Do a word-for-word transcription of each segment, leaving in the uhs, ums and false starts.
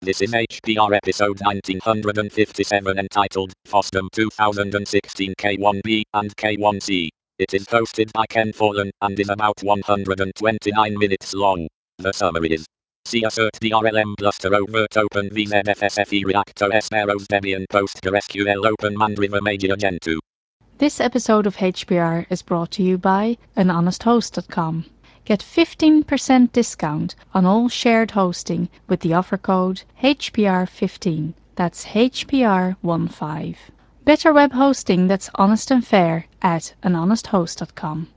This is H P R episode nineteen fifty-seven entitled FOSDEM twenty sixteen K one B and K one C. It is hosted by Ken Fallen and is about one hundred twenty-nine minutes long. The summary is: C assert D R L M bluster overt open V Z F S F E reactor Esperos Debian PostgreSQL open Mandriva Media Gen two. This episode of H P R is brought to you by an honest host dot com. Get fifteen percent discount on all shared hosting with the offer code H P R fifteen. That's H P R fifteen. Better web hosting that's honest and fair at an honest host dot com.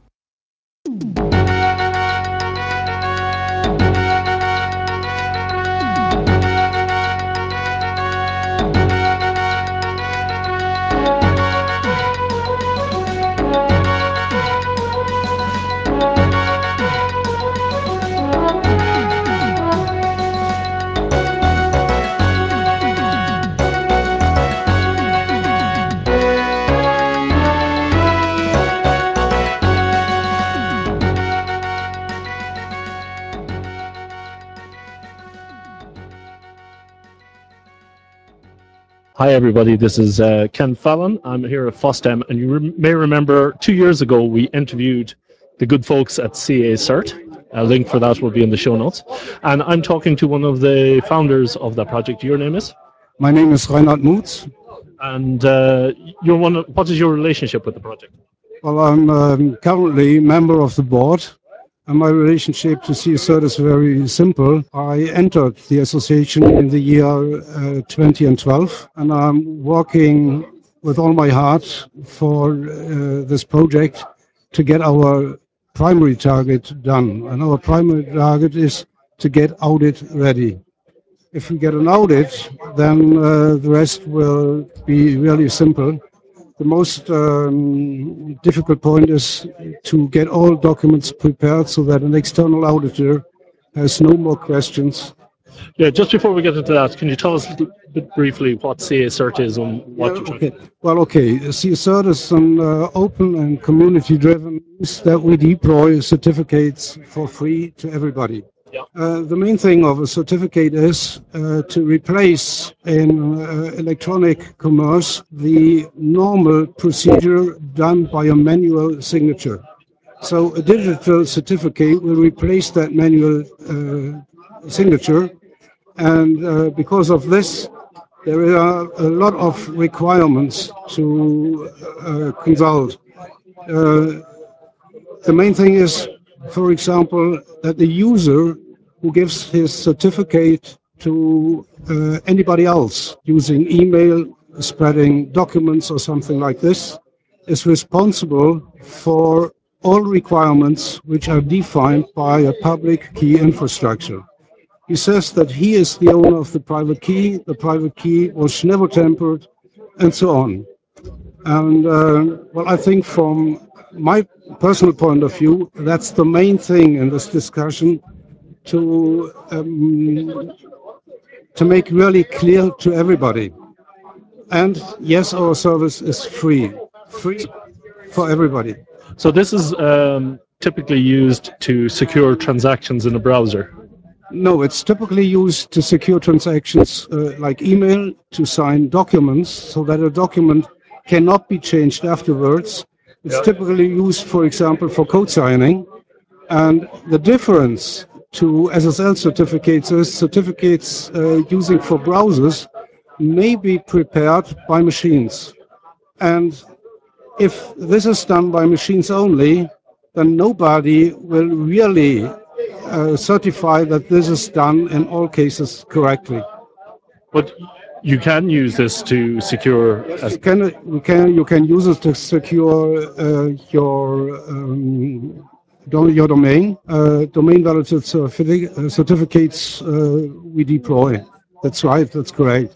Hi everybody, this is uh, Ken Fallon. I'm here at FOSDEM, and you re- may remember two years ago we interviewed the good folks at C A CERT. A link for that will be in the show notes. And I'm talking to one of the founders of that project. Your name is? My name is Reinhard Mutz. And uh, you're one of, what is your relationship with the project? Well, I'm um, currently member of the board, and my relationship to C A CERT is very simple. I entered the association in the year uh, twenty twelve, and I'm working with all my heart for uh, this project to get our primary target done. And our primary target is to get audit ready. If we get an audit, then uh, the rest will be really simple. The most um, difficult point is to get all documents prepared so that an external auditor has no more questions. Yeah, just before we get into that, can you tell us a little bit briefly what C A CERT is and what Yeah, you're trying okay. to do? Well, okay. C A CERT is an uh, open and community-driven means that we deploy certificates for free to everybody. Yeah. Uh, the main thing of a certificate is uh, to replace in uh, electronic commerce the normal procedure done by a manual signature. So a digital certificate will replace that manual uh, signature, and uh, because of this, there are a lot of requirements to uh, consult. Uh, the main thing is, for example, that the user who gives his certificate to uh, anybody else using email, spreading documents or something like this, is responsible for all requirements which are defined by a public key infrastructure. He says that he is the owner of the private key, the private key was never tampered, and so on. And uh, well, I think from my personal point of view, that's the main thing in this discussion to um, to make really clear to everybody. And yes, our service is free, free for everybody. So this is um, typically used to secure transactions in a browser. No, it's typically used to secure transactions uh, like email, to sign documents so that a document cannot be changed afterwards. It's Yeah. typically used, for example, for code signing. And the difference to S S L certificates is certificates uh, using for browsers may be prepared by machines. And if this is done by machines only, then nobody will really uh, certify that this is done in all cases correctly. But you can use this to secure. You can, you can, you can use it to secure uh, your um, do- your domain. Uh, domain validated certific- uh, certificates uh, we deploy. That's right. That's correct.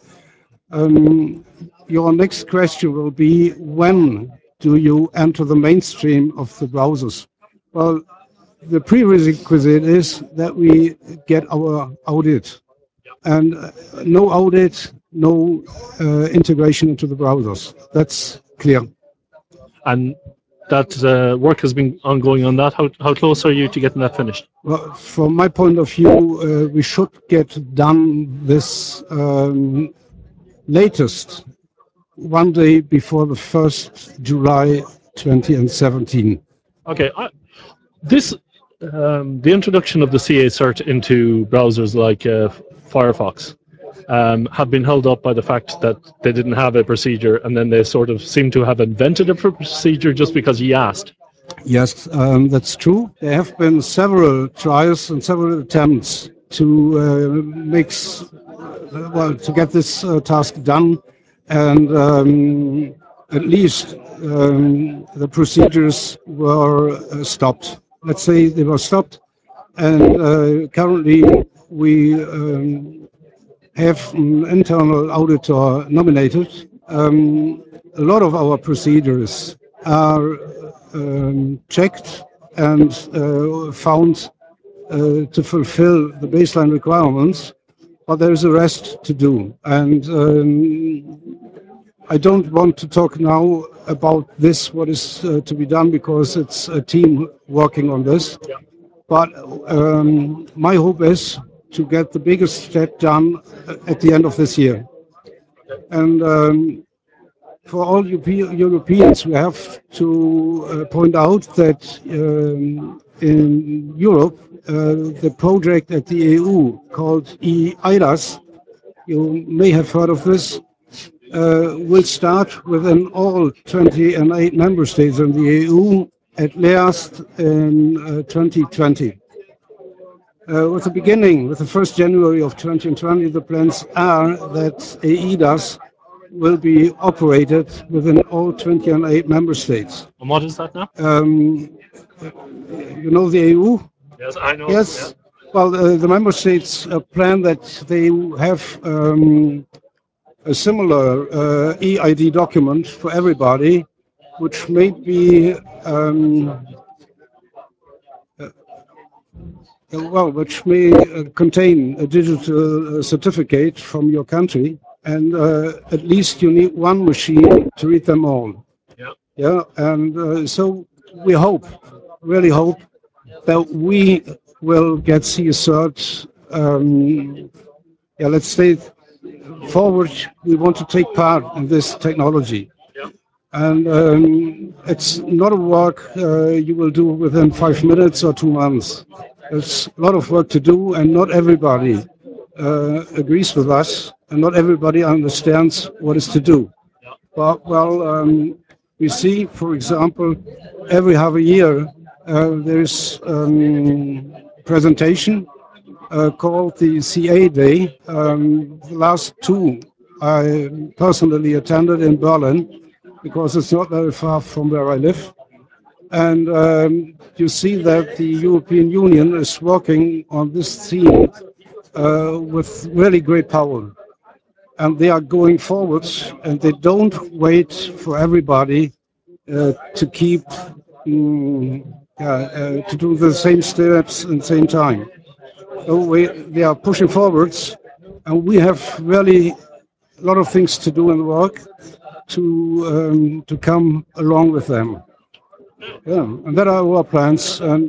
Um, your next question will be, when do you enter the mainstream of the browsers? Well, the prerequisite is that we get our audit. And uh, no audit, no uh, integration into the browsers. That's clear. And that uh, work has been ongoing on that. How, how close are you to getting that finished? Well, from my point of view, uh, we should get done this um, latest one day before the first July twenty seventeen. Okay, I, this um, the introduction of the C A cert into browsers like uh, Firefox um, have been held up by the fact that they didn't have a procedure, and then they sort of seem to have invented a procedure just because he asked. Yes, um, that's true. There have been several trials and several attempts to uh, mix, uh, well, to get this uh, task done, and um, at least um, the procedures were uh, stopped. Let's say they were stopped, and uh, currently we um, have an internal auditor nominated. Um, a lot of our procedures are um, checked and uh, found uh, to fulfill the baseline requirements, but there is a rest to do. And um, I don't want to talk now about this, what is uh, to be done, because it's a team working on this. But um, my hope is to get the biggest step done at the end of this year. And um, for all Europeans, we have to uh, point out that um, in Europe, uh, the project at the E U called e-IDAS, you may have heard of this, uh, will start within all twenty-eight member states in the E U at last in uh, twenty twenty. Uh, with the beginning, with the first January of twenty twenty, the plans are that eIDAS will be operated within all twenty-eight member states. And what is that now? Um, you know the E U? Yes, I know. Yes. Yeah. Well, uh, the member states uh, plan that they have um, a similar uh, E I D document for everybody, which may be um, Uh, well, which may uh, contain a digital uh, certificate from your country, and uh, at least you need one machine to read them all. Yeah. Yeah, and uh, so we hope, really hope, that we will get C A cert. Um, yeah, let's say forward. We want to take part in this technology. Yeah. And um, it's not a work uh, you will do within five minutes or two months. It's a lot of work to do, and not everybody uh, agrees with us, and not everybody understands what is to do. But, well, um, we see, for example, every half a year uh, there's um, presentation uh, called the C A Day. Um, the last two I personally attended in Berlin, because it's not very far from where I live. And um, you see that the European Union is working on this theme uh, with really great power. And they are going forward, and they don't wait for everybody uh, to keep, um, uh, uh, to do the same steps in the same time. So we, they are pushing forwards, and we have really a lot of things to do in the work to um, to come along with them. Yeah, and that are our plans, and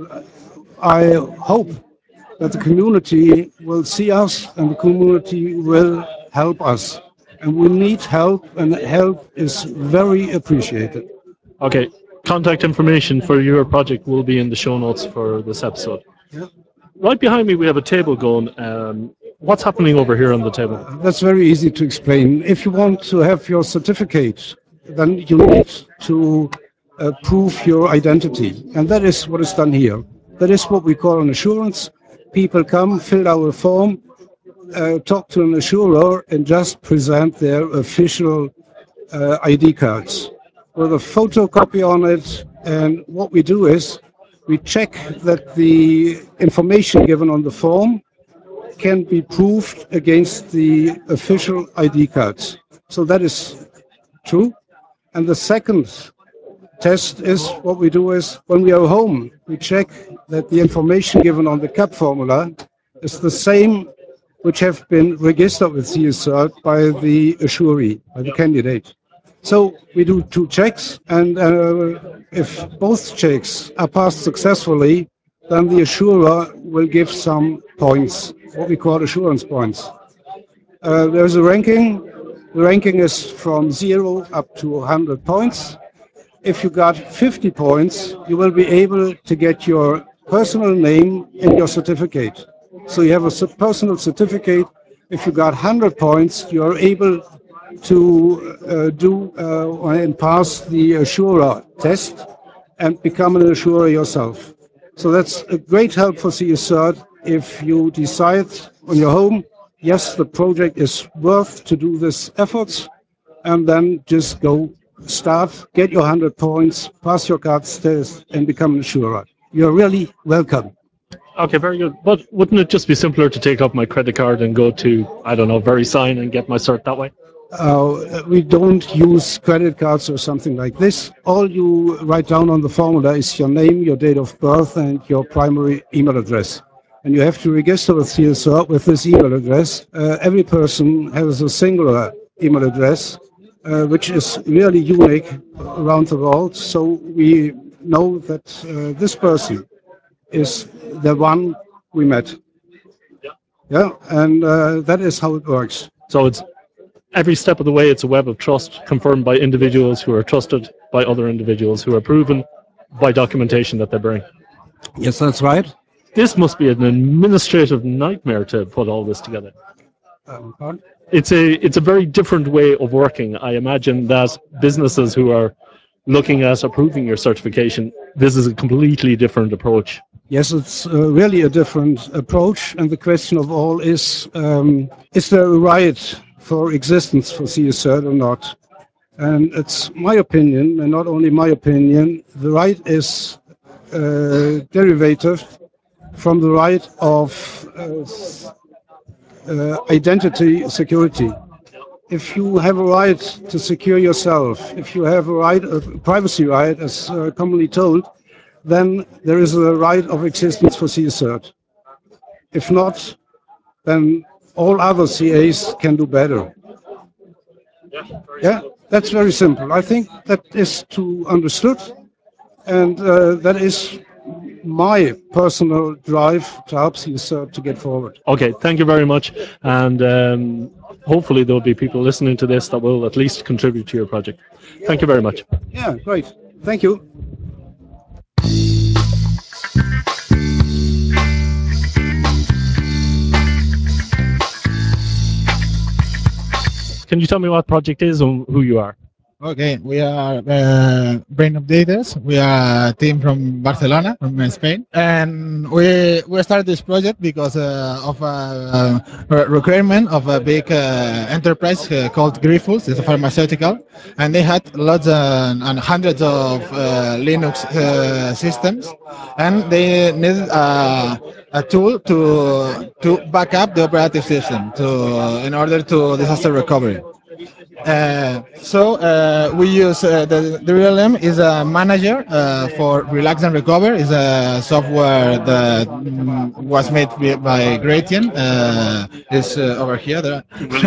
I hope that the community will see us and the community will help us. And we need help, and help is very appreciated. Okay. Contact information for your project will be in the show notes for this episode. Yeah. Right behind me, we have a table going. Um, what's happening over here on the table? That's very easy to explain. If you want to have your certificate, then you need to uh, prove your identity. And that is what is done here. That is what we call an assurance. People come, fill out a form, uh, talk to an assurer, and just present their official uh, I D cards with a photocopy on it. And what we do is we check that the information given on the form can be proved against the official I D cards. So that is true. And the second test is what we do is when we are home, we check that the information given on the C A P formula is the same which have been registered with C A cert by the assuree, by the candidate. So we do two checks, and uh, if both checks are passed successfully, then the assurer will give some points, what we call assurance points. Uh, there's a ranking. The ranking is from zero up to one hundred points. If you got fifty points, you will be able to get your personal name in your certificate. So you have a cer- personal certificate. If you got one hundred points, you are able to uh, do uh, and pass the assurer test and become an assurer yourself. So that's a great help for C E CERT if you decide on your home, yes, the project is worth to do this efforts, and then just go start, get your one hundred points, pass your cards test, and become an insurer. You're really welcome. Okay, very good. But wouldn't it just be simpler to take up my credit card and go to, I don't know, VeriSign and get my cert that way? Uh, we don't use credit cards or something like this. All you write down on the formula is your name, your date of birth, and your primary email address. And you have to register with C S R with this email address. Uh, every person has a singular email address, uh, which is really unique around the world. So we know that uh, this person is the one we met. Yeah, and uh, that is how it works. So it's every step of the way, it's a web of trust confirmed by individuals who are trusted by other individuals who are proven by documentation that they bring. Yes, that's right. This must be an administrative nightmare to put all this together. Um, pardon? It's a it's a very different way of working. I imagine that businesses who are looking at approving your certification, this is a completely different approach. Yes, it's uh, really a different approach, and the question of all is: um, is there a right for existence for C S CERT or not? And it's my opinion, and not only my opinion, the right is uh, derivative from the right of uh, uh, identity security. If you have a right to secure yourself, if you have a right, a privacy right, as uh, commonly told, then there is a right of existence for C S CERT. If not, then all other C As can do better. Yeah, that's very simple. I think that is to understood, and uh, that is my personal drive to help C S CERT to get forward. Okay, thank you very much, and um, hopefully there'll be people listening to this that will at least contribute to your project. Thank you very much. Yeah, great. Thank you. Can you tell me what project is and who you are? Okay, we are uh, Brain Updaters. We are a team from Barcelona, from Spain, and we we started this project because uh, of a, a requirement of a big uh, enterprise uh, called Grifols. It's a pharmaceutical, and they had lots uh, and hundreds of uh, Linux uh, systems, and they needed a, a tool to to back up the operating system to in order to disaster recovery. Uh, so uh, we use uh, the, the R L M is a manager uh, for Relax and Recover. Is a software that mm, was made by by Gratian. Uh, is uh, over here. There.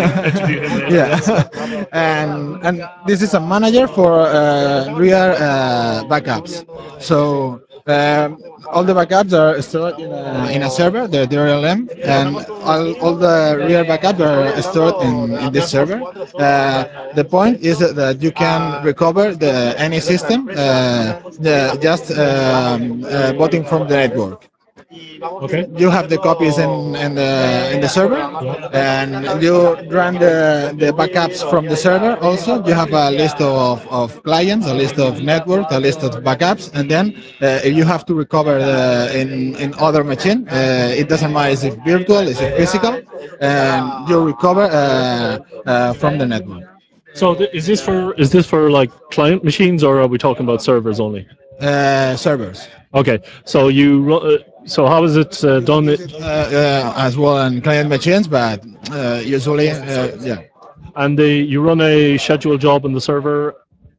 Yeah, and and this is a manager for uh, real uh, backups. So. Um, all the backups are stored in a, in a server, the D R L M, and all, all the real backups are stored in, in this server. Uh, the point is that, that you can recover the any system uh, the, just um, uh, booting from the network. Okay. You have the copies in, in the in the server, and you run the, the backups from the server. Also, you have a list of, of clients, a list of network, a list of backups, and then uh, you have to recover the, in in other machine. Uh, it doesn't matter if it's virtual, if it's physical, and you recover uh, uh, from the network. So th- is this for is this for like client machines or are we talking about servers only? Uh, servers. Okay, so you ru- uh, so how is it uh, done? Uh, uh, as well on client machines, but uh, usually, uh, yeah. And they, you run a scheduled job on the server. Sorry?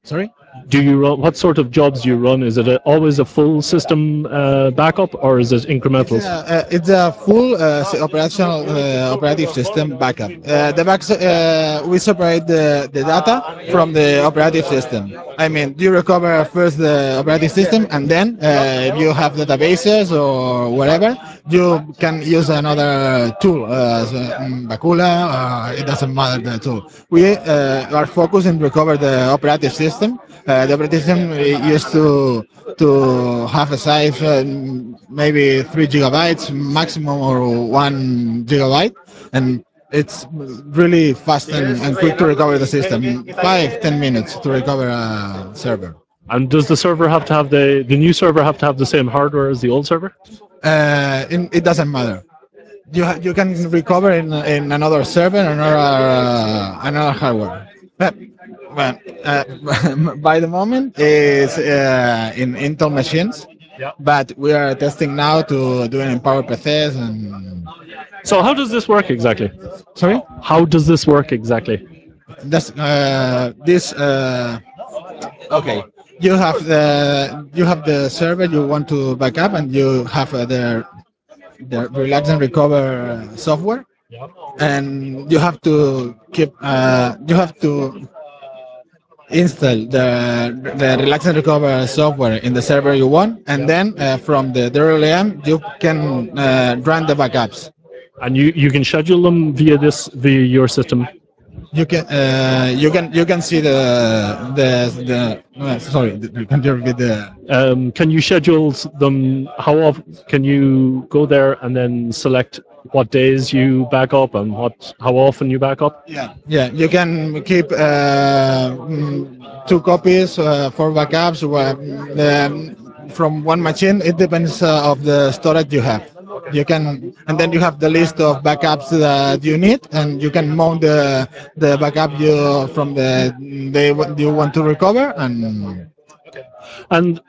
do you run? What sort of jobs do you run? Is it a, always a full system uh, backup, or is it It's incrementals? a, uh, it's a full uh, s- operational uh, operative system backup. Uh, the back, uh, we separate the, the data from the operative system. I mean, you recover first the operative system, and then uh, if you have databases or whatever, you can use another tool, uh, so, mm, Bacula. Uh, it doesn't matter the tool. We uh, are focused in recover the operative system. Uh, the operative system used to to have a size uh, maybe three gigabytes maximum or one gigabyte, and it's really fast and, and quick to recover the system. Five ten minutes to recover a server. And does the server have to have the the new server have to have the same hardware as the old server? Uh, in, it doesn't matter. You ha- you can recover in in another server, another uh, another hardware. But, well, uh, by the moment is uh, in Intel machines, but we are testing now to do it in Power P Cs and So how does this work exactly? sorry. How does this work exactly? That's uh, this. Uh, okay, you have the you have the server you want to back up, and you have uh, the the relax and recover software, and you have to keep uh, you have to install the the relax and recover software in the server you want, and then uh, from the D R L M you can uh, run the backups. And you, you can schedule them via this via your system. You can uh, you can you can see the the the uh, sorry, can you repeat the Um, can you schedule s- them? How often can you go there and then select what days you back up and what how often you back up? yeah yeah you can keep uh, mm, two copies uh, for backups uh, the, from one machine. It depends uh, of the storage you have. You can, and then you have the list of backups that you need, and you can mount the the backup you from the day what you want to recover. And And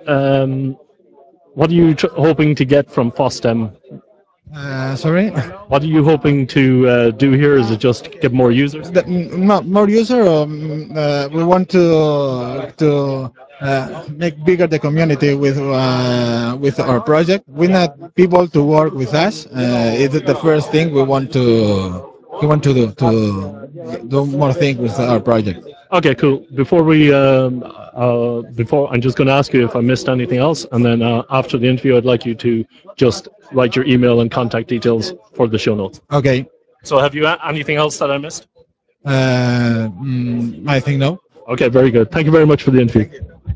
um, what are you tr- hoping to get from FOSDEM? uh, sorry. What are you hoping to uh, do here? Is it just get more users? The, mm, no, more user. Um, uh, we want to to uh, make bigger the community with uh, with our project. We need people to work with us. Uh, it's the first thing we want to we want to do to do more things with our project. Okay, cool. Before we, um, uh, before I'm just going to ask you if I missed anything else, and then uh, after the interview, I'd like you to just write your email and contact details for the show notes. Okay. So, have you a- anything else that I missed? Uh, mm, I think no. Okay, very good. Thank you very much for the interview.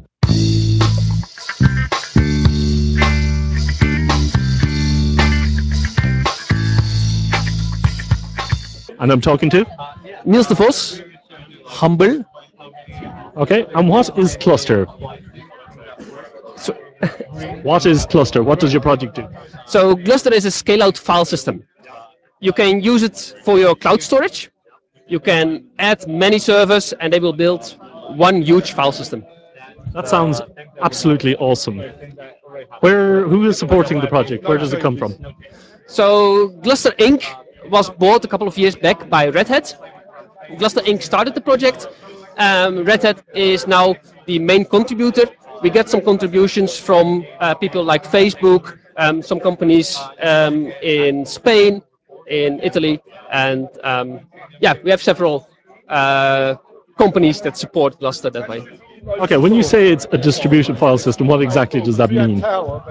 And I'm talking to. Niels de Vos, humble. Okay, and what is Cluster? So, What is Cluster? What does your project do? so Gluster is a scale-out file system. You can use it for your cloud storage. You can add many servers, and they will build one huge file system. That sounds absolutely awesome. Where, who is supporting the project? Where does it come from? So Gluster Incorporated was bought a couple of years back by Red Hat. Gluster Incorporated started the project. Um, Red Hat is now the main contributor. We get some contributions from uh, people like Facebook, um, some companies um, in Spain, in Italy, and um, yeah, we have several uh, companies that support Gluster that way. Okay, when you say it's a distribution file system, what exactly does that mean?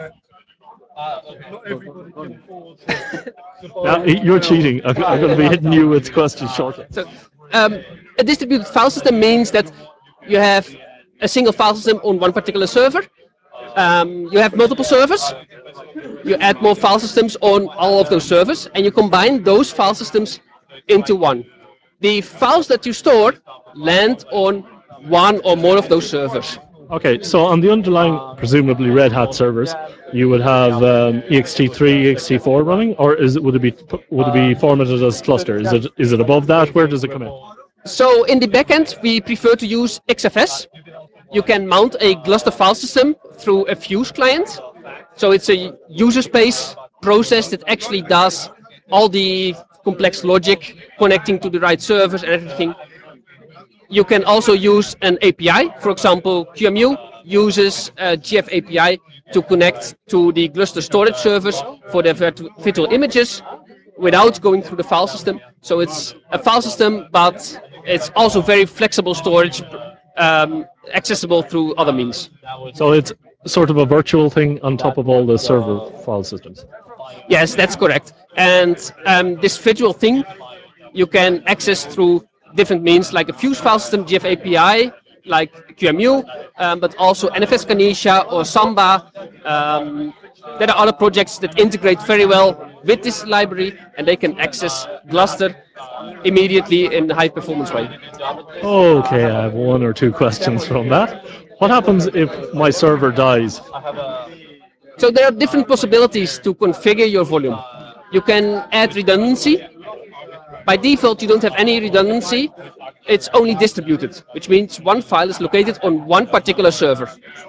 Now, you're cheating. I'm, I'm going to be hitting you with questions shortly. So, um, a distributed file system means that you have a single file system on one particular server. Um, you have multiple servers. You add more file systems on all of those servers, and you combine those file systems into one. The files that you store land on one or more of those servers. Okay, so on the underlying, presumably Red Hat servers, you would have um, E X T three, E X T four running, or is it would it be would it be formatted as cluster? Is it is it above that? Where does it come in? So in the backend, we prefer to use X F S. You can mount a Gluster file system through a Fuse client. So it's a user space process that actually does all the complex logic connecting to the right servers and everything. You can also use an A P I. For example, Q M U uses a G F A P I to connect to the Gluster storage servers for their virtu virtual images without going through the file system. So it's a file system, but it's also very flexible storage, um, accessible through other means. So it's sort of a virtual thing on top of all the server file systems. Yes, that's correct. And um, this virtual thing you can access through different means like a Fuse file system, G F A P I, like Q M U, um, but also N F S Kanisha or Samba. Um, there are other projects that integrate very well with this library, and they can access Gluster immediately in a high performance way. Okay, I have one or two questions from that. What happens if my server dies? So there are different possibilities to configure your volume. You can add redundancy. By default, you don't have any redundancy. It's only distributed, which means one file is located on one particular server.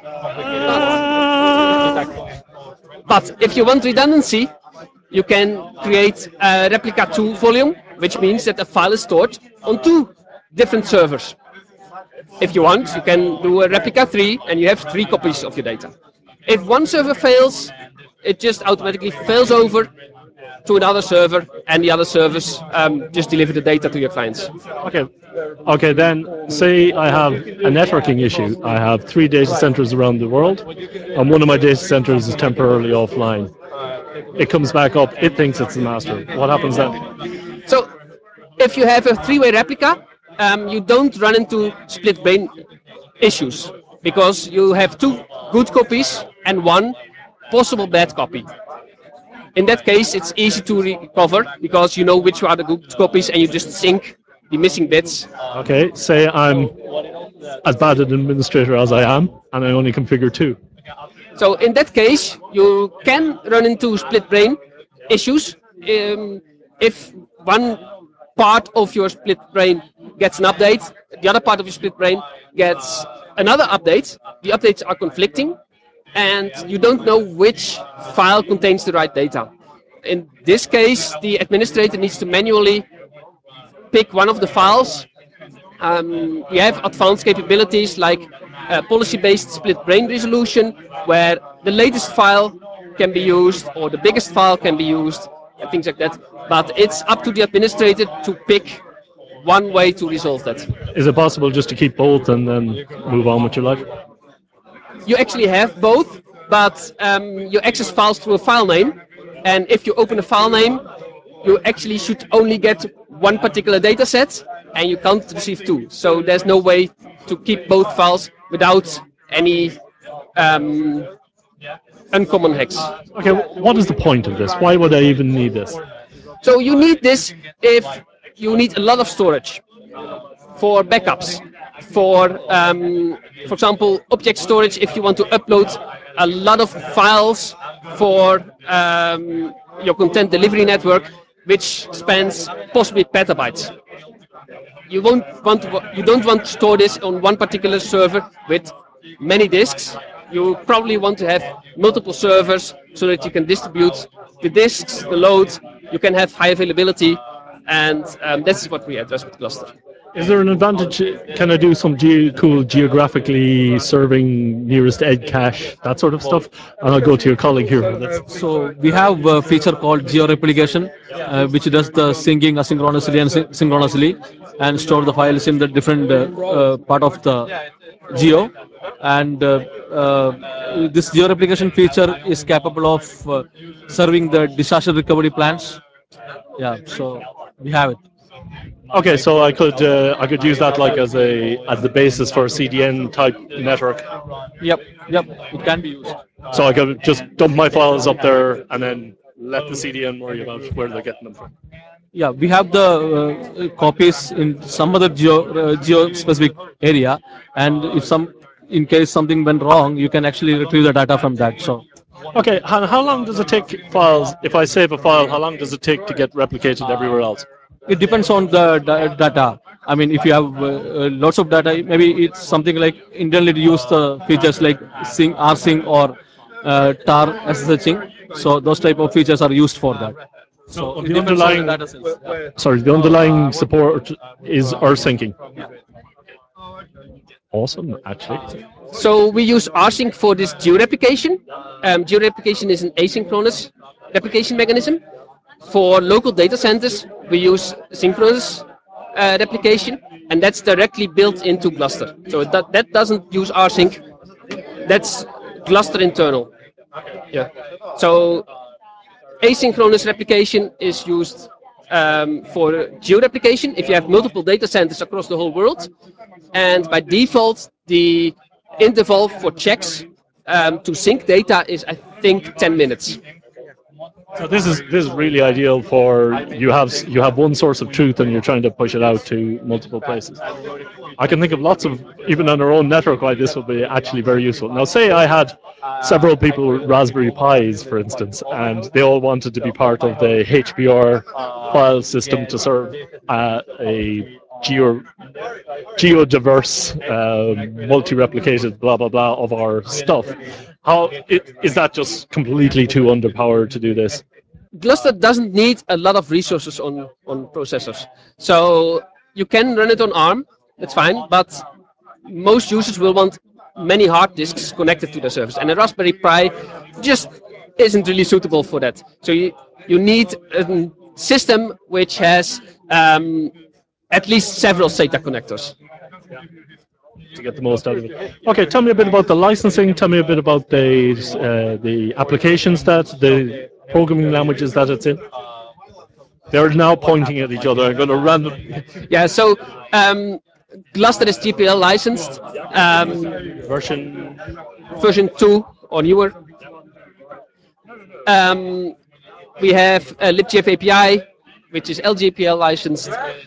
But if you want redundancy, you can create a replica two volume, which means that a file is stored on two different servers. If you want, you can do a replica three and you have three copies of your data. If one server fails, it just automatically fails over to another server, and the other servers um, just deliver the data to your clients. Okay. Okay, then say I have a networking issue. I have three data centers around the world, and one of my data centers is temporarily offline. It comes back up, it thinks it's the master. What happens then? So if you have a three-way replica, um, you don't run into split brain issues because you have two good copies and one possible bad copy. In that case, it's easy to recover because you know which are the good copies and you just sync the missing bits. Okay, say I'm as bad an administrator as I am, and I only configure two. So in that case, you can run into split brain issues. Um, if one part of your split brain gets an update, the other part of your split brain gets another update. The updates are conflicting, and you don't know which file contains the right data. In this case, the administrator needs to manually pick one of the files. Um, we have advanced capabilities like uh, policy-based split brain resolution, where the latest file can be used or the biggest file can be used, and things like that. But it's up to the administrator to pick one way to resolve that. Is it possible just to keep both and then move on with your life? You actually have both, but um, you access files through a file name, and if you open a file name, you actually should only get one particular data set, and you can't receive two. So there's no way to keep both files without any um, uncommon hacks. Okay, what is the point of this? Why would I even need this? So you need this if you need a lot of storage for backups, for um, for example, object storage. If you want to upload a lot of files for um, your content delivery network, which spans possibly petabytes. You won't want to, you don't want to store this on one particular server with many disks. You probably want to have multiple servers so that you can distribute the disks, the load. You can have high availability, and um, that's what we address with Gluster. Is there an advantage? Can I do some ge- cool geographically serving nearest ed cache, that sort of stuff? And I'll go to your colleague here for this. So we have a feature called geo-replication, uh, which does the syncing asynchronously and syn- synchronously, and store the files in the different uh, uh, part of the geo. And uh, uh, this geo-replication feature is capable of uh, serving the disaster recovery plans. Yeah, so we have it. Okay, so I could uh, I could use that like as a as the basis for a C D N type network. Yep, yep, it can be used. So I could just dump my files up there and then let the C D N worry about where they're getting them from. Yeah, we have the uh, copies in some other geo uh, geo specific area, and if some in case something went wrong, you can actually retrieve the data from that. So Okay, and how long does it take files? If I save a file, how long does it take to get replicated everywhere else? it depends on the da- data. I mean, if you have uh, uh, lots of data, maybe it's something like internally to use the features like sing, rsync or uh, tar sshing. So those type of features are used for that. So it The depends on the underlying data sets. Yeah. sorry, the underlying support is R syncing. Awesome, actually. So we use rsync for this geo-replication. Um, geo-replication is an asynchronous replication mechanism. For local data centers, we use synchronous uh, replication, and that's directly built into Gluster. So that, that doesn't use rsync. That's Gluster internal. Yeah. So asynchronous replication is used um, for geo-replication if you have multiple data centers across the whole world. And by default, the interval for checks um, to sync data is, I think, ten minutes. So this is this is really ideal for you have you have one source of truth and you're trying to push it out to multiple places. I can think of lots of, even on our own network, why this would be actually very useful. Now, say I had several people with Raspberry Pis, for instance, and they all wanted to be part of the H B R file system to serve uh, a geo geodiverse, um, multi-replicated, blah blah blah of our stuff. How it, is that just completely too underpowered to do this? Gluster doesn't need a lot of resources on, on processors. So you can run it on ARM, that's fine, but most users will want many hard disks connected to the service. And a Raspberry Pi just isn't really suitable for that. So you, you need a system which has um, at least several SATA connectors. To get the most out of it. Okay, tell me a bit about the licensing. Tell me a bit about the uh, the applications that the programming languages that it's in. They're now pointing at each other. I'm going to random. Yeah, so um, Gluster is G P L licensed. Um, version version two or newer. Um, we have a libgf A P I, which is L G P L licensed.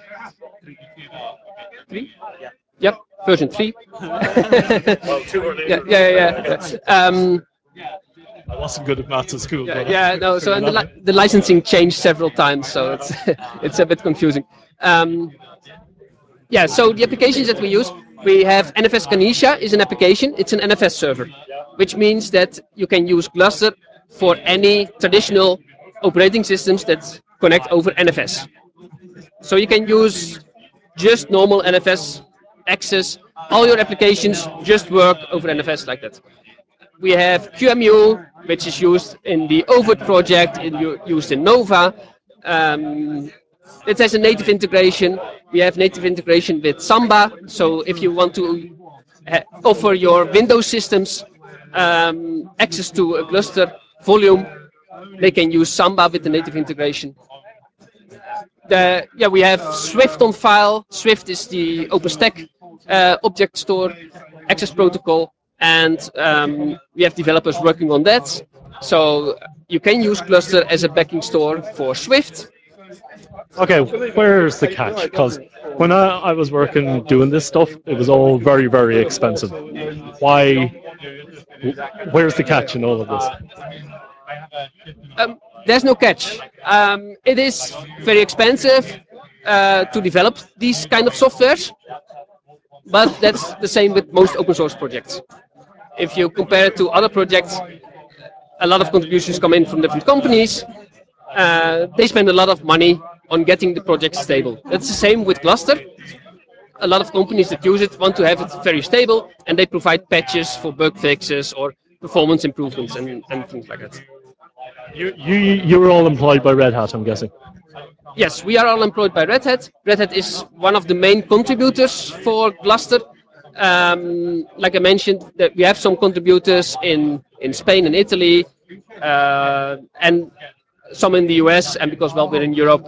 Three? Yep, version three. yeah, yeah, yeah. yeah. Um, I wasn't good at maths at school. Yeah, yeah no. So and the, li the licensing changed several times, so it's it's a bit confusing. Um, yeah. So the applications that we use, we have N F S Ganesha is an application. It's an N F S server, which means that you can use Gluster for any traditional operating systems that connect over N F S. So you can use just normal N F S access. All your applications just work over N F S like that. We have Q M U, which is used in the Ovid project, in, used in Nova. Um, it has a native integration. We have native integration with Samba. So if you want to offer your Windows systems um, access to a Gluster volume, they can use Samba with the native integration. The, yeah, we have Swift on file. Swift is the OpenStack uh, object store access protocol, and um, we have developers working on that. So you can use Gluster as a backing store for Swift. Okay, where's the catch? Because when I, I was working doing this stuff, it was all very, very expensive. Why? Where's the catch in all of this? Um, there's no catch. Um, it is very expensive uh, to develop these kind of softwares, but that's the same with most open source projects. If you compare it to other projects, a lot of contributions come in from different companies. Uh, they spend a lot of money on getting the project stable. That's the same with Gluster. A lot of companies that use it want to have it very stable, and they provide patches for bug fixes or performance improvements and, and things like that. You, you, you were all employed by Red Hat, I'm guessing. Yes, we are all employed by Red Hat. Red Hat is one of the main contributors for Gluster. Um, like I mentioned, that we have some contributors in, in Spain and Italy, uh, and some in the U S, and because, well, we're in Europe,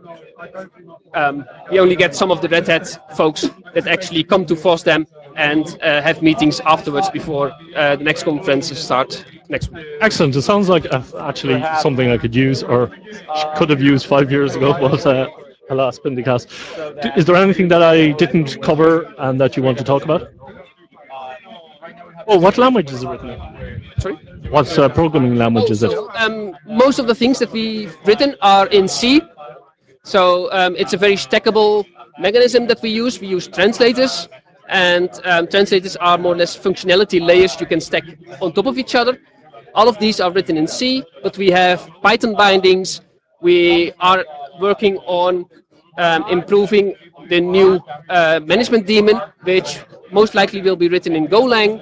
um, we only get some of the Red Hat folks that actually come to FOSDEM and uh, have meetings afterwards before uh, the next conferences start next week. Excellent. It sounds like uh, actually something I could use or could have used five years ago, but uh, alas, Bindicast. Is there anything that I didn't cover and that you want to talk about? Oh, what language is it written in? Sorry? What uh, programming language oh, is it? So, um, most of the things that we've written are in C. So um, it's a very stackable mechanism that we use. We use translators, and um, translators are more or less functionality layers you can stack on top of each other. All of these are written in C, but we have Python bindings. We are working on um, improving the new uh, management daemon, which most likely will be written in Golang.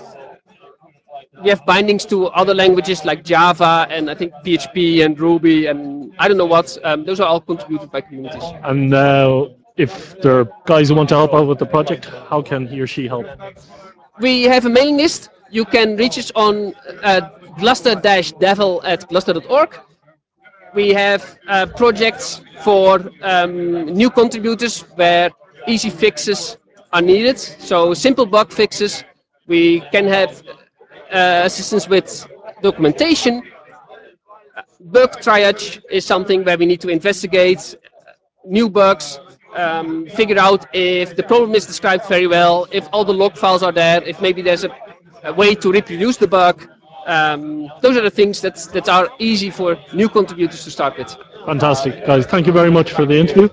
We have bindings to other languages like Java and I think P H P and Ruby and I don't know what. Um, those are all contributed by communities. And uh, if there are guys who want to help out with the project, how can he or she help? We have a mailing list. You can reach us on uh, gluster-devil at gluster dot org. We have uh, projects for um, new contributors where easy fixes are needed. So simple bug fixes. We can have uh, assistance with documentation. Bug triage is something where we need to investigate new bugs, um, figure out if the problem is described very well, if all the log files are there, if maybe there's a, a way to reproduce the bug. Um, those are the things that, that are easy for new contributors to start with. Fantastic, guys. Thank you very much for the interview.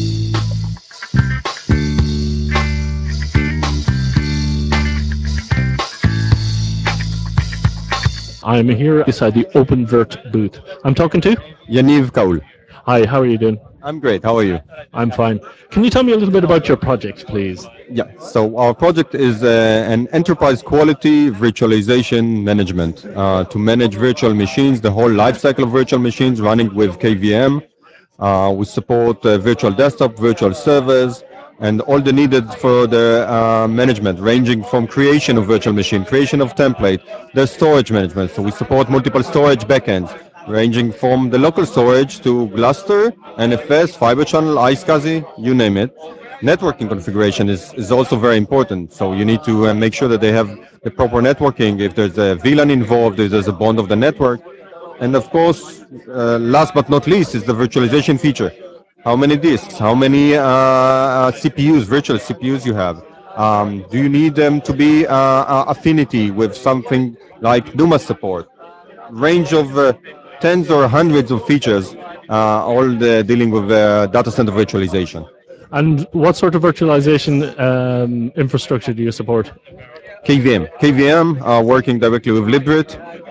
I'm here beside the OpenVert booth. I'm talking to Yaniv Kaul. Hi, how are you doing? I'm great. How are you? I'm fine. Can you tell me a little bit about your project, please? Yeah. So our project is uh, an enterprise quality virtualization management uh, to manage virtual machines, the whole life cycle of virtual machines running with K V M. Uh, we support uh, virtual desktop, virtual servers, and all the needed for the uh, management, ranging from creation of virtual machine, creation of template, the storage management. So we support multiple storage backends, ranging from the local storage to Gluster, N F S, Fiber Channel, iSCSI, you name it. Networking configuration is, is also very important. So you need to uh, make sure that they have the proper networking. If there's a V LAN involved, if there's a bond of the network. And of course, uh, last but not least, is the virtualization feature. How many disks? How many uh, uh, C P Us, virtual C P Us you have? Um, do you need them to be uh, uh, affinity with something like NUMA support? Range of uh, tens or hundreds of features, uh, all the dealing with uh, data center virtualization. And what sort of virtualization um, infrastructure do you support? K V M. K V M uh, working directly with Librit.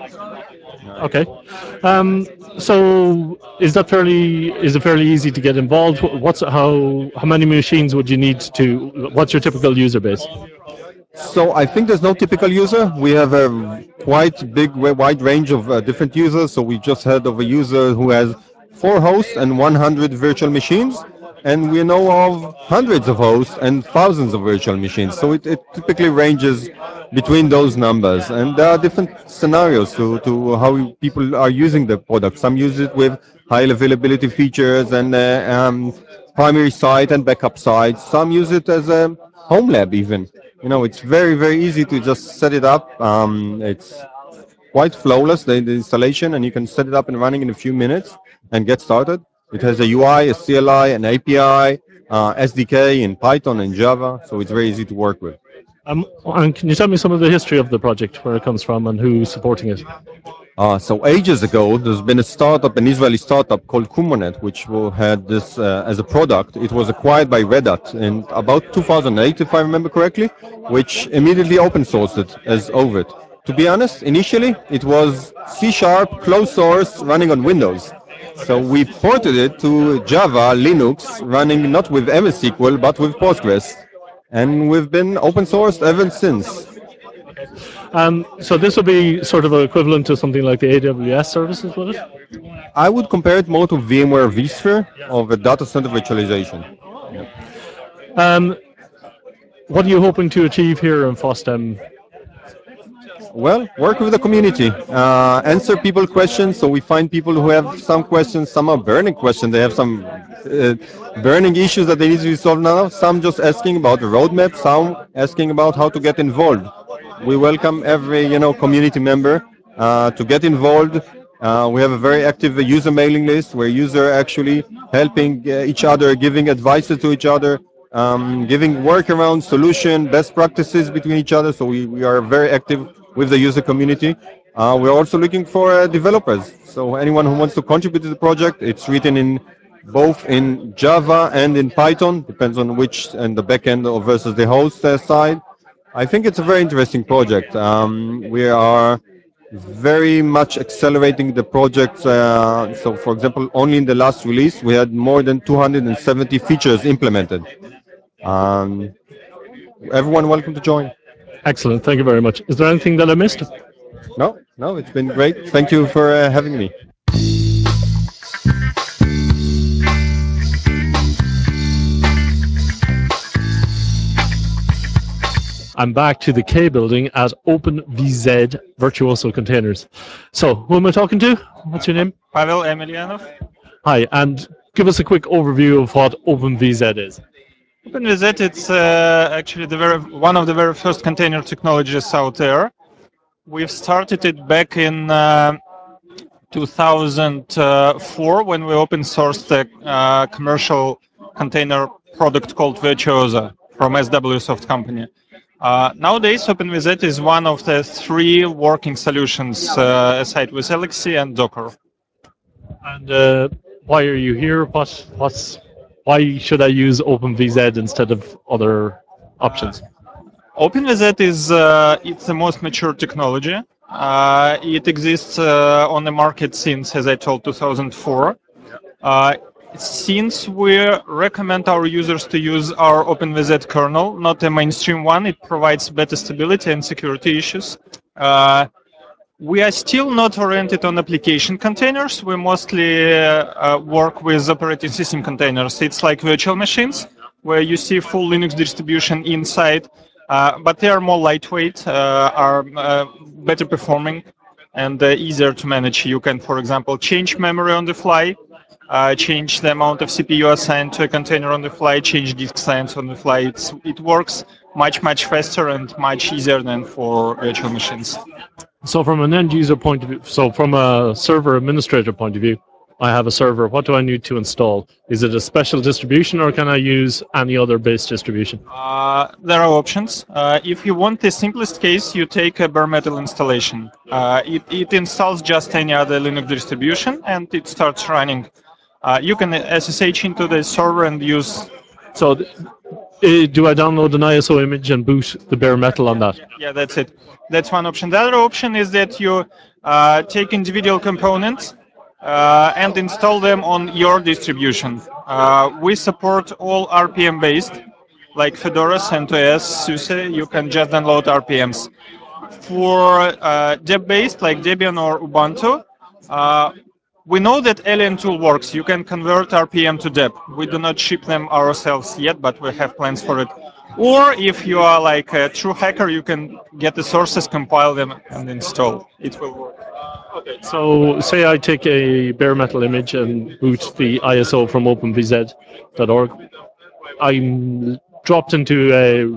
Okay. Um, so is that fairly is it fairly easy to get involved? What's how how many machines would you need to? What's your typical user base? So I think there's no typical user. We have a quite big, wi- wide range of uh, different users. So we just heard of a user who has four hosts and one hundred virtual machines, and we know of hundreds of hosts and thousands of virtual machines. So it, it typically ranges between those numbers, and there are different scenarios to, to how people are using the product. Some use it with high availability features and uh, um, primary site and backup sites. Some use it as a home lab even. You know, it's very, very easy to just set it up. Um, it's quite flawless, the, the installation, and you can set it up and running in a few minutes and get started. It has a U I, a C L I, an A P I, uh, S D K in Python and Java, so it's very easy to work with. Um, and can you tell me some of the history of the project, where it comes from, and who's supporting it? Uh, so ages ago, there's been a startup, an Israeli startup called Kumonet, which will- had this uh, as a product. It was acquired by Red Hat in about two thousand eight, if I remember correctly, which immediately open sourced it as Ovid. To be honest, initially it was C Sharp, closed source, running on Windows. So we ported it to Java, Linux, running not with M S S Q L, but with Postgres. And we've been open sourced ever since. Um, so this would be sort of equivalent to something like the A W S services, would it? I would compare it more to VMware vSphere of a data center virtualization. Um, what are you hoping to achieve here in FOSDEM? Well, work with the community, uh, answer people questions. So we find people who have some questions, some are burning questions. They have some uh, burning issues that they need to be solved now. Some just asking about the roadmap, some asking about how to get involved. We welcome every you know community member uh, to get involved. Uh, we have a very active user mailing list where users are actually helping uh, each other, giving advices to each other, um, giving workaround solution, best practices between each other. So we, we are very active with the user community. Uh, we're also looking for uh, developers. So anyone who wants to contribute to the project, it's written in both in Java and in Python, depends on which and the backend or versus the host uh, side. I think it's a very interesting project. Um, we are very much accelerating the project. Uh, so, for example, only in the last release, we had more than two hundred seventy features implemented. Um, everyone welcome to join. Excellent. Thank you very much. Is there anything that I missed? No, no, it's been great. Thank you for uh, having me. I'm back to the K building at OpenVZ Virtuoso Containers. So, who am I talking to? What's your name? Pavel Emelianov. Hi, and give us a quick overview of what OpenVZ is. OpenVZ, it's uh, actually the very one of the very first container technologies out there. We've started it back in uh, two thousand four when we open sourced a uh, commercial container product called Virtuoso from S W Soft company. Uh, nowadays, OpenVZ is one of the three working solutions uh, aside with L X C and Docker. And uh, why are you here? What, what's, why should I use OpenVZ instead of other options? Uh, OpenVZ is uh, it's the most mature technology. Uh, it exists uh, on the market since, as I told, two thousand four. Uh, since we recommend our users to use our OpenVZ kernel, not a mainstream one, it provides better stability and security issues. Uh, we are still not oriented on application containers. We mostly uh, uh, work with operating system containers. It's like virtual machines where you see full Linux distribution inside, uh, but they are more lightweight, uh, are uh, better performing, and uh, easier to manage. You can, for example, change memory on the fly, uh, change the amount of C P U assigned to a container on the fly, change disk size on the fly. It's, it works much, much faster and much easier than for virtual machines. So from an end user point of view, so from a server administrator point of view, I have a server. What do I need to install? Is it a special distribution or can I use any other base distribution? Uh, there are options. Uh, if you want the simplest case, you take a bare metal installation. Uh, it, it installs just any other Linux distribution and it starts running. Uh, you can S S H into the server and use. So, uh, do I download an I S O image and boot the bare metal on that? Yeah, that's it. That's one option. The other option is that you uh, take individual components uh, and install them on your distribution. Uh, we support all R P M based, like Fedora, CentOS, SUSE. You can just download R P Ms. For uh, Deb based, like Debian or Ubuntu, uh, we know that Alien tool works. You can convert R P M to Deb. We do not ship them ourselves yet, but we have plans for it. Or if you are like a true hacker, you can get the sources, compile them, and install. It will work. Okay. So, say I take a bare metal image and boot the I S O from open V Z dot org. I'm dropped into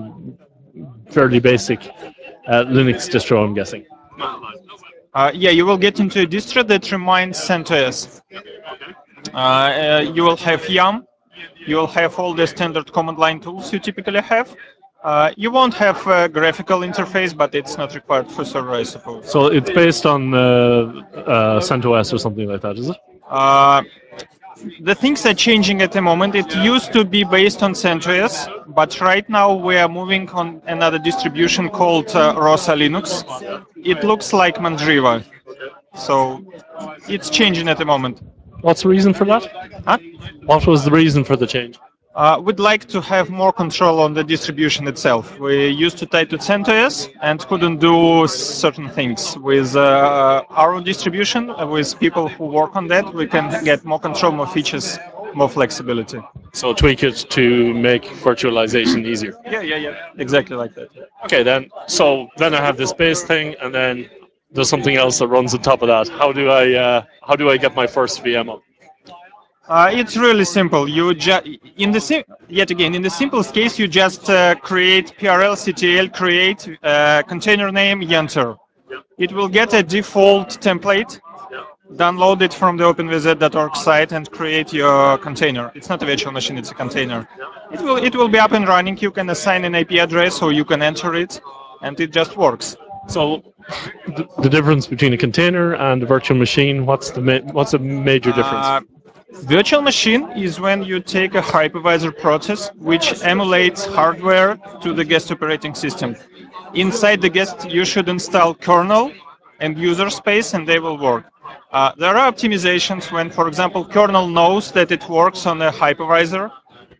a fairly basic uh, Linux distro, I'm guessing. Uh, yeah, you will get into a distro that reminds CentOS. Uh, uh, you will have Yum. You will have all the standard command line tools you typically have. Uh, you won't have a graphical interface, but it's not required for server, I suppose. So it's based on uh, uh, CentOS or something like that, is it? Uh, the things are changing at the moment. It used to be based on CentOS, but right now we are moving on another distribution called uh, Rosa Linux. It looks like Mandriva, so it's changing at the moment. What's the reason for that? Huh? What was the reason for the change? Uh, we'd like to have more control on the distribution itself. We used to tie to CentOS and couldn't do certain things. With uh, our distribution, uh, with people who work on that, we can get more control, more features, more flexibility. So tweak it to make virtualization easier. Yeah, yeah, yeah. Exactly like that. Okay, then. So then I have this base thing, and then there's something else that runs on top of that. How do I uh, how do I get my first V M up? Uh, it's really simple. You just in the sim- yet again in the simplest case, you just uh, create P R L C T L, create uh, container name, enter. It will get a default template. Download it from the OpenVZ dot org site and create your container. It's not a virtual machine; it's a container. It will it will be up and running. You can assign an I P address or you can enter it, and it just works. So the, the difference between a container and a virtual machine, what's the ma- what's a major difference? Uh, Virtual machine is when you take a hypervisor process which emulates hardware to the guest operating system. Inside the guest, you should install kernel and user space, and they will work. Uh, there are optimizations when, for example, kernel knows that it works on a hypervisor,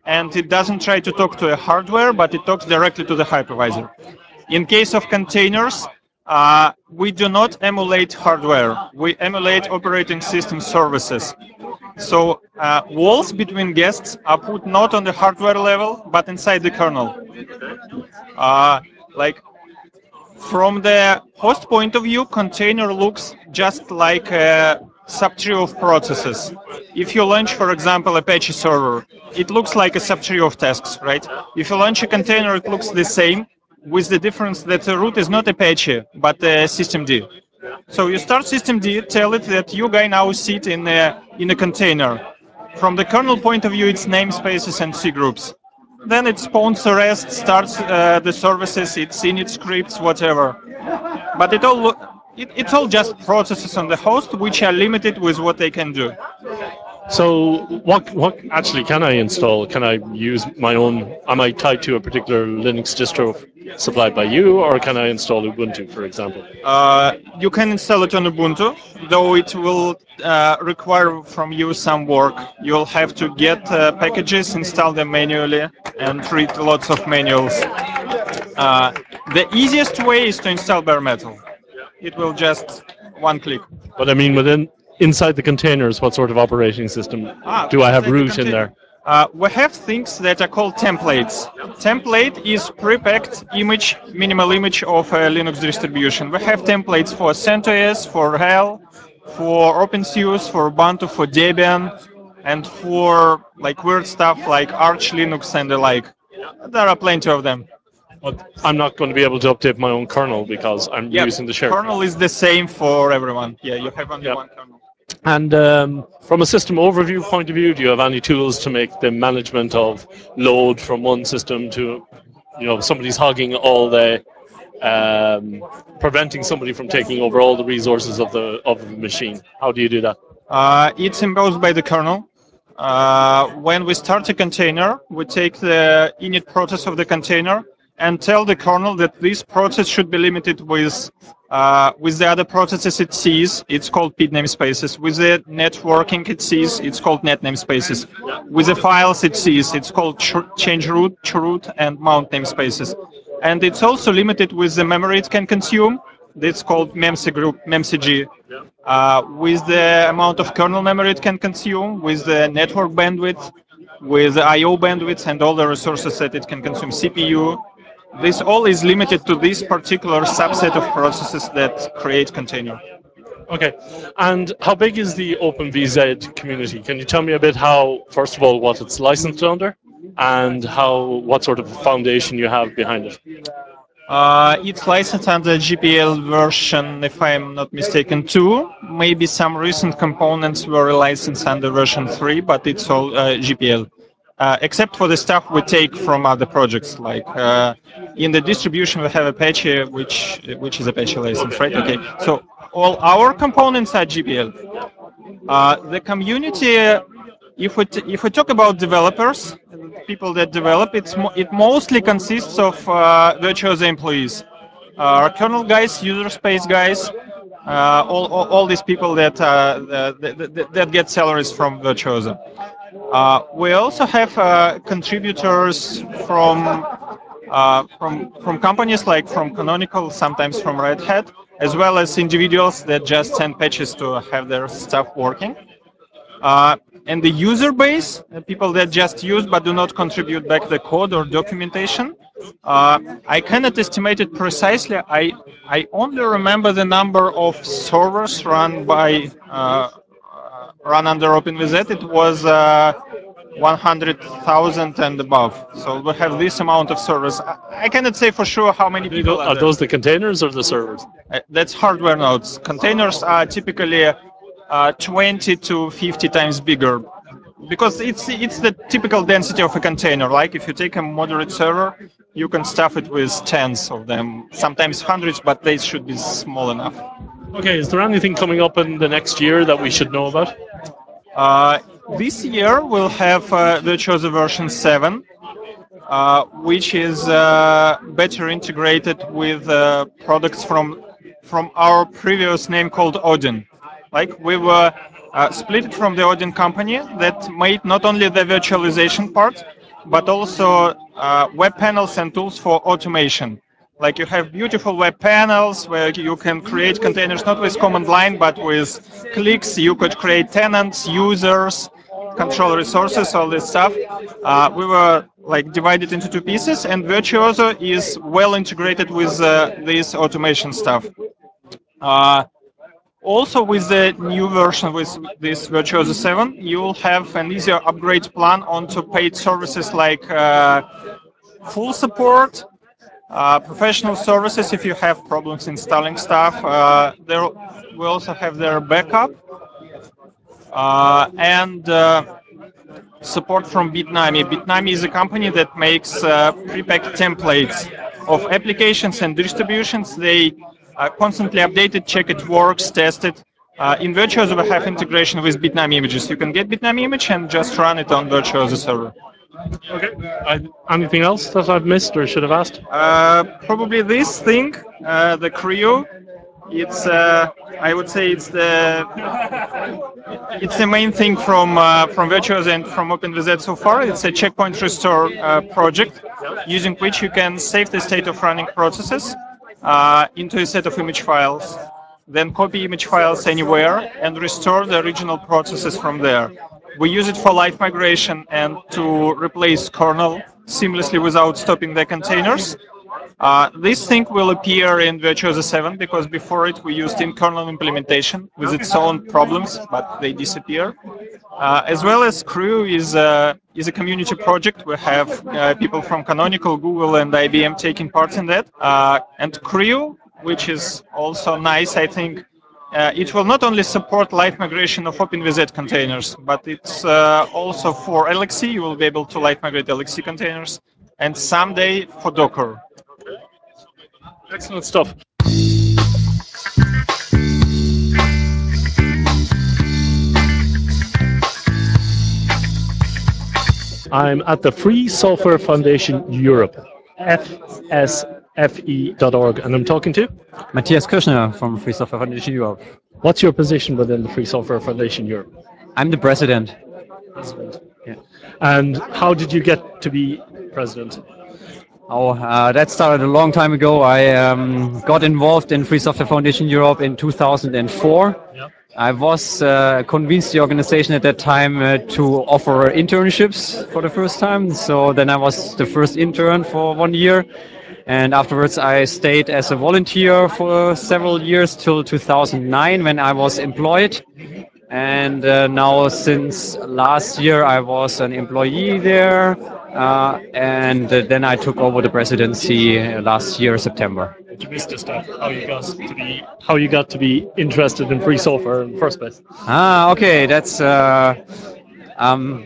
and it doesn't try to talk to a hardware, but it talks directly to the hypervisor. In case of containers, uh, we do not emulate hardware. We emulate operating system services. So uh, walls between guests are put not on the hardware level, but inside the kernel. Uh, like from the host point of view, container looks just like a subtree of processes. If you launch, for example, Apache server, it looks like a subtree of tasks, right? If you launch a container, it looks the same, with the difference that the root is not Apache, but uh, systemd. So you start systemd, tell it that you guy now sit in a, in a container. From the kernel point of view, it's namespaces and C groups. Then it spawns the rest, starts uh, the services, it's init scripts, whatever. But it all it, it's all just processes on the host which are limited with what they can do. So what what actually can I install? Can I use my own? Am I tied to a particular Linux distro supplied by you, or can I install Ubuntu, for example? Uh, you can install it on Ubuntu, though it will uh, require from you some work. You'll have to get uh, packages, install them manually, and read lots of manuals. Uh, the easiest way is to install bare metal. It will just one click. But I mean, within inside the containers, what sort of operating system Ah, do I have inside the root in container. there? Uh, we have things that are called templates. Template is pre-packed image, minimal image of a Linux distribution. We have templates for CentOS, for H E L, for OpenSUSE, for Ubuntu, for Debian, and for like weird stuff like Arch Linux and the like. There are plenty of them. But I'm not going to be able to update my own kernel because I'm Yeah, using the shared kernel is the same for everyone. Yeah, you have only Yeah. one kernel. And um, from a system overview point of view, do you have any tools to make the management of load from one system to, you know, somebody's hogging all the, um, preventing somebody from taking over all the resources of the of the machine? How do you do that? Uh, it's imposed by the kernel. Uh, when we start a container, we take the init process of the container and tell the kernel that this process should be limited with uh, with the other processes it sees. It's called P I D namespaces. With the networking it sees, it's called net namespaces. With the files it sees, it's called ch change root, chroot, and mount namespaces. And it's also limited with the memory it can consume. That's called memcg group, memcg. Uh, with the amount of kernel memory it can consume, with the network bandwidth, with the I O bandwidth, and all the resources that it can consume, C P U. This all is limited to this particular subset of processes that create container. Okay, and how big is the OpenVZ community? Can you tell me a bit how, first of all, what it's licensed under, and how what sort of foundation you have behind it? Uh, it's licensed under G P L version, if I'm not mistaken, two. Maybe some recent components were licensed under version three, but it's all uh, G P L. Uh, except for the stuff we take from other projects, like uh, in the distribution we have Apache, which which is Apache license, right? Okay, so all our components are G P L. Uh, the community, uh, if we t if we talk about developers, people that develop, it's mo it mostly consists of uh, Virtuoso employees, uh, kernel guys, user space guys, uh, all, all all these people that uh, that, that, that get salaries from Virtuoso. Uh, we also have uh, contributors from uh, from from companies like from Canonical, sometimes from Red Hat, as well as individuals that just send patches to have their stuff working. Uh, and the user base, uh, people that just use but do not contribute back the code or documentation, uh, I cannot estimate it precisely. I I only remember the number of servers run by uh, run under OpenVZ. It was uh, one hundred thousand and above. So we have this amount of servers. I, I cannot say for sure how many people are Are there. those the containers or the servers? Uh, That's hardware nodes. Containers are typically uh, twenty to fifty times bigger because it's it's the typical density of a container. Like if you take a moderate server, you can stuff it with tens of them, sometimes hundreds, but they should be small enough. Okay, is there anything coming up in the next year that we should know about? Uh, this year we'll have uh, Virtuoso version seven, uh, which is uh, better integrated with uh, products from from our previous name called Odin. Like we were uh, split from the Odin company that made not only the virtualization part, but also uh, web panels and tools for automation. Like you have beautiful web panels where you can create containers not with command line, but with clicks. You could create tenants, users, control resources, all this stuff. Uh, we were like divided into two pieces, and Virtuoso is well integrated with uh, this automation stuff. Uh, also, with the new version, with this Virtuoso seven, you will have an easier upgrade plan onto paid services like uh, full support, uh, professional services if you have problems installing stuff. Uh, there we also have their backup uh, and uh, support from Bitnami. Bitnami is a company that makes uh, prepacked templates of applications and distributions. They uh, constantly update it, check it works, test it. Uh, in Virtuoso, we have integration with Bitnami images. You can get Bitnami image and just run it on Virtuoso server. Okay. I, anything else that I've missed or should have asked? Uh, probably this thing, uh, the Creo. It's, uh, I would say, it's the it's the main thing from uh, from Virtuoso and from OpenVZ so far. It's a checkpoint restore uh, project using which you can save the state of running processes uh, into a set of image files, then copy image files anywhere and restore the original processes from there. We use it for live migration and to replace kernel seamlessly without stopping the containers. Uh, this thing will appear in Virtuoso seven because before it we used in-kernel implementation with its own problems, but they disappear. Uh, as well as Creo is a, is a community project. We have uh, people from Canonical, Google, and I B M taking part in that. Uh, and Creo, which is also nice, I think, uh, it will not only support live migration of OpenVZ containers, but it's uh, also for L X C. You will be able to live migrate L X C containers, and someday for Docker. Excellent stuff. I'm at the Free Software Foundation Europe, F S F E dot org, and I'm talking to Matthias Kirschner from Free Software Foundation Europe. What's your position within the Free Software Foundation Europe? I'm the president. President. Yeah. And how did you get to be president? Oh, uh, that started a long time ago. I um, got involved in Free Software Foundation Europe in two thousand four. Yeah. I was uh, convinced the organization at that time uh, to offer internships for the first time. So then I was the first intern for one year. And afterwards I stayed as a volunteer for several years till two thousand nine when I was employed. And uh, now since last year I was an employee there. Uh, and uh, then I took over the presidency last year, September. You missed a step. How you got to be how you got to be interested in free software in the first place? Ah, okay, that's uh, um,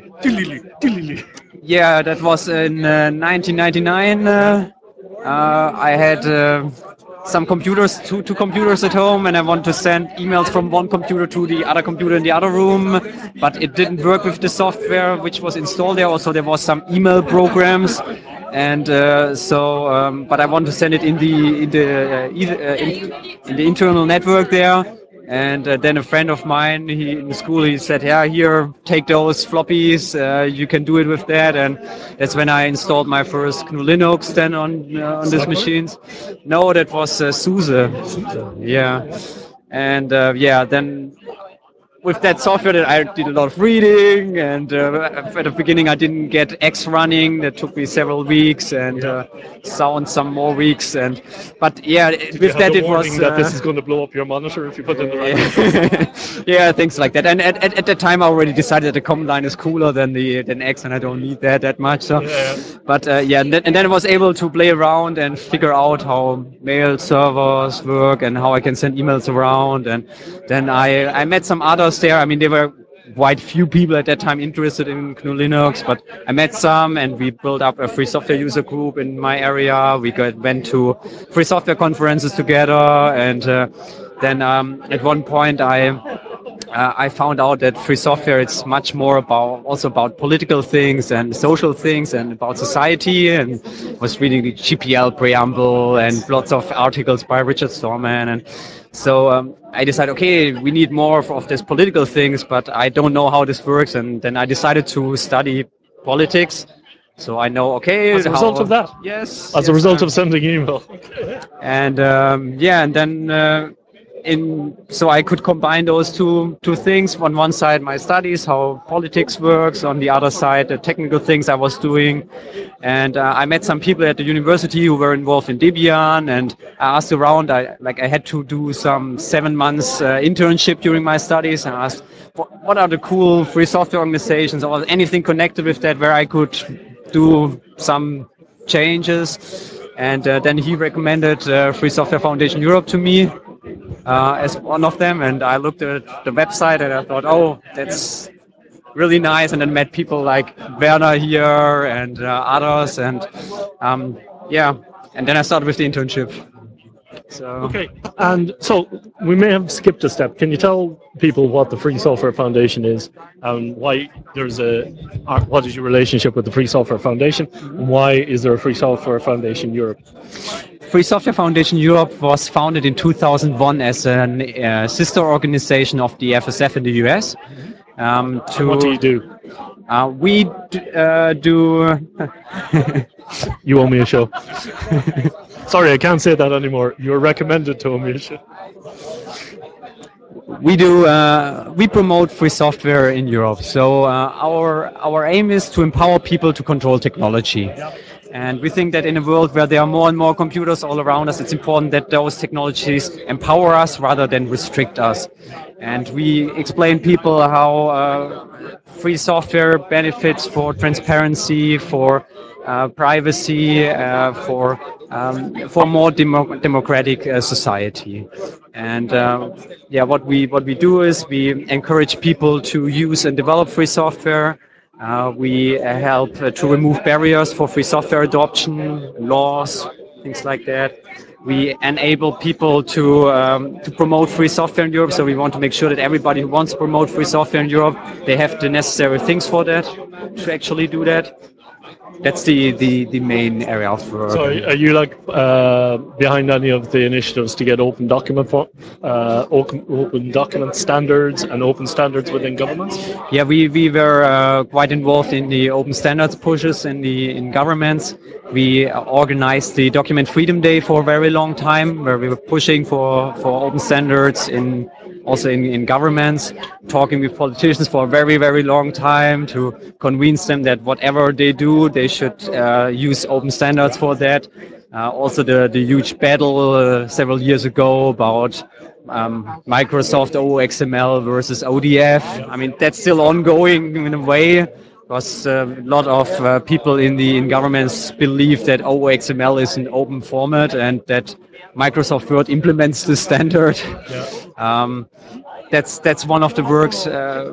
yeah, that was in uh, nineteen ninety-nine. Uh, uh, I had uh, some computers, two, two computers at home, and I wanted to send emails from one computer to the other computer in the other room, but it didn't work with the software which was installed there. Also, there was some email programs, and uh, so, um, but I want to send it in the in the uh, either, uh, in, in the internal network there. And uh, then a friend of mine, he, in school, he said, "Yeah, here, take those floppies. Uh, you can do it with that." And that's when I installed my first G N U Linux then on uh, on these machines. No, that was uh, SUSE. Yeah, and uh, yeah, then with that software that I did a lot of reading, and uh, at the beginning I didn't get X running. That took me several weeks, and uh, Sound some more weeks. And but yeah, Did with that it was that uh, this is going to blow up your monitor if you put it in the right. yeah, things like that. And at, at, at the time I already decided that the command line is cooler than the than X, and I don't need that that much. So, Yeah. but uh, yeah, and then, and then I was able to play around and figure out how mail servers work and how I can send emails around. And then I I met some others there. I mean, there were quite few people at that time interested in G N U Linux, but I met some, and we built up a free software user group in my area. We got, went to free software conferences together, and uh, then um, at one point I uh, I found out that free software it's much more about also about political things and social things and about society, and was reading the G P L preamble and lots of articles by Richard Stallman. And so um, I decided, okay, we need more of, of this political things, but I don't know how this works. And then I decided to study politics. So I know, okay, As a how- result of that? Yes. As a yes, result uh, of sending email? and um, yeah, and then uh, in so I could combine those two two things. On one side, my studies, how politics works. On the other side, the technical things I was doing. And uh, I met some people at the university who were involved in Debian, and I asked around. I like I had to do some seven months uh, internship during my studies, and I asked what, what are the cool free software organizations or anything connected with that where I could do some changes. And uh, then he recommended uh, Free Software Foundation Europe to me uh, as one of them. And I looked at the website and I thought, oh, that's really nice. And then met people like Werner here and uh, others. And um, yeah, and then I started with the internship. So Okay, and so we may have skipped a step. Can you tell people what the Free Software Foundation is and why there's a, uh, what is your relationship with the Free Software Foundation, and why is there a Free Software Foundation Europe? Free Software Foundation Europe was founded in two thousand one as a uh, sister organization of the F S F in the U S. Um, to, what do you do? Uh, we d- uh, do. You owe me a show. Sorry, I can't say that anymore. You're recommended to owe me a show. We do. Uh, we promote free software in Europe. So uh, our our aim is to empower people to control technology. And we think that in a world where there are more and more computers all around us, it's important that those technologies empower us rather than restrict us. And we explain people how uh, free software benefits for transparency, for uh, privacy, uh, for um, for more demo- democratic uh, society. And uh, yeah, what we what we do is we encourage people to use and develop free software. Uh, we uh, help uh, to remove barriers for free software adoption, laws, things like that. We enable people to um, to promote free software in Europe. So we want to make sure that everybody who wants to promote free software in Europe, they have the necessary things for that to actually do that. That's the, the, the main area of work. So are you like uh, behind any of the initiatives to get open document for, uh, open, open document standards and open standards within governments? Yeah, we, we were uh, quite involved in the open standards pushes in the in governments. We organized the Document Freedom Day for a very long time, where we were pushing for, for open standards in also in, in governments, talking with politicians for a very, very long time to convince them that whatever they do, they should uh, use open standards for that. Uh, also the, the huge battle uh, several years ago about um, Microsoft O X M L versus O D F. I mean, that's still ongoing in a way, because uh, a lot of uh, people in the in governments believe that O X M L is an open format and that Microsoft Word implements the standard. Yeah. Um, that's that's one of the works uh,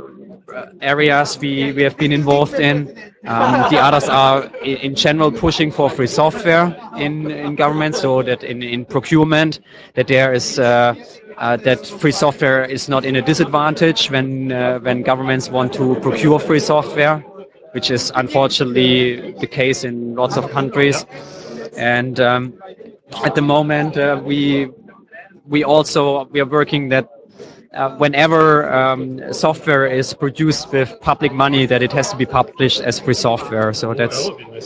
areas we, we have been involved in. Um, the others are in, in general pushing for free software in, in government, so that in, in procurement that there is uh, uh, that free software is not in a disadvantage when uh, when governments want to procure free software, which is unfortunately the case in lots of countries. And um, at the moment uh, we we also we are working that uh, whenever um, software is produced with public money, that it has to be published as free software. So that's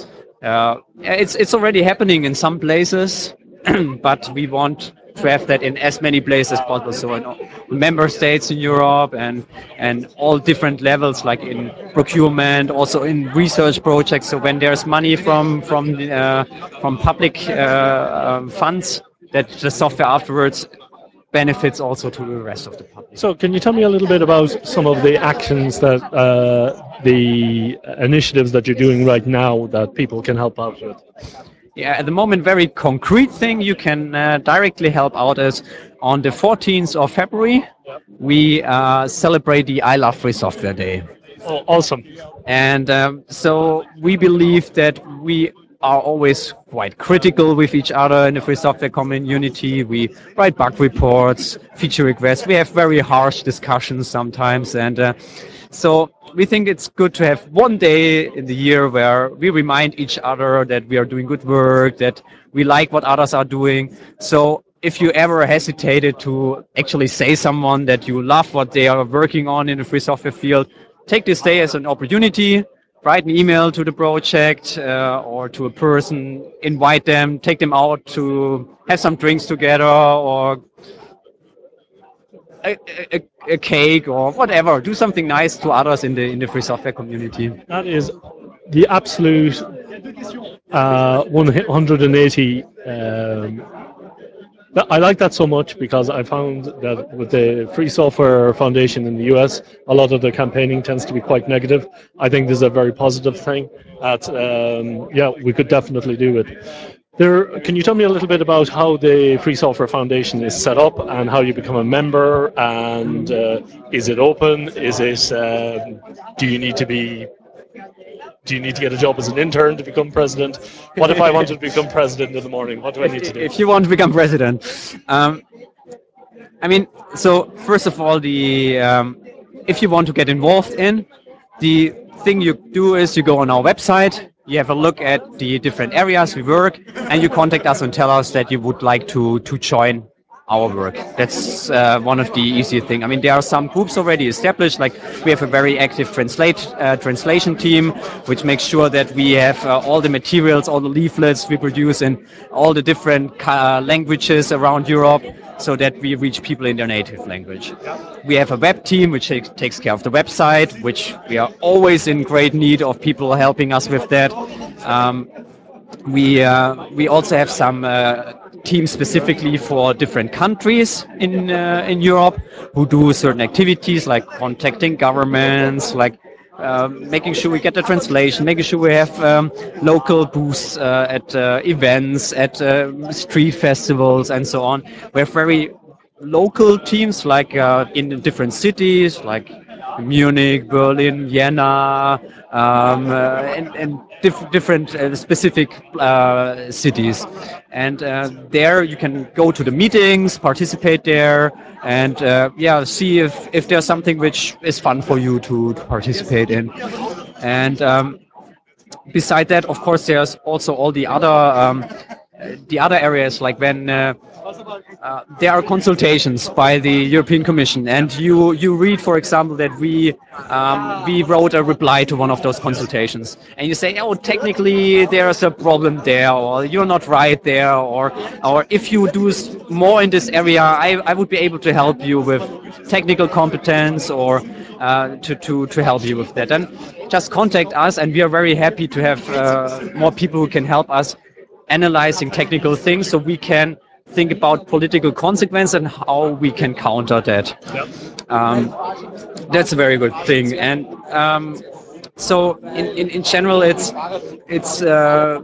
uh, it's it's already happening in some places, but we want to have that in as many places as possible. So in member states in Europe and and all different levels, like in procurement, also in research projects. So when there's money from from uh, from public uh, uh, funds, that the software afterwards benefits also to the rest of the public. So can you tell me a little bit about some of the actions that uh, the initiatives that you're doing right now that people can help out with? Yeah, at the moment, very concrete thing you can uh, directly help out is on the fourteenth of February, we uh, celebrate the I Love Free Software Day. Oh, awesome. And um, so we believe that we are always quite critical with each other in the free software community. We write bug reports, feature requests. We have very harsh discussions sometimes. And uh, so we think it's good to have one day in the year where we remind each other that we are doing good work, that we like what others are doing. So if you ever hesitated to actually say someone that you love what they are working on in the free software field, take this day as an opportunity write an email to the project uh, or to a person, invite them, take them out to have some drinks together, or a, a, a cake or whatever. Do something nice to others in the in the free software community. That is the absolute uh, one hundred eighty. Um, that- I like that so much because I found that with the Free Software Foundation in the U S, a lot of the campaigning tends to be quite negative. I think this is a very positive thing. That um, yeah, we could definitely do it. There, can you tell me a little bit about how the Free Software Foundation is set up and how you become a member? And uh, is it open? Is it? Um, do you need to be? Do you need to get a job as an intern to become president? What if I wanted to become president in the morning? What do I need to do? If you want to become president, um, I mean, so first of all, the um, if you want to get involved in, the thing you do is you go on our website, you have a look at the different areas we work, and you contact us and tell us that you would like to to join our work. That's uh, one of the easiest things. I mean, there are some groups already established. Like we have a very active translate uh, translation team, which makes sure that we have uh, all the materials, all the leaflets we produce in all the different uh, languages around Europe, so that we reach people in their native language. We have a web team which takes takes care of the website, which we are always in great need of people helping us with that. Um, we uh, we also have some uh, teams specifically for different countries in uh, in Europe who do certain activities like contacting governments, like uh, making sure we get the translation, making sure we have um, local booths uh, at uh, events, at uh, street festivals, and so on. We have very local teams like uh, in different cities like Munich, Berlin, Vienna, um, uh, and, and diff- different uh, specific uh, cities. And uh, there you can go to the meetings, participate there, and uh, yeah, see if, if there's something which is fun for you to, to participate in. And um, beside that, of course, there's also all the other um, the other areas, like when uh, uh, there are consultations by the European Commission, and you you read, for example, that we um, we wrote a reply to one of those consultations, and you say, oh, technically there's a problem there, or you're not right there, or or if you do s- more in this area, I, I would be able to help you with technical competence, or uh, to, to to help you with that. And just contact us, and we are very happy to have uh, more people who can help us analyzing technical things, so we can think about political consequence and how we can counter that. Yep. Um, that's a very good thing. And um, so in, in, in general, it's it's uh,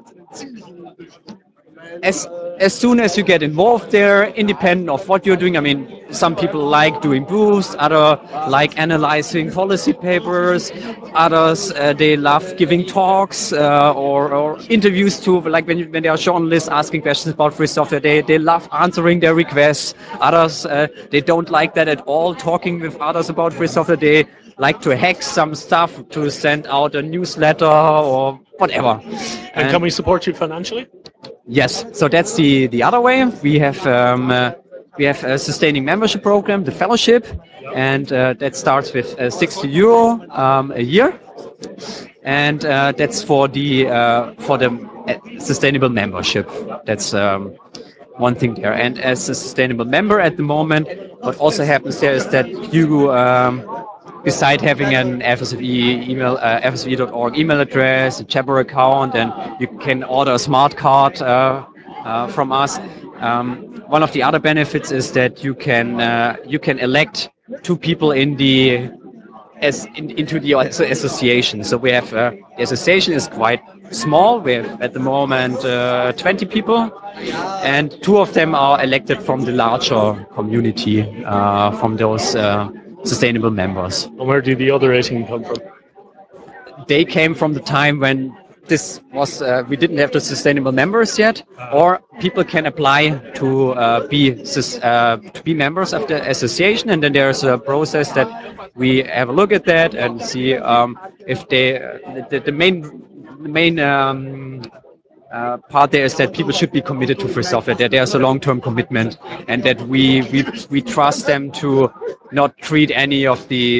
as as soon as you get involved there, independent of what you're doing. I mean, some people like doing booths, other like analyzing policy papers, others uh, they love giving talks uh, or, or interviews too. Like when you, when there are journalists asking questions about free software, they they love answering their requests. Others uh, they don't like that at all. Talking with others about free software, they like to hack some stuff to send out a newsletter or whatever. And, And can we support you financially? Yes, so that's the the other way. We have um, uh, we have a sustaining membership program, the fellowship, and uh, that starts with uh, sixty euro um, a year, and uh, that's for the uh, for the uh, sustainable membership. That's um, one thing there. And as a sustainable member at the moment, what also happens there is that you. Um, Beside having an F S F E email, uh, F S F E dot org email address, a Jabber account, and you can order a smart card uh, uh, from us. Um, one of the other benefits is that you can uh, you can elect two people in the as in, into the association. So we have uh, the association is quite small. We have at the moment uh, twenty people, and two of them are elected from the larger community, uh, from those uh, sustainable members. And where do the other eighteen come from? They came from the time when this was uh, we didn't have the sustainable members yet, or people can apply to uh, be uh, to be members of the association, and then there's a process that we have a look at that and see um, if they the, the main the main um, uh, part there is that people should be committed to free software, that there's a long-term commitment, and that we, we we trust them to not treat any of the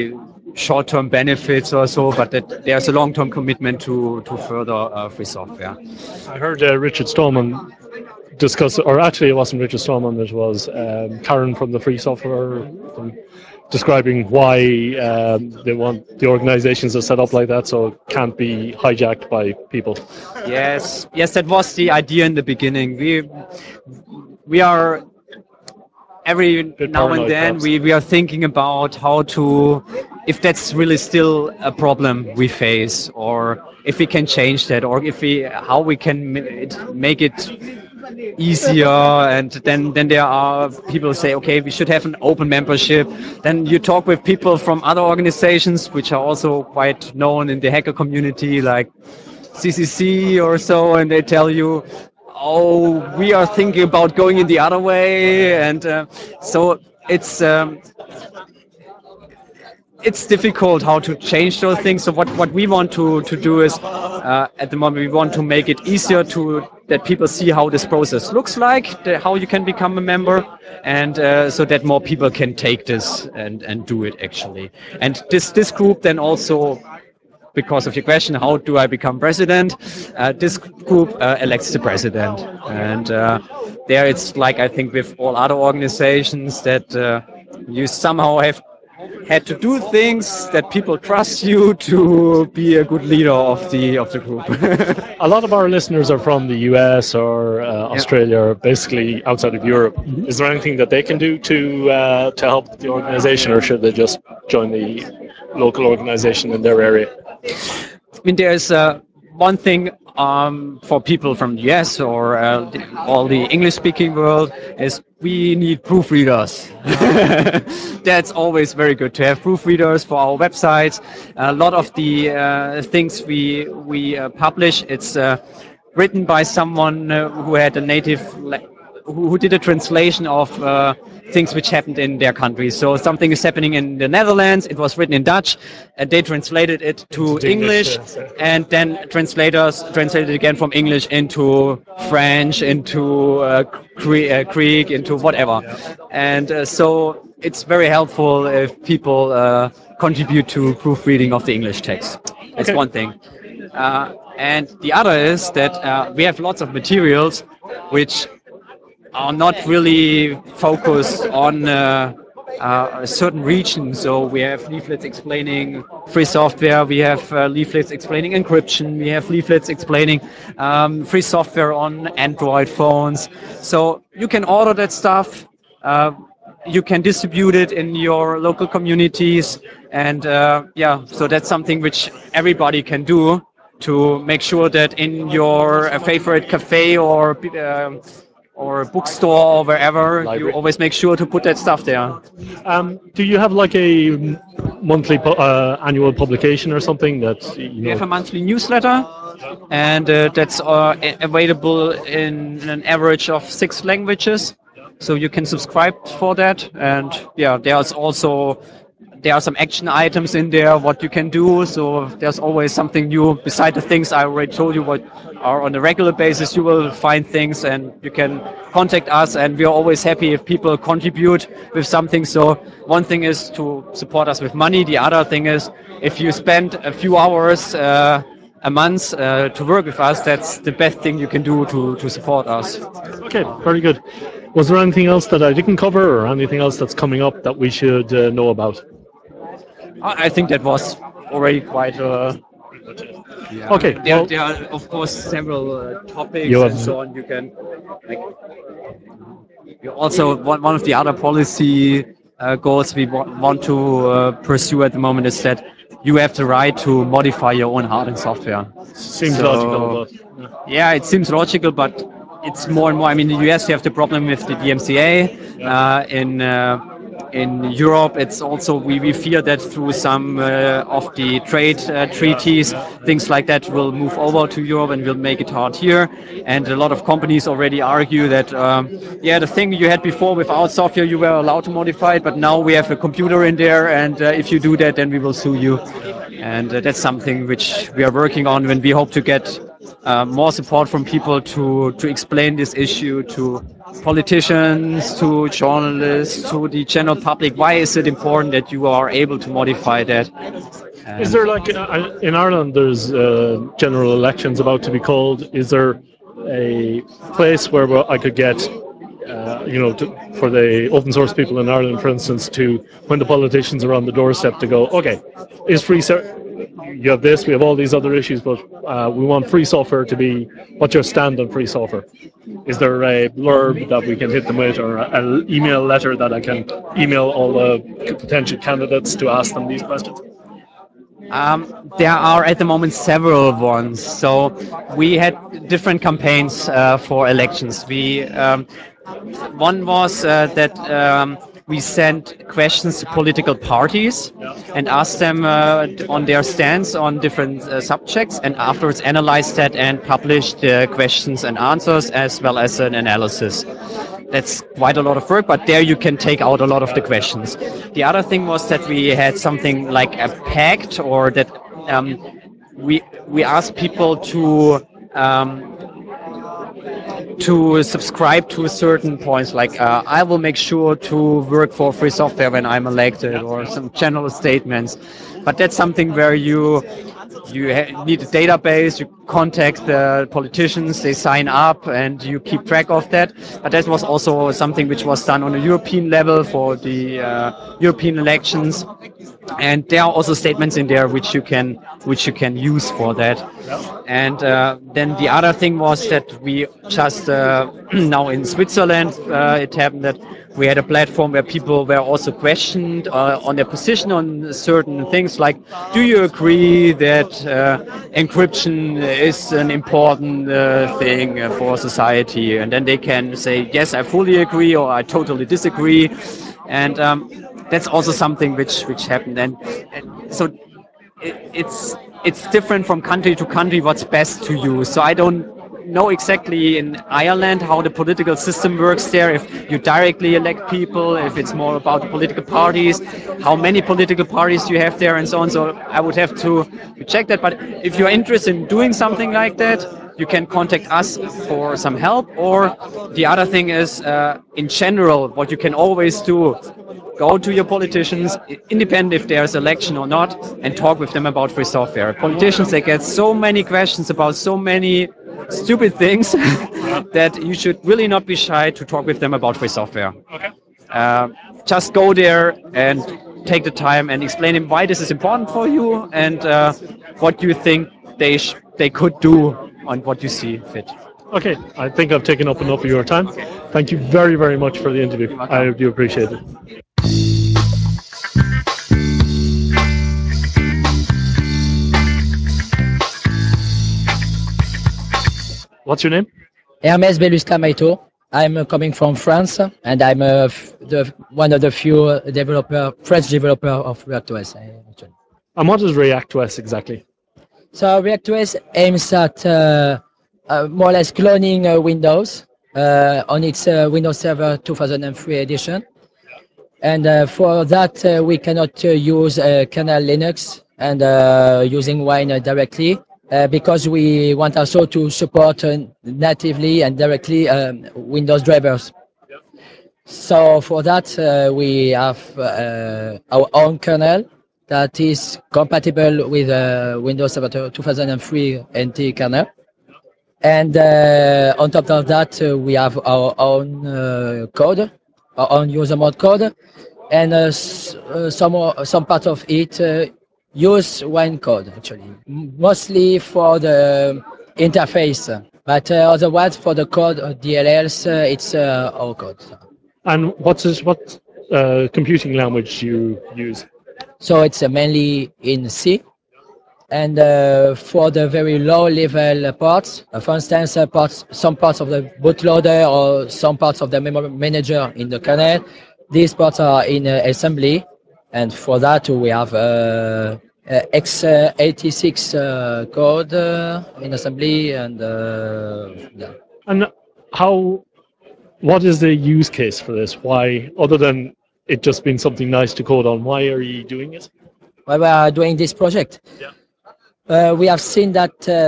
short-term benefits or so, but that there's a long-term commitment to to further uh, free software. I heard uh, Richard Stallman discuss, or actually it wasn't Richard Stallman, it was um, Karen from the Free Software, um, describing why um, they want the organizations are set up like that so it can't be hijacked by people. Yes, yes, that was the idea in the beginning. We we are every Bit now and paranoid, then perhaps. we, we are thinking about how to, if that's really still a problem we face, or if we can change that, or if we how we can ma- it, make it easier. And then then there are people who say, okay, we should have an open membership. Then you talk with people from other organizations which are also quite known in the hacker community, like C C C or so, and they tell you, oh, we are thinking about going in the other way. And uh, so it's um, it's difficult how to change those things. So what, what we want to, to do is, uh, at the moment, we want to make it easier to that people see how this process looks like, the, how you can become a member, and uh, so that more people can take this and, and do it actually. And this this group then also, because of your question, how do I become president? Uh, this group uh, elects the president, and uh, there it's like I think with all other organizations that uh, you somehow have had to do things that people trust you to be a good leader of the of the group. A lot of our listeners are from the U S or uh, Australia, or basically outside of Europe. Mm-hmm. Is there anything that they can do to uh, to help the organization, or should they just join the local organization in their area? I mean, there's uh, one thing um, for people from the U S or uh, the, all the English-speaking world is we need proofreaders. That's always very good to have proofreaders for our websites. A lot of the uh, things we we uh, publish, it's uh, written by someone uh, who had a native. La- who, who did a translation of uh, things which happened in their country. So something is happening in the Netherlands, it was written in Dutch, and they translated it to Into English, English, yes, yeah. and then translators translated it again from English into French, into uh, Cre- uh, Greek, into whatever. And uh, so it's very helpful if people uh, contribute to proofreading of the English text. It's Okay. one thing. Uh, and the other is that uh, we have lots of materials which are not really focused on uh, uh, a certain region. So we have leaflets explaining free software, we have uh, leaflets explaining encryption, we have leaflets explaining um, free software on Android phones. So you can order that stuff. Uh, you can distribute it in your local communities, and uh, yeah, so that's something which everybody can do to make sure that in your uh, favorite cafe or uh, or bookstore or wherever, Library. you always make sure to put that stuff there. Um, do you have like a monthly, pu- uh, annual publication or something that you We know? have a monthly newsletter, and uh, that's uh, a- available in an average of six languages. So you can subscribe for that, and yeah, there's also there are some action items in there what you can do. So there's always something new beside the things I already told you what are on a regular basis. You will find things, and you can contact us, and we are always happy if people contribute with something. So one thing is to support us with money. The other thing is if you spend a few hours uh, a month uh, to work with us, that's the best thing you can do to, to support us. Okay, very good. Was there anything else that I didn't cover, or anything else that's coming up that we should uh, know about? I I think that was already quite. Uh, yeah. Okay, There, well, there are of course several uh, topics you and have so on. You can like. You also one one of the other policy uh, goals we wa- want to uh, pursue at the moment is that you have the right to modify your own hardware and software. seems logical, So but yeah. yeah, it seems logical, but it's more and more. I mean, in the U S you have the problem with the D M C A. Uh, in uh, in Europe, it's also we, we fear that through some uh, of the trade uh, treaties, things like that will move over to Europe and will make it hard here. And a lot of companies already argue that um, yeah, the thing you had before without software, you were allowed to modify it, but now we have a computer in there, and uh, if you do that, then we will sue you. And uh, that's something which we are working on, when we hope to get uh, more support from people to to explain this issue to politicians to journalists to the general public. Why is it important that you are able to modify that? Is And there like uh, in Ireland? There's uh, general elections about to be called. Is there a place where I could get, uh, you know, to, for the open source people in Ireland, for instance, to when the politicians are on the doorstep to go, okay, is free software? You have this, we have all these other issues, but uh, we want free software to be. What's your stand on free software? Is there a blurb that we can hit them with, or an email letter that I can email all the potential candidates to ask them these questions? Um, there are at the moment several ones. So we had different campaigns uh, for elections. We um, one was uh, that um, we sent questions to political parties and asked them uh, on their stance on different uh, subjects, and afterwards analyzed that and published the questions and answers as well as an analysis. That's quite a lot of work, but there you can take out a lot of the questions. The other thing was that we had something like a pact, or that um, we we asked people to um, to subscribe to certain points, like uh, I will make sure to work for free software when I'm elected, or some general statements. But that's something where you you ha- need a database, you contact the politicians, they sign up, and you keep track of that. But that was also something which was done on a European level for the uh, European elections, and there are also statements in there which you can which you can use for that. And uh, then the other thing was that we just uh, now in Switzerland uh, it happened that we had a platform where people were also questioned uh, on their position on certain things, like, do you agree that uh, encryption is an important uh, thing uh, for society? And then they can say, yes, I fully agree, or I totally disagree. And um, that's also something which which happened. And, and so it, it's it's different from country to country what's best to use. So I don't know exactly in Ireland how the political system works there, if you directly elect people, if it's more about the political parties, how many political parties you have there, and so on. So I would have to check that. But if you're interested in doing something like that, you can contact us for some help. Or the other thing is, uh, in general, what you can always do, go to your politicians, independent if there's election or not, and talk with them about free software. Politicians, they get so many questions about so many stupid things that you should really not be shy to talk with them about free software. Uh, just go there and take the time and explain them why this is important for you, and uh, what you think they sh- they could do on what you see fit. Okay, I think I've taken up enough of your time. Thank you very, very much for the interview. I do appreciate it. What's your name? Hermès Belus-Camaito. I'm uh, coming from France, and I'm uh, f- the, one of the few uh, developer, French developer of ReactOS. uh, Actually. And what is ReactOS exactly? So ReactOS aims at uh, uh, more or less cloning uh, Windows uh, on its uh, Windows Server two thousand three edition. And uh, for that, uh, we cannot uh, use uh, kernel Linux and uh, using Wine uh, directly, uh, because we want also to support uh, natively and directly um, Windows drivers. So for that, uh, we have uh, our own kernel that is compatible with uh, Windows Server two thousand three N T kernel. And uh, on top of that, uh, we have our own uh, code, our own user mode code, and uh, s- uh, some more- some part of it uh, use Wine code actually, M- mostly for the interface, but uh, otherwise for the code uh, D L Ls, uh, it's uh, our code. And what's this, what uh, computing language you use? So it's uh, mainly in C. And uh, for the very low level parts, uh, for instance, uh, parts, some parts of the bootloader or some parts of the memory manager in the kernel, these parts are in uh, assembly. And for that, we have uh, uh, x eighty-six uh, code uh, in assembly. And uh, yeah. And how, what is the use case for this? Why, other than it just being something nice to code on, why are you doing it? Why we are doing this project? Yeah. Uh, we have seen that uh,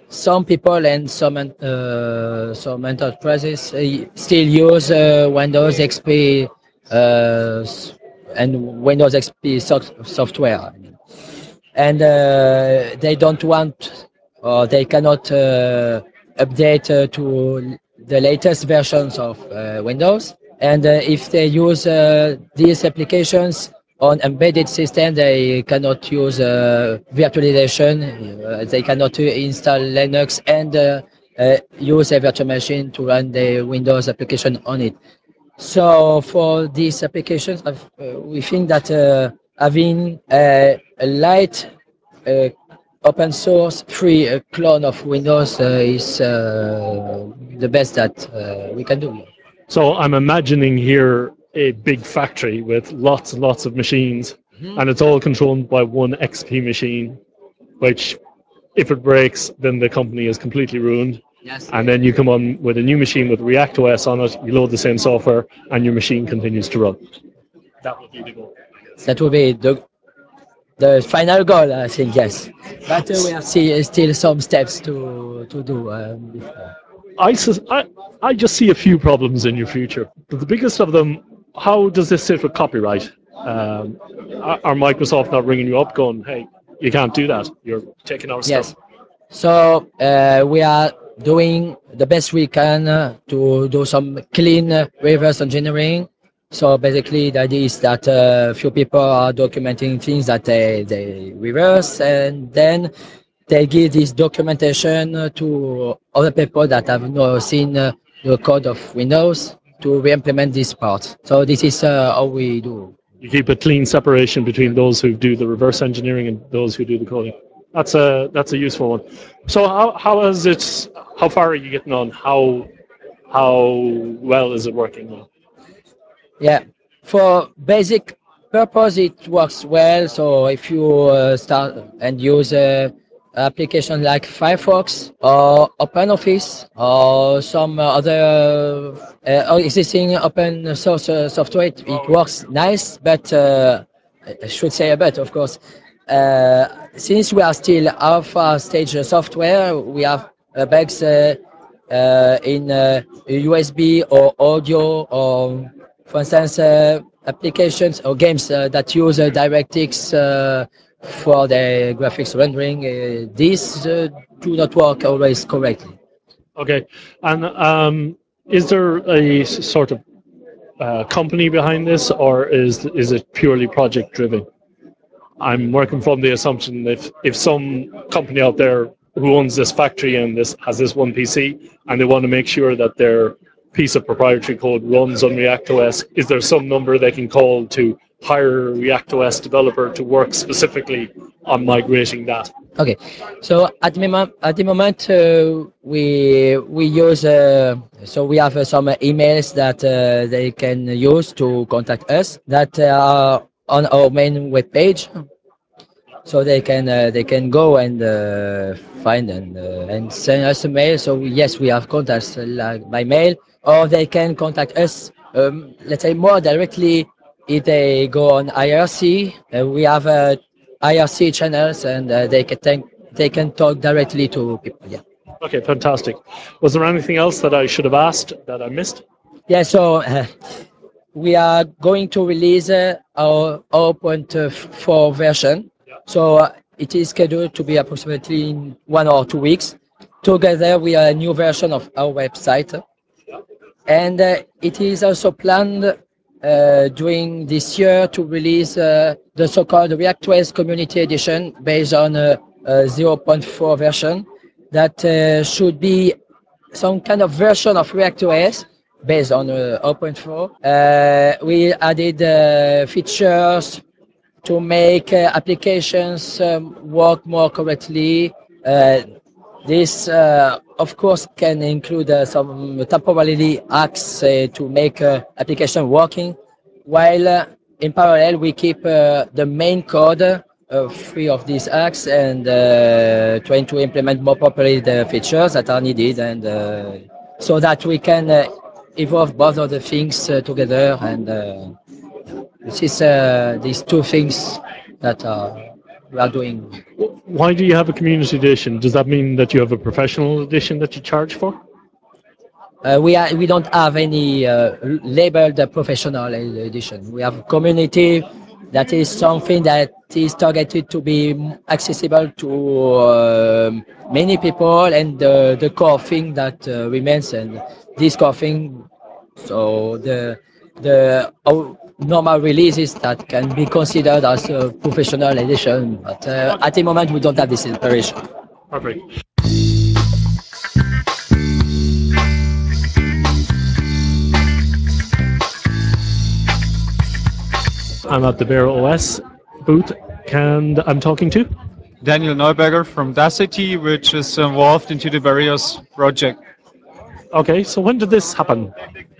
some people and some uh, some enterprises uh, still use uh, Windows X P uh, and Windows X P soft software. I mean. And uh, they don't want or they cannot uh, update uh, to the latest versions of uh, Windows. And uh, if they use uh, these applications on embedded system, they cannot use uh, virtualization. Uh, they cannot install Linux and uh, uh, use a virtual machine to run the Windows application on it. So for these applications, uh, we think that uh, having a, a light uh, open source free uh, clone of Windows uh, is uh, the best that uh, we can do. So I'm imagining here a big factory with lots and lots of machines, Mhm. and it's all controlled by one X P machine, which, if it breaks, then the company is completely ruined. Yes. And then you come on with a new machine with React O S on it, you load the same software, and your machine continues to run. That would be the goal. That will be the the final goal, I think. Yes, but uh, we have see, still some steps to to do um, before. I, sus- I, I just see a few problems in your future. But the biggest of them, how does this sit with copyright? Um, are, are Microsoft not ringing you up going, hey, you can't do that, you're taking our Yes. stuff? So uh, we are doing the best we can uh, to do some clean uh, reverse engineering. So basically, the idea is that a uh, few people are documenting things that they, they reverse, and then they give this documentation uh, to other people that have not seen uh, the code of Windows to re-implement this part. So this is uh, how we do. You keep a clean separation between those who do the reverse engineering and those who do the coding. That's a that's a useful one. So how how is it? How far are you getting on? How how well is it working now? Yeah, for basic purpose it works well. So if you uh, start and use a application like Firefox or OpenOffice or some other uh, existing open source uh, software, it, it works nice. But uh, I should say a but, of course. Uh, since we are still alpha stage software, we have uh, bugs uh, uh, in uh, U S B or audio or, for instance, uh, applications or games uh, that use uh, DirectX uh, for the graphics rendering. Uh, these uh, do not work always correctly. Okay, and um, is there a s- sort of uh, company behind this, or is is it purely project driven? I'm working from the assumption that if, if some company out there who owns this factory and this has this one P C and they want to make sure that their piece of proprietary code runs on React O S, is there some number they can call to hire a React O S developer to work specifically on migrating that? Okay, so at the moment, at the moment uh, we we use uh, so we have uh, some emails that uh, they can use to contact us that are on our main web page. So they can uh, they can go and uh, find and uh, and send us a mail. So we, yes, we have contacts uh, like by mail, or they can contact us. Um, let's say more directly if they go on I R C. Uh, we have uh, I R C channels, and uh, they can think, they can talk directly to people. Yeah. Okay, fantastic. Was there anything else that I should have asked that I missed? Yeah. So. Uh, we are going to release uh, our zero point four version. So uh, it is scheduled to be approximately in one or two weeks. Together with a new version of our website. And uh, it is also planned uh, during this year to release uh, the so-called ReactOS Community Edition based on a, a zero point four version that uh, should be some kind of version of ReactOS based on uh, zero point four. Uh, we added uh, features to make uh, applications um, work more correctly. Uh, this, uh, of course, can include uh, some temporarily hacks uh, to make uh, application working, while uh, in parallel we keep uh, the main code uh, free of these hacks and uh, trying to implement more properly the features that are needed, and uh, so that we can uh, evolve both of the things uh, together. And uh, this is uh, these two things that are we are doing. Why do you have a community edition? Does that mean that you have a professional edition that you charge for? Uh, we are we don't have any uh, labeled professional edition. We have community. That is something that is targeted to be accessible to um many people, and uh, the core thing that uh, we mentioned, this core thing. So the the uh, normal releases that can be considered as a professional edition, but uh, at the moment we don't have this separation. Perfect. I'm at the Bear O S booth, and I'm talking to Daniel Neuberger from Dacity, which is involved into the various project. Okay, so when did this happen?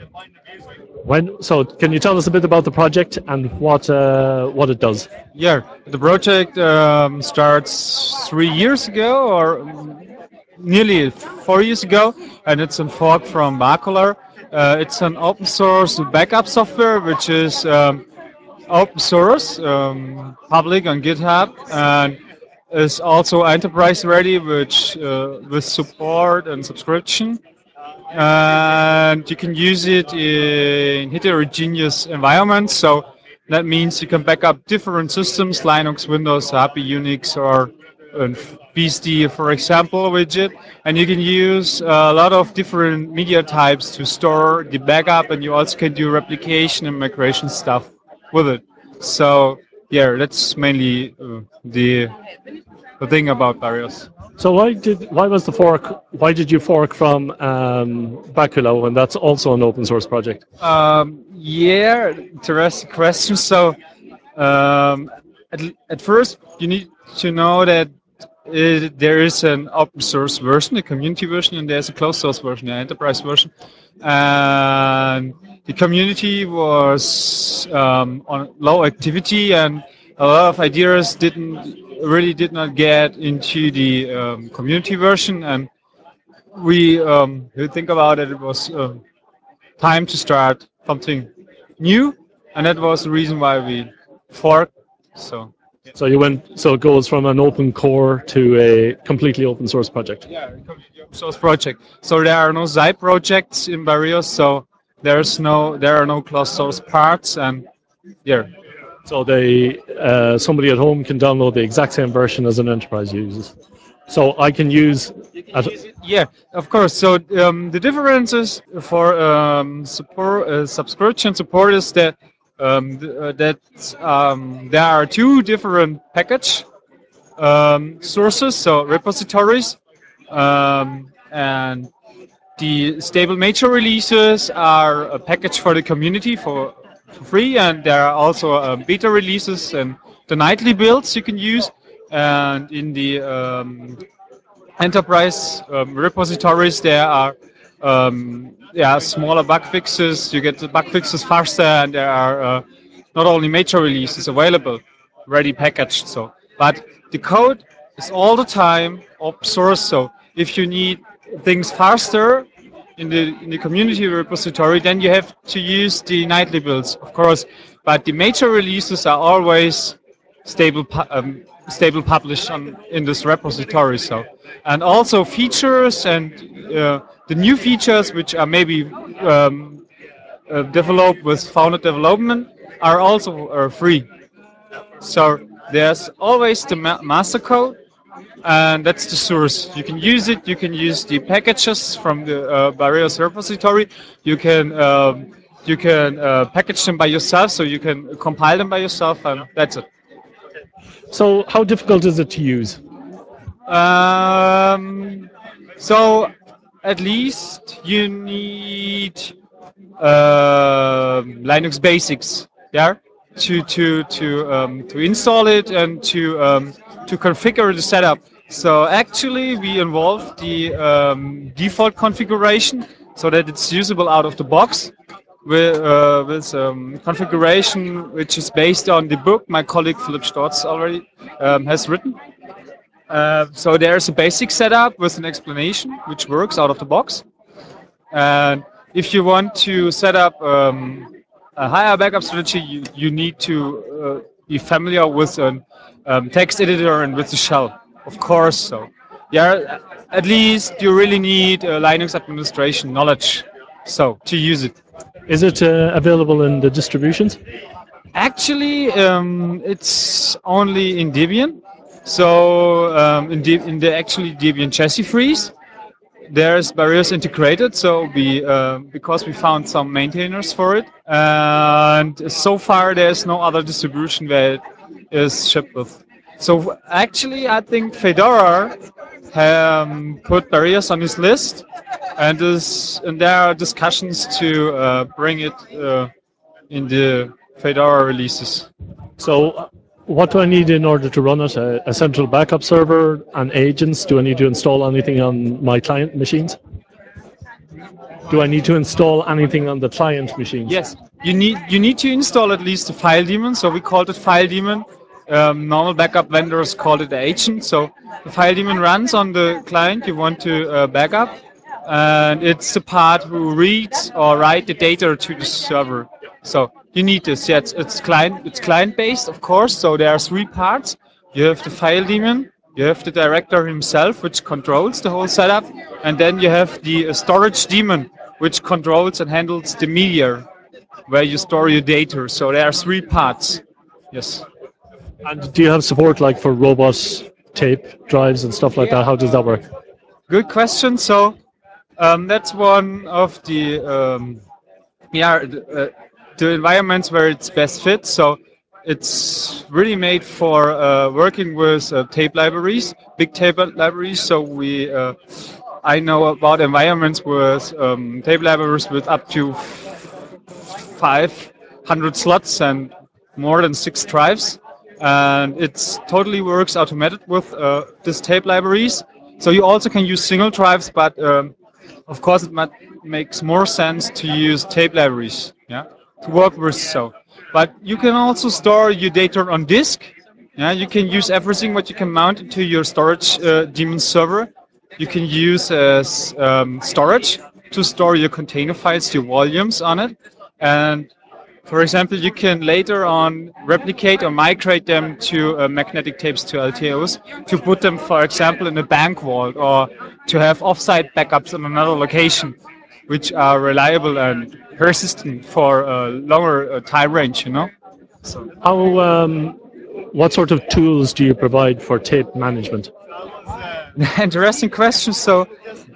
When? So, can you tell us a bit about the project and what uh, what it does? Yeah, the project um, starts three years ago, or nearly four years ago, and it's a fork from Bacolar. Uh, it's an open source backup software, which is um, open source, um, public on GitHub, and is also enterprise ready, which uh, with support and subscription. And you can use it in heterogeneous environments. So that means you can back up different systems, Linux, Windows, Happy, Unix, or uh, B S D, for example, widget. And you can use a lot of different media types to store the backup, and you also can do replication and migration stuff with it. So yeah, that's mainly uh, the the thing about Barrios. So, why did why was the fork? Why did you fork from um, Bacula when that's also an open source project? Um, yeah, interesting question. So, um, at, at first, you need to know that it, there is an open source version, a community version, and there's a closed source version, an enterprise version. And the community was um, on low activity, and a lot of ideas didn't really did not get into the um, community version. And we um, we think about it, it was um, time to start something new, and that was the reason why we forked. So So you went. So it goes from an open core to a completely open source project. yeah, completely open source project. So there are no Zype projects in Barrios. So there's no there are no closed source parts, and yeah. So they uh, somebody at home can download the exact same version as an enterprise uses. So I can use. At, Yeah, of course. So um, the differences for um, support, uh, subscription support is that um, th- uh, that um, there are two different package um, sources, so repositories, um, and the stable major releases are a package for the community for, for free, and there are also um, beta releases and the nightly builds you can use. And in the um, enterprise um, repositories, there are um, yeah smaller bug fixes. You get the bug fixes faster, and there are uh, not only major releases available, ready packaged. So, but the code is all the time open source. So if you need things faster in the in the community repository, then you have to use the nightly builds, of course. But the major releases are always stable pu- um, stable published on in this repository. So, and also features and uh, the new features which are maybe um, uh, developed with founded development are also uh, free. So there's always the ma- master code, and that's the source. You can use it. You can use the packages from the uh, Barrios repository. You can um, you can uh, package them by yourself, so you can compile them by yourself, and that's it. so how difficult is it to use? Um, so at least you need uh, Linux basics, yeah, to to to um, to install it and to um, to configure the setup. So actually, we involved the um, default configuration so that it's usable out of the box with, uh, with um, configuration which is based on the book my colleague Philip Stotz already um, has written. Uh, so there's a basic setup with an explanation which works out of the box. And if you want to set up um, a higher backup strategy, you, you need to uh, be familiar with a um, text editor and with the shell, of course. So, yeah, at least you really need uh, Linux administration knowledge, so to use it. Is it uh, available in the distributions? Actually, um, it's only in Debian. So um, in, De- in the actually Debian chassis freeze, there's Barrios integrated. So we uh, because we found some maintainers for it, and so far there's no other distribution where it is shipped with. So actually, I think Fedora um, put Barrios on his list, and is and there are discussions to uh, bring it uh, in the Fedora releases. So, uh, what do I need in order to run it? A, a central backup server and agents? Do I need to install anything on my client machines? Do I need to install anything on the client machines? Yes, you need you need to install at least a file daemon. So we called it file daemon. Um, normal backup vendors call it the agent. So the file daemon runs on the client you want to uh, backup, and it's the part who reads or write the data to the server. So you need this. Yeah, it's, it's client it's client based, of course. So there are three parts. You have the file daemon, you have the director himself, which controls the whole setup, and then you have the uh, storage daemon, which controls and handles the media where you store your data. So there are three parts. Yes. And do you have support like for robot tape drives and stuff like that? How does that work? Good question. So um, that's one of the um, yeah uh, the environments where it's best fit. So it's really made for uh, working with uh, tape libraries, big tape libraries. So we uh, I know about environments with um, tape libraries with up to five hundred slots and more than six drives, and it totally works automated with uh, this tape libraries. So you also can use single drives, but um, of course it might, makes more sense to use tape libraries, yeah, to work with. So, but you can also store your data on disk. Yeah, you can use everything what you can mount into your storage uh, daemon server. You can use as um, storage to store your container files, your volumes on it, and for example, you can later on replicate or migrate them to uh, magnetic tapes to L T Os to put them, for example, in a bank vault or to have offsite backups in another location, which are reliable and persistent for a longer uh, time range, you know? So. How, um, what sort of tools do you provide for tape management? Interesting question. So,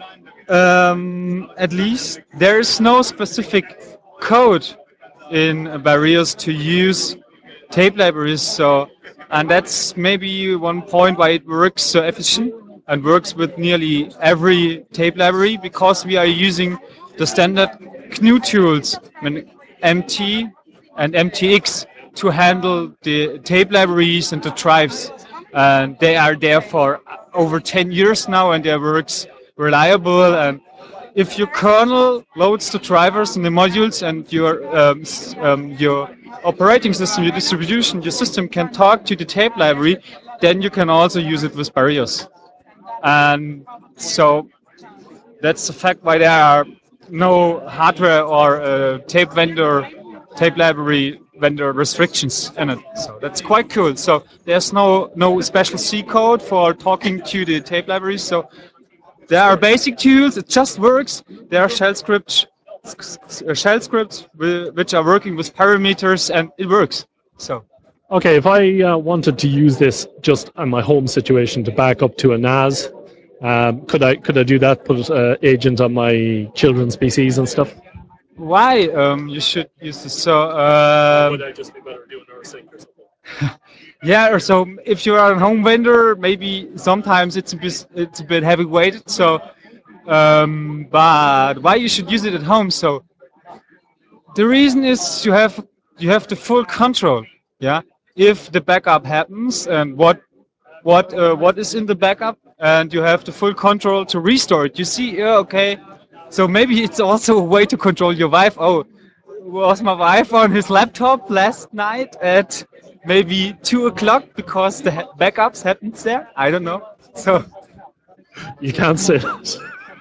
um, at least there is no specific code in Barrios to use tape libraries. So, and that's maybe one point why it works so efficient and works with nearly every tape library, because we are using the standard C N U tools, I mean, M T and M T X, to handle the tape libraries and the drives. And they are there for over ten years now, and they works reliable. And if your kernel loads the drivers and the modules, and your um, um, your operating system, your distribution, your system can talk to the tape library, then you can also use it with Barrios. And so that's the fact why there are no hardware or uh, tape vendor, tape library vendor restrictions in it. So that's quite cool. So there's no no special C code for talking to the tape libraries. So there are basic tools. It just works. There are shell scripts, shell scripts which are working with parameters, and it works. So. Okay, if I uh, wanted to use this just on my home situation to back up to a N A S, um, could I could I do that? Put uh, agent on my children's P Cs and stuff. Why um, you should use this? So. Um, would I just be better doing rsync or something? Yeah, or so if you are a home vendor, maybe sometimes it's a bit it's a bit heavy weighted. So, um, but why you should use it at home? So the reason is you have you have the full control. Yeah, if the backup happens and what what uh, what is in the backup, and you have the full control to restore it. You see, yeah, okay. So maybe it's also a way to control your wife. Oh, was my wife on his laptop last night at maybe two o'clock because the ha- backups happened there? I don't know. So you can't say that.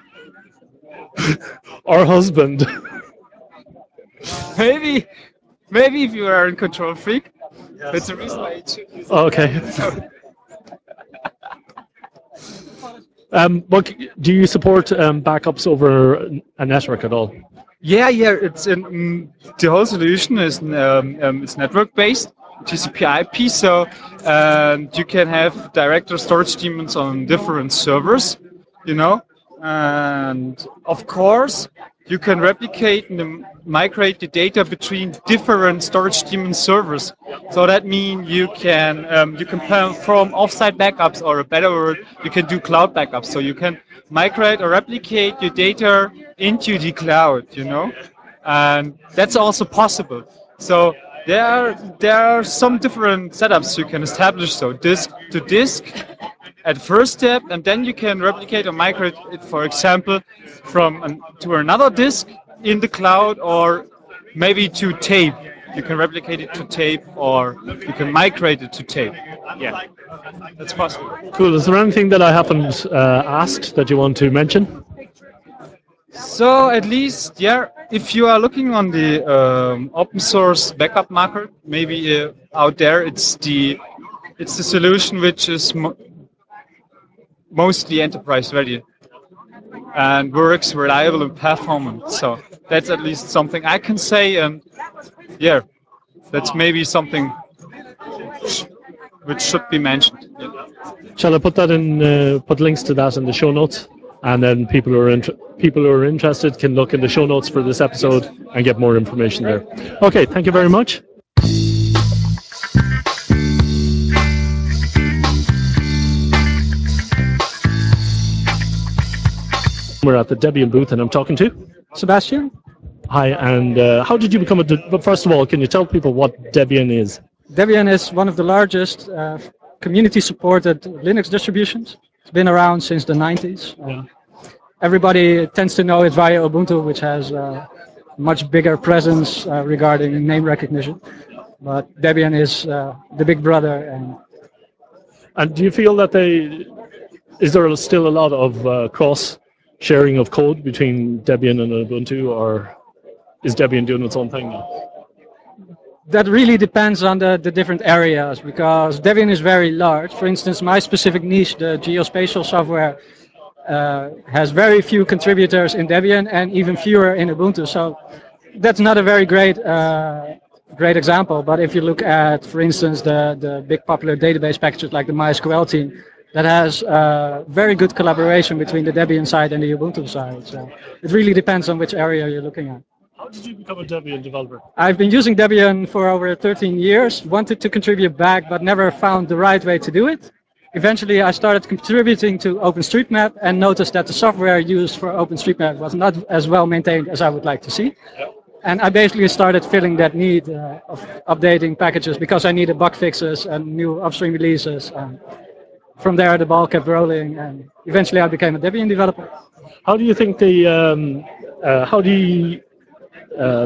Our husband. maybe, maybe if you are a control freak, That's the reason why it should use it. Okay. Um, what, do you support um, backups over a network at all? Yeah, yeah. It's in, mm, the whole solution is um, um, it's network based, T C P I P. So um, you can have direct storage daemons on different servers, you know, and of course you can replicate and migrate the data between different storage daemon servers. So that means you can um, you can perform offsite backups, or a better word, you can do cloud backups. So you can migrate or replicate your data into the cloud, you know, and that's also possible. So there are there are some different setups you can establish. So disk to disk at first step, and then you can replicate or migrate it, for example, from an, to another disk in the cloud, or maybe to tape. You can replicate it to tape, or you can migrate it to tape. Yeah, that's possible. Cool. Is there anything that I haven't uh, asked that you want to mention? So at least, yeah, if you are looking on the um, open source backup market, maybe uh, out there, it's the it's the solution which is mo mostly enterprise ready and works reliable and performant. So that's at least something I can say, and yeah, that's maybe something which should be mentioned. Yeah. Shall I put that in? Uh, put links to that in the show notes, and then people who are inter- people who are interested can look in the show notes for this episode and get more information there. Okay, thank you very much. We're at the Debian booth, and I'm talking to Sebastian. Hi, and uh, how did you become a? De- but first of all, can you tell people what Debian is? Debian is one of the largest uh, community-supported Linux distributions. It's been around since the nineties. Uh, everybody tends to know it via Ubuntu, which has a much bigger presence uh, regarding name recognition. But Debian is uh, the big brother. And, and do you feel that they? Is there still a lot of uh, cross sharing of code between Debian and Ubuntu, or is Debian doing its own thing now? That really depends on the, the different areas, because Debian is very large. For instance, my specific niche, the geospatial software, uh, has very few contributors in Debian and even fewer in Ubuntu. So that's not a very great uh, great example. But if you look at, for instance, the, the big popular database packages like the MySQL team, that has uh, very good collaboration between the Debian side and the Ubuntu side. So it really depends on which area you're looking at. How did you become a Debian developer? I've been using Debian for over thirteen years, wanted to contribute back, but never found the right way to do it. Eventually, I started contributing to OpenStreetMap and noticed that the software used for OpenStreetMap was not as well maintained as I would like to see. Yep. And I basically started filling that need uh, of updating packages because I needed bug fixes and new upstream releases. And from there, the ball kept rolling, and eventually I became a Debian developer. How do you think the, um, uh, how do you, uh,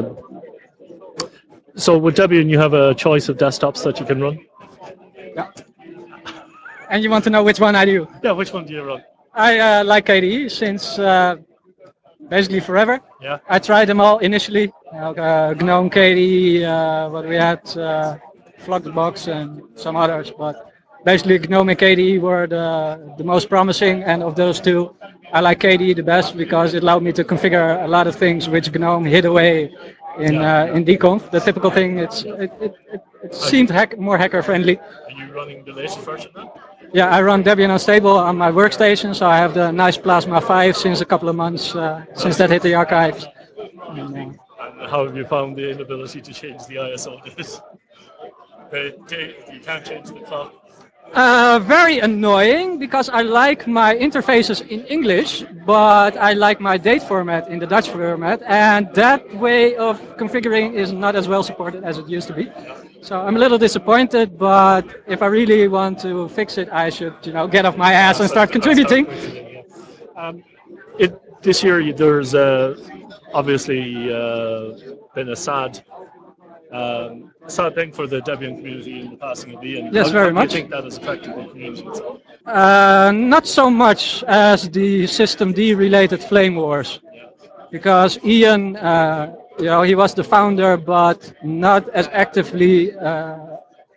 so with Debian you have a choice of desktops that you can run? Yeah. And you want to know which one I do? Yeah, which one do you run? I uh, like K D E since uh, basically forever. Yeah. I tried them all initially. Uh, GNOME, K D E, uh, what we had, uh, Fluxbox and some others. But basically GNOME and K D E were the, the most promising, and of those two, I like K D E the best because it allowed me to configure a lot of things which GNOME hid away in uh, in dconf. The typical thing, it's it, it, it, it seemed hack, more hacker friendly. Are you running the latest version now? Yeah, I run Debian Unstable on my workstation, so I have the nice Plasma five since a couple of months, uh, since that hit the archives. And, uh, and how have you found the inability to change the I S O disk? They, they, you can't change the clock. Uh, very annoying, because I like my interfaces in English, but I like my date format in the Dutch format, and that way of configuring is not as well supported as it used to be. So I'm a little disappointed, but if I really want to fix it, I should, you know, get off my ass and start contributing. Um, it, this year there's uh, obviously uh, been a sad Um, sad thing for the Debian community in the passing of Ian. Yes, how, very how much. do you think that has affected the community itself? Uh, not so much as the System D related flame wars, because Ian, uh, you know, he was the founder, but not as actively uh,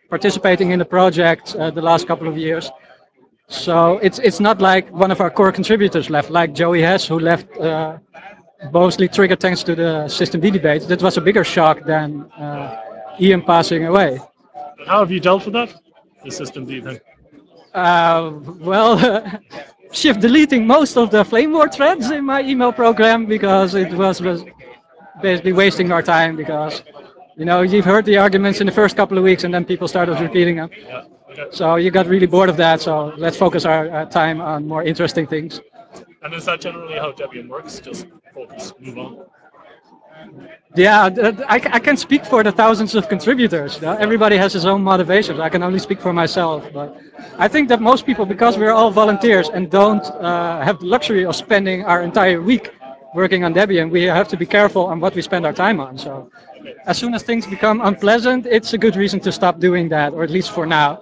participating in the project uh, the last couple of years. So it's it's not like one of our core contributors left, like Joey Hess, who left uh, mostly triggered thanks to the System D debate. That was a bigger shock than uh, Ian passing away. How have you dealt with that, the System D thing? Uh, well, shift deleting most of the flame war threads in my email program because it was, was basically wasting our time because, you know, you've heard the arguments in the first couple of weeks and then people started repeating them. Yeah. Okay. So you got really bored of that, so let's focus our uh, time on more interesting things. And is that generally how Debian works? Just focus, move on? Yeah, I, I can speak for the thousands of contributors. You know? Everybody has his own motivations. I can only speak for myself. But I think that most people, because we're all volunteers and don't uh, have the luxury of spending our entire week working on Debian, we have to be careful on what we spend our time on. So as soon as things become unpleasant, it's a good reason to stop doing that, or at least for now.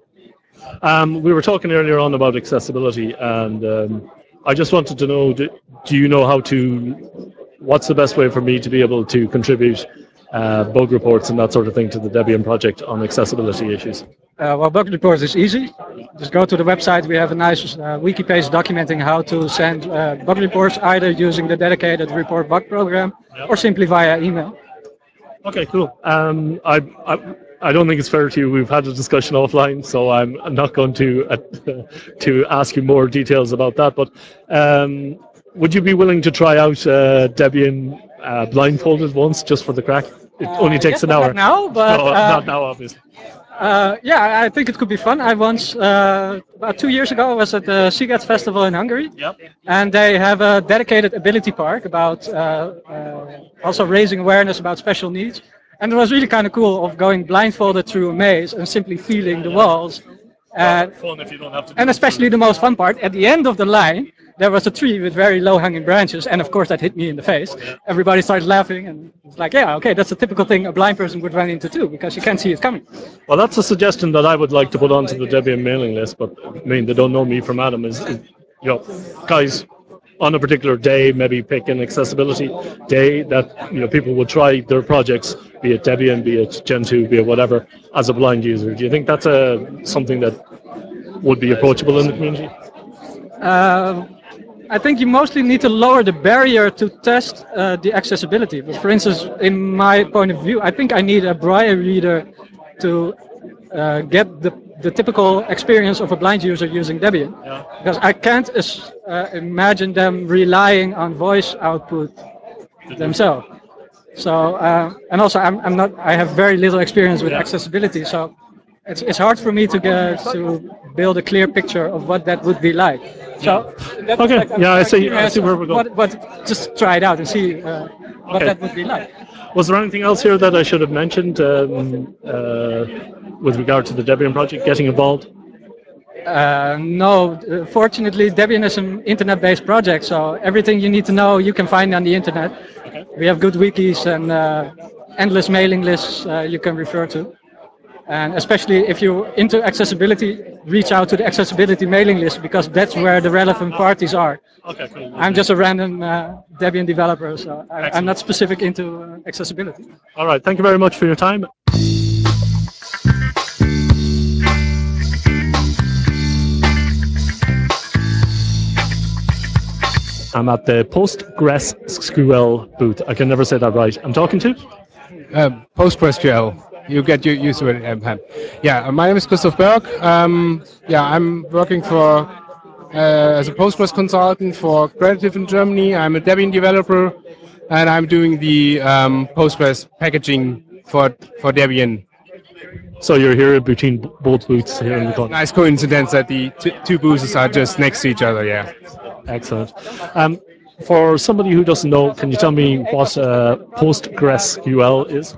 Um, we were talking earlier on about accessibility, and um, I just wanted to know, do, do you know how to, what's the best way for me to be able to contribute uh, bug reports and that sort of thing to the Debian project on accessibility issues? Uh, well, bug reports is easy. Just go to the website. We have a nice uh, wiki page documenting how to send uh, bug reports, either using the dedicated report bug program or simply via email. Okay, cool. Um, I, I I don't think it's fair to you. We've had a discussion offline, so I'm not going to uh, to ask you more details about that. But um, would you be willing to try out uh, Debian uh, blindfolded once, just for the crack? It Uh, only takes yes, an but hour. not now, but no, uh, not now, obviously. Uh, yeah, I think it could be fun. I once, uh, about two years ago, I was at the SIGET festival in Hungary. Yep. And they have a dedicated ability park about uh, uh, also raising awareness about special needs. And it was really kind of cool of going blindfolded through a maze and simply feeling the walls. Uh, Fun if you don't have to do and it especially the most fun part, at the end of the line, there was a tree with very low-hanging branches, and of course that hit me in the face. Everybody started laughing, and it's like, yeah, okay, that's a typical thing a blind person would run into too, because you can't see it coming. Well, that's a suggestion that I would like to put onto the Debian mailing list, but I mean, they don't know me from Adam. Is, is you know, guys, on a particular day, maybe pick an accessibility day that you know people would try their projects, be it Debian, be it Gentoo, be it whatever, as a blind user. Do you think that's a something that would be approachable in the community? Uh, I think you mostly need to lower the barrier to test uh, the accessibility. But for instance, in my point of view, I think I need a Braille reader to uh, get the, the typical experience of a blind user using Debian. Yeah. Because I can't uh, imagine them relying on voice output themselves. So, uh, and also I'm, I'm not, I have very little experience with Yeah. accessibility, so it's, it's hard for me to get to build a clear picture of what that would be like. So, in that Okay, respect, I'm yeah, I quite see- I curious see where we're going. What, what, just try it out and see uh, what Okay. that would be like. Was there anything else here that I should have mentioned um, uh, with regard to the Debian project, getting involved? Uh, no, uh, fortunately Debian is an internet-based project, so everything you need to know you can find on the internet. Okay. We have good wikis and uh, endless mailing lists uh, you can refer to. And especially if you're into accessibility, reach out to the accessibility mailing list, because that's where the relevant parties are. Okay, cool. I'm just a random uh, Debian developer, so I, I'm Excellent. not specific into uh, accessibility. All right, thank you very much for your time. I'm at the PostgreSQL booth. I can never say that right. I'm talking to? Uh, PostgreSQL. You get you used to it. Um, yeah, my name is Christoph Berg. Um, yeah, I'm working for uh, as a Postgres consultant for Creative in Germany. I'm a Debian developer, and I'm doing the um, Postgres packaging for for Debian. So you're here between both booths here in the corner. Nice coincidence that the t two booths are just next to each other. Yeah. Excellent. Um, for somebody who doesn't know, can you tell me what uh, PostgreSQL is?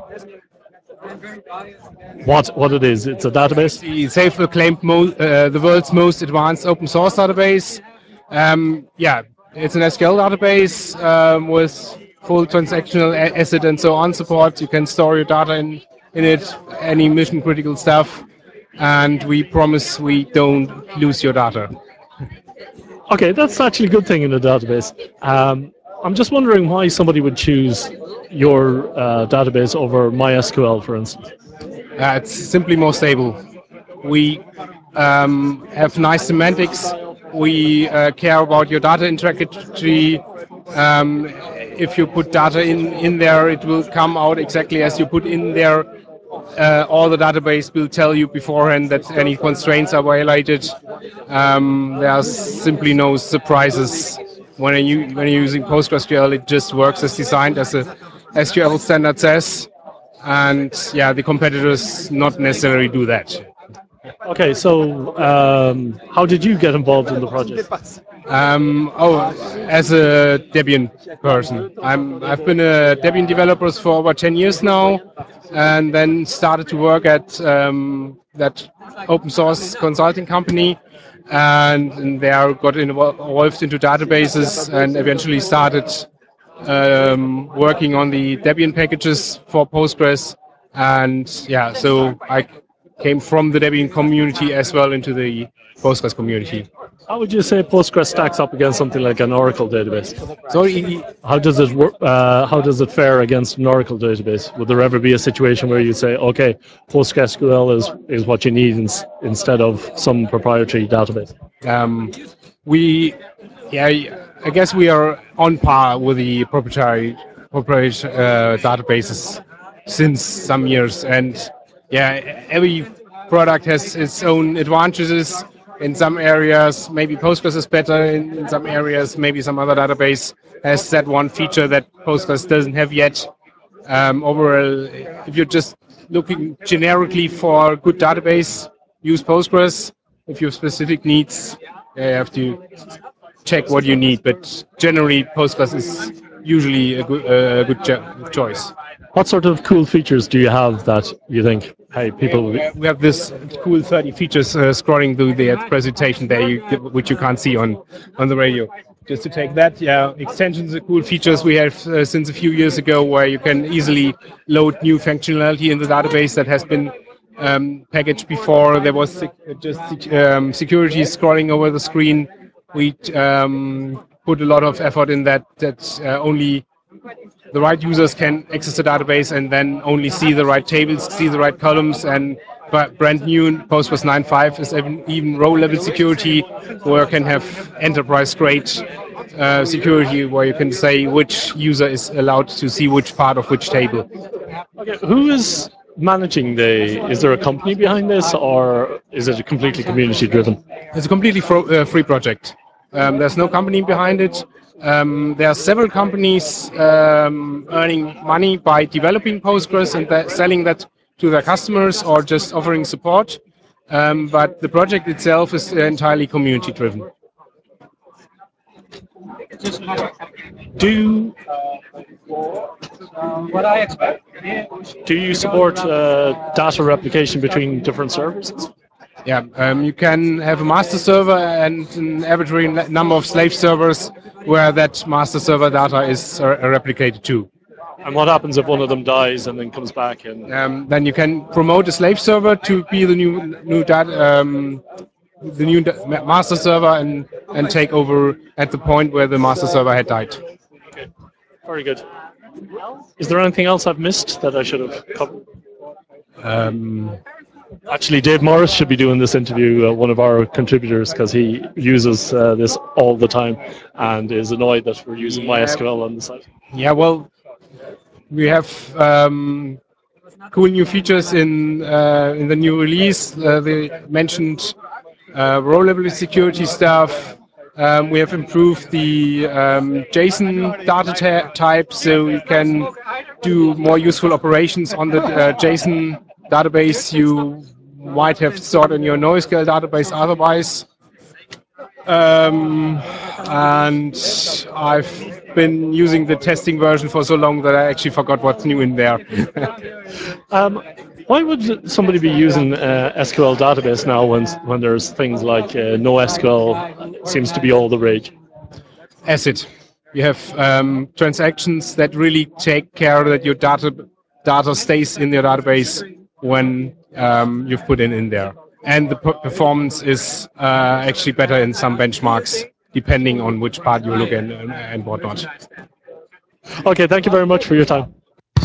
What what it is? It's a database. The self-proclaimed mo uh, the world's most advanced open source database. Um, yeah, it's an S Q L database um, with full transactional ACID and so on support. You can store your data in in it, any mission critical stuff, and we promise we don't lose your data. Okay, that's actually a good thing in a database. Um, I'm just wondering why somebody would choose your uh, database over MySQL, for instance. Uh, it's simply more stable. We um, have nice semantics. We uh, care about your data integrity. Um, if you put data in, in there, it will come out exactly as you put in there. Uh, all the database will tell you beforehand that any constraints are violated. Um, there's simply no surprises. When, you, when you're using PostgreSQL, it just works as designed, as a S Q L standard says. And yeah, the competitors not necessarily do that. Okay, so um, how did you get involved in the project? Um, oh, as a Debian person. I'm, I've been a Debian developer for over ten years now, and then started to work at um, that open source consulting company, and, and there got involved into databases, and eventually started um, working on the Debian packages for Postgres. And yeah, so I came from the Debian community as well into the Postgres community. How would you say Postgres stacks up against something like an Oracle database? Sorry, how does it work? Uh, how does it fare against an Oracle database? Would there ever be a situation where you say, okay, PostgreSQL is is what you need ins instead of some proprietary database? Um, we, yeah, I guess we are on par with the proprietary proprietary uh, databases since some years, and yeah, every product has its own advantages. In some areas, maybe Postgres is better. In, in some areas, maybe some other database has that one feature that Postgres doesn't have yet. Um, overall, if you're just looking generically for a good database, use Postgres. If you have specific needs, you have to check what you need. But generally, Postgres is usually a good, uh, a good cho choice. What sort of cool features do you have that you think, hey, people... We we have this cool thirty features uh, scrolling through the presentation there, you, which you can't see on, on the radio. Just to take that, yeah, extensions are cool features we have uh, since a few years ago, where you can easily load new functionality in the database that has been um, packaged before. There was sec just um, security scrolling over the screen. We um, put a lot of effort in that, that uh, only the right users can access the database and then only see the right tables, see the right columns. And but brand new Postgres nine point five is even, even row-level security, where you can have enterprise-grade uh, security, where you can say which user is allowed to see which part of which table. Okay, who is managing the... Is there a company behind this, or is it completely community-driven? It's a completely fro uh, free project. Um, there's no company behind it. Um, there are several companies um, earning money by developing Postgres and th selling that to their customers or just offering support. Um, but the project itself is entirely community driven. Do what I expect. Do you support uh, data replication between different servers? Yeah, um, you can have a master server and an arbitrary number of slave servers where that master server data is uh, replicated to. And what happens if one of them dies and then comes back? And um, then you can promote a slave server to be the new new data, um, the new master server, and and take over at the point where the master server had died. Okay, very good. Is there anything else I've missed that I should have covered? Um, Actually, Dave Morris should be doing this interview, uh, one of our contributors, because he uses uh, this all the time and is annoyed that we're using yeah, MySQL on the site. Yeah, well, we have um, cool new features in uh, in the new release. Uh, they mentioned uh, row-level security stuff. Um, we have improved the um, JSON data type, so you can do more useful operations on the uh, JSON database you might have stored in your NoSQL database otherwise. Um, and I've been using the testing version for so long that I actually forgot what's new in there. um, why would somebody be using uh, S Q L database now when when there's things like uh, NoSQL seems to be all the rage? ACID. You have um, transactions that really take care that your data data stays in your database when um, you've put it in there. And the performance is uh, actually better in some benchmarks depending on which part you look at and, and whatnot. Okay, thank you very much for your time.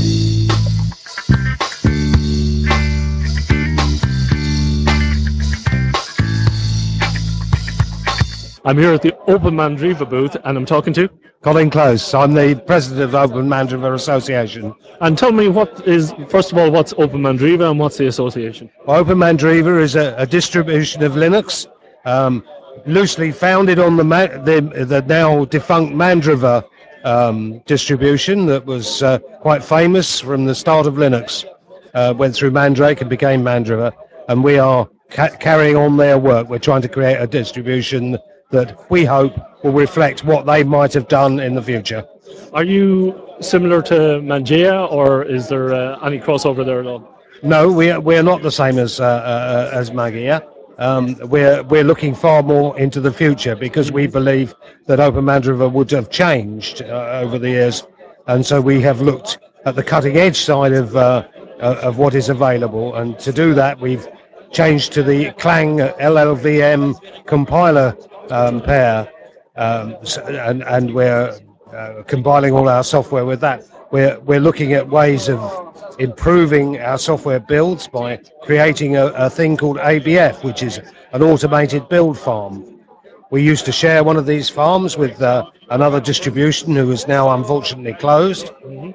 I'm here at the Open Mandriva booth and I'm talking to Colin Close. I'm the president of the Open Mandriva Association. And tell me, what is, first of all, what's Open Mandriva and what's the association? Open Mandriva is a, a distribution of Linux, um, loosely founded on the, the, the now defunct Mandriva um, distribution that was uh, quite famous from the start of Linux. Uh, went through Mandrake and became Mandriva, and we are ca carrying on their work. We're trying to create a distribution that we hope will reflect what they might have done in the future. Are you similar to Mangea, or is there uh, any crossover there at all? No, we are, we're not the same as uh, uh, as Mangea. Um, we're we're looking far more into the future because we believe that Open Mandriva would have changed uh, over the years, and so we have looked at the cutting edge side of uh, of what is available, and to do that we've changed to the Clang L L V M compiler um, pair, um, and and we're uh, compiling all our software with that. We're we're looking at ways of improving our software builds by creating a, a thing called A B F, which is an automated build farm. We used to share one of these farms with uh, another distribution who is now unfortunately closed.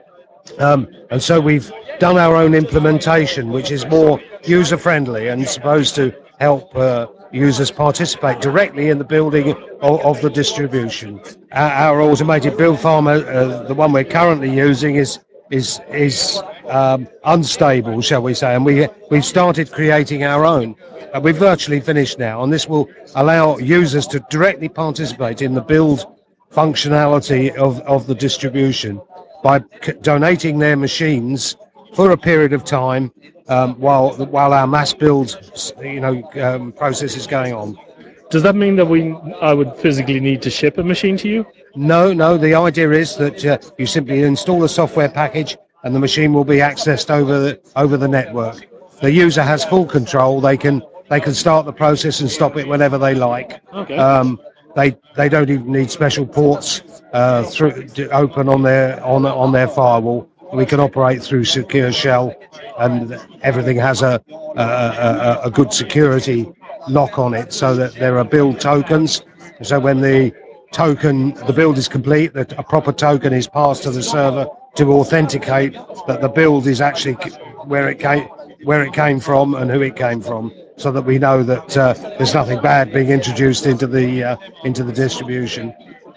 Um, and so we've done our own implementation, which is more user-friendly and supposed to help uh, users participate directly in the building of, of the distribution. Our, our automated build farm, uh, the one we're currently using, is is is um, unstable, shall we say, and we we've started creating our own. Uh, we're virtually finished now, and this will allow users to directly participate in the build functionality of, of the distribution by c donating their machines for a period of time um, while while our mass build, you know, um, process is going on. Does that mean that we I would physically need to ship a machine to you? No, no. The idea is that uh, you simply install the software package, and the machine will be accessed over the over the network. The user has full control. They can they can start the process and stop it whenever they like. Okay. Um, they they don't even need special ports uh, through to open on their on on their firewall. We can operate through Secure Shell, and everything has a a, a, a good security lock on it, so that there are build tokens. So when the token, the build is complete, that a proper token is passed to the server to authenticate that the build is actually where it came where it came from and who it came from, so that we know that uh, there's nothing bad being introduced into the uh, into the distribution.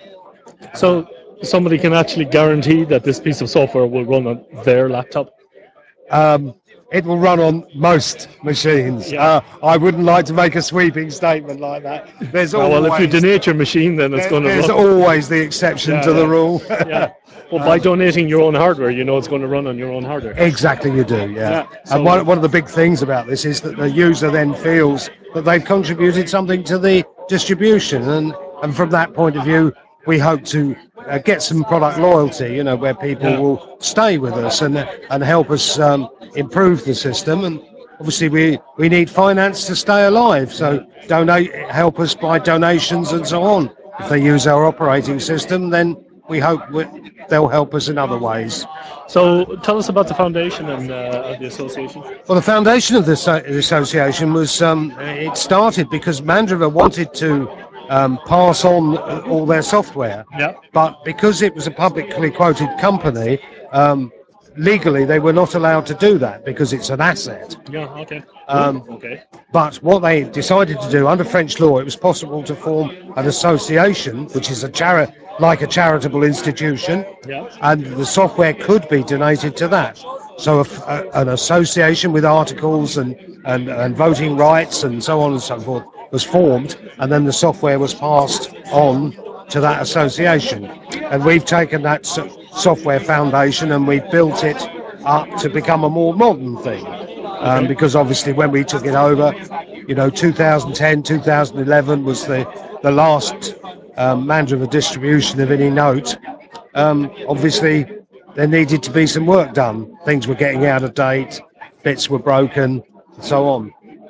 So somebody can actually guarantee that this piece of software will run on their laptop? Um, it will run on most machines. Yeah. Uh, I wouldn't like to make a sweeping statement like that. There's Oh, always, well, if you donate your machine, then it's there, going to there's run. always the exception Yeah, to the yeah. rule. Yeah. Well, by donating your own hardware, you know it's going to run on your own hardware. Exactly, you do, yeah. Yeah, so- And one, one of the big things about this is that the user then feels that they've contributed something to the distribution, and, and from that point of view, we hope to uh, get some product loyalty, you know, where people Yeah. will stay with us and and help us um, improve the system. And obviously, we we need finance to stay alive, so donate, help us by donations and so on. If they use our operating system, then we hope we, they'll help us in other ways. So tell us about the foundation and uh, the association. Well, the foundation of this uh, association was, um, it started because Mandriva wanted to um, pass on uh, all their software, Yeah. but because it was a publicly quoted company, um, legally they were not allowed to do that because it's an asset. Yeah, okay. Um, okay. But what they decided to do, under French law, it was possible to form an association, which is a chari- like a charitable institution, Yeah. and the software could be donated to that. So a f- a- an association with articles and, and, and voting rights and so on and so forth was formed, and then the software was passed on to that association. And we've taken that so- software foundation and we've built it up to become a more modern thing. Um, because obviously when we took it over, you know, two thousand ten, two thousand eleven was the, the last um, Mandriva distribution of any note. Um, obviously, there needed to be some work done. Things were getting out of date, bits were broken, and so on.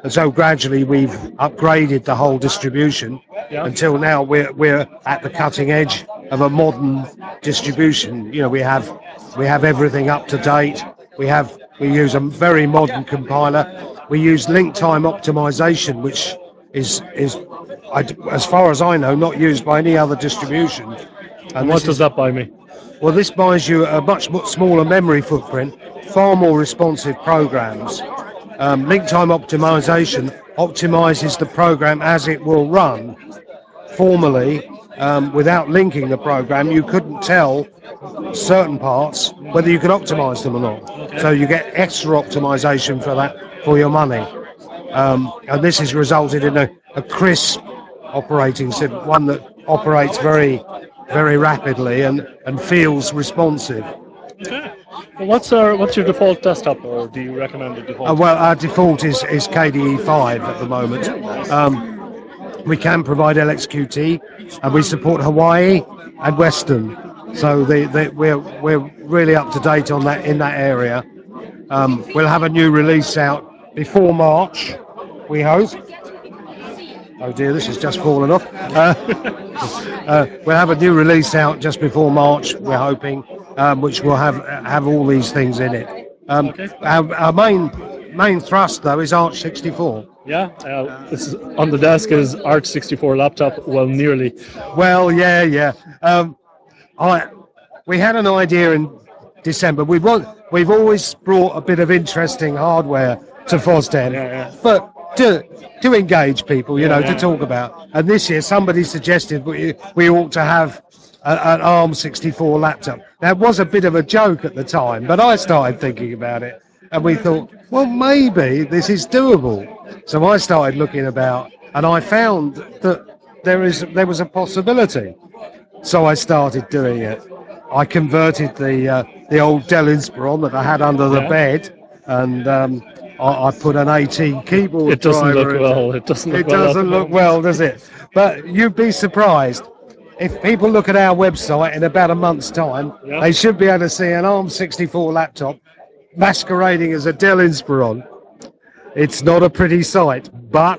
And so gradually we've upgraded the whole distribution Yeah. until now we're we're at the cutting edge of a modern distribution. You know, we have we have everything up to date. We have we use a very modern compiler. We use link time optimization, which is is I, as far as I know not used by any other distribution. And, And what this does is, that buy me? well, this buys you a much mo- smaller memory footprint, far more responsive programs. Um, link time optimization optimizes the program as it will run. Formerly, um, without linking the program, you couldn't tell certain parts whether you could optimize them or not. So you get extra optimization for that for your money. Um, and this has resulted in a, a crisp operating system, one that operates very, very rapidly and, and feels responsive. Okay. Well, what's our what's your default desktop, or do you recommend a default? Uh, well, our default is, is K D E five at the moment. Um, we can provide L X Q T, and we support Hawaii and Western. So they, they, we're we're really up to date on that in that area. Um, we'll have a new release out before March, we hope. Oh dear, this has just fallen off. Uh, uh, we'll have a new release out just before March, we're hoping, um, which will have have all these things in it. Um, Okay. our, our main main thrust though is Arch sixty-four. Yeah, uh, this is on the desk is Arch sixty-four laptop. Well, nearly. Well, yeah, yeah. Um, I we had an idea in December. We've al- we've always brought a bit of interesting hardware to FOSDEM, Yeah, yeah. but to to engage people, you Yeah, know, yeah. to talk about. And this year, somebody suggested we we ought to have a, an ARM sixty-four laptop. Now, it was a bit of a joke at the time, but I started thinking about it, and we thought, well, maybe this is doable. So I started looking about, and I found that there is there was a possibility. So I started doing it. I converted the uh, the old Dell Inspiron that I had under the Yeah. bed, and um, I, I put an eighteen keyboard It doesn't look driver into- well. It doesn't look It well at doesn't the look moment. well, does it? But you'd be surprised. If people look at our website in about a month's time, Yeah. they should be able to see an ARM sixty-four laptop masquerading as a Dell Inspiron. It's not a pretty sight, but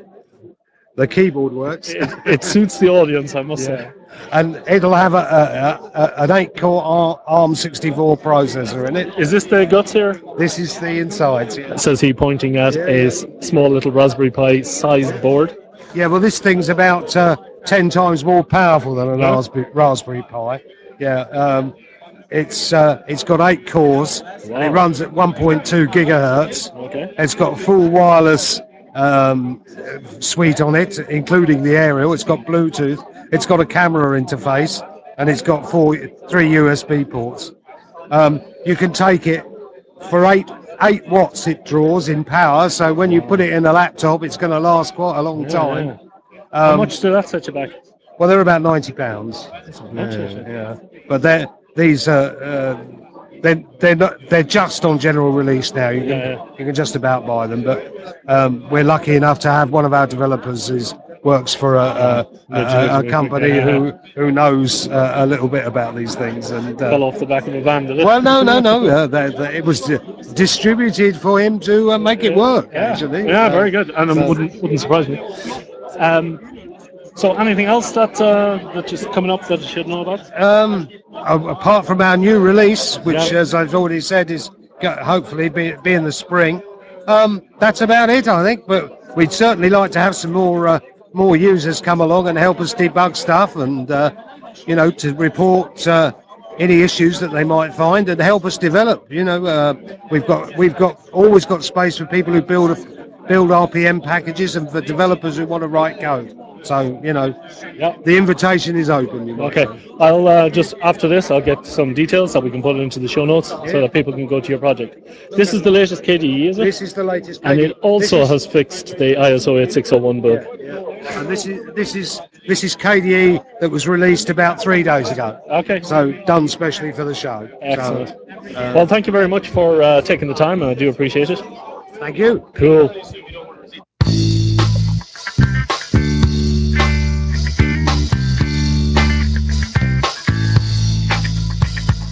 the keyboard works. It, it suits the audience, I must Yeah. say. And it'll have a, a, a, an eight-core ARM sixty-four processor in it. Is this the guts here? This is the insides. Yeah, Says he, pointing at Yeah, a yeah. s- small little Raspberry Pi sized board. yeah well, this thing's about uh, ten times more powerful than a Yeah. Raspberry, Raspberry Pi. Yeah, um, it's uh, it's got eight cores. And it Wow. runs at one point two gigahertz. Okay. It's got a full wireless um, suite on it, including the aerial. It's got Bluetooth. It's got a camera interface, and it's got four, three U S B ports. Um, you can take it for eight eight watts. It draws in power, so when you put it in a laptop, it's going to last quite a long Yeah, time. yeah. How Um, much did that set you back? Well, they're about ninety pounds. That's not much, actually. Yeah, but they're these are. Uh, they're, they're not. They're just on general release now. You can Yeah, yeah. you can just about buy them. But um, we're lucky enough to have one of our developers who's works for a, a, a, a Legitimately, company yeah. who who knows uh, a little bit about these things. And uh, Fell off the back of a van, did it? well, no, no, no. Uh, they, they, it was di- distributed for him to uh, make it work. Yeah, Actually, yeah, Uh, very good, and it so- wouldn't wouldn't surprise me. Um, so anything else that uh, that is coming up that I should know about? Um, a- apart from our new release, which, Yeah. as I've already said, is go- hopefully be, be in the spring, um, that's about it, I think. But we'd certainly like to have some more uh, more users come along and help us debug stuff, and uh, you know, to report uh, any issues that they might find and help us develop. You know, uh, we've got we've got always got space for people who build a, build R P M packages and for developers who want to write code. So you know, Yeah. the invitation is open. You might Okay, say. I'll uh, just after this I'll get some details that we can put into the show notes so that people can go to your project. This is the latest K D E, is it? This is the latest. And K D E. it also This is- has fixed the I S O eight six oh one bug. And this is this is this is K D E that was released about three days ago. Okay. So done specially for the show. Excellent. So, uh, Well, thank you very much for uh, taking the time, and I do appreciate it. thank you. Cool.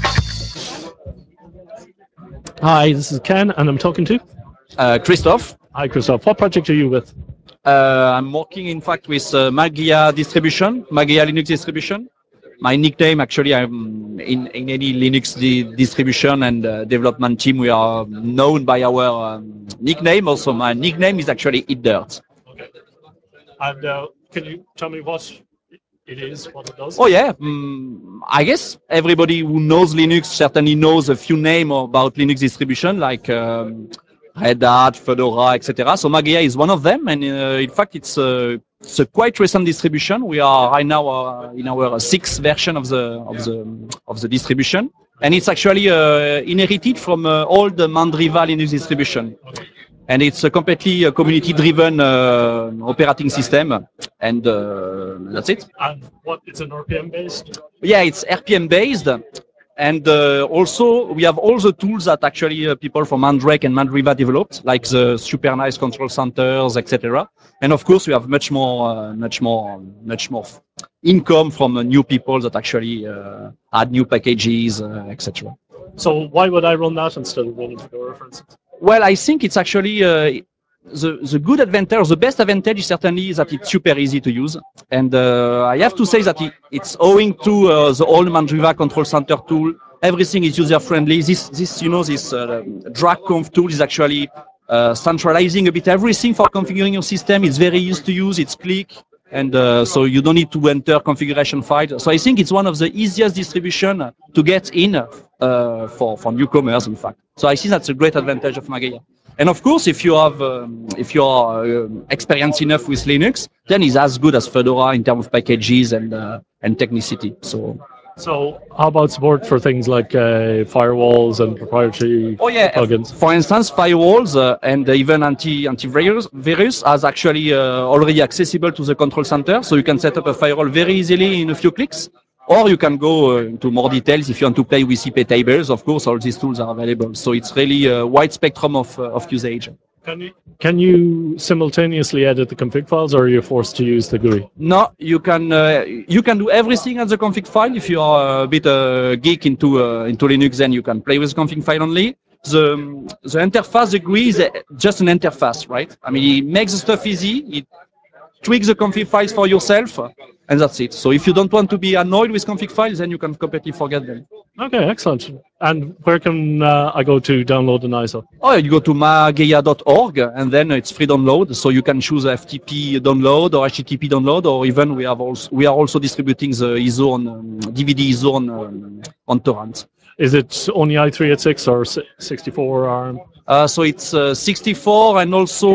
Hi, this is Ken, and I'm talking to Uh, Christoph. Hi, Christoph. What project are you with? Uh, I'm working, in fact, with uh, Mageia distribution, Mageia Linux distribution. My nickname, actually, I'm in, in any Linux di distribution and uh, development team, we are known by our um, nickname. Also, my nickname is actually Eat Dirt. Okay. And uh, can you tell me what it is, what it does? Oh yeah, mm, I guess everybody who knows Linux certainly knows a few names about Linux distribution, like um, Red Hat, Fedora, et cetera. So Mageia is one of them, and uh, in fact, it's a, it's a quite recent distribution. We are right now uh, in our sixth version of the of the of the distribution, and it's actually uh, inherited from uh, old Mandriva Linux distribution. Okay. And it's a completely uh, community-driven uh, operating system, and uh, that's it. And what? It's an R P M-based? Yeah, it's R P M-based, and uh, also we have all the tools that actually uh, people from Mandrake and Mandriva developed, like the super nice control centers, et cetera. And of course, we have much more, uh, much more, much more income from uh, new people that actually uh, add new packages, uh, et cetera. So why would I run that instead of running Fedora, for instance? Well, I think it's actually uh, the the good advantage, the best advantage is certainly that it's super easy to use, and uh, I have to say that it, it's owing to uh, the old Mandriva control center tool. Everything is user friendly. This this you know this uh, drag conf tool is actually uh, centralizing a bit everything for configuring your system. It's very easy to use. It's click. And uh, so you don't need to enter configuration file. So I think it's one of the easiest distribution to get in uh, for, for newcomers, in fact. So I think that's a great advantage of Mageia. And of course, if you have, um, if you are uh, experienced enough with Linux, then it's as good as Fedora in terms of packages and uh, and technicity. So. So how about support for things like uh, firewalls and proprietary oh, yeah. plugins? For instance, firewalls uh, and even anti antivirus virus are actually uh, already accessible to the control center. So you can set up a firewall very easily in a few clicks. Or you can go uh, into more details if you want to play with I P tables. Of course, all these tools are available. So it's really a wide spectrum of, uh, of usage. Can you, can you simultaneously edit the config files, or are you forced to use the G U I? No, you can uh, you can do everything at the config file. If you are a bit uh, geek into uh, into Linux, then you can play with the config file only. The the interface, the G U I is just an interface, right? I mean, it makes the stuff easy. It tweaks the config files for yourself, and that's it. So if you don't want to be annoyed with config files, then you can completely forget them. Okay, excellent. And where can uh, I go to download an I S O? Oh, you go to mageia dot org, and then it's free download. So you can choose F T P download or H T T P download, or even we have also we are also distributing the I S O on um, D V D I S O on um, on torrent. Is it only i three eighty-six or sixty-four ARM? Uh, so it's uh, sixty-four and also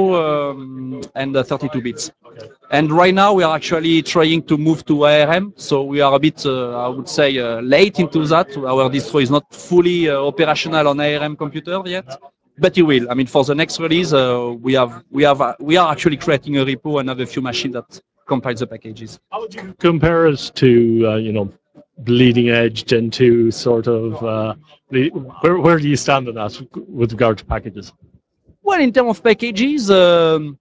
um, and uh, thirty-two bits. Okay. And right now we are actually trying to move to A R M. So we are a bit, uh, I would say, uh, late into that. Our distro is not fully uh, operational on A R M computer yet, but it will. I mean, for the next release, uh, we have we have uh, we are actually creating a repo and have a few machines that compile the packages. How would you compare it to uh, you know, bleeding edge Gen two sort of? Uh, where where do you stand on that with regard to packages? Well, in terms of packages, um,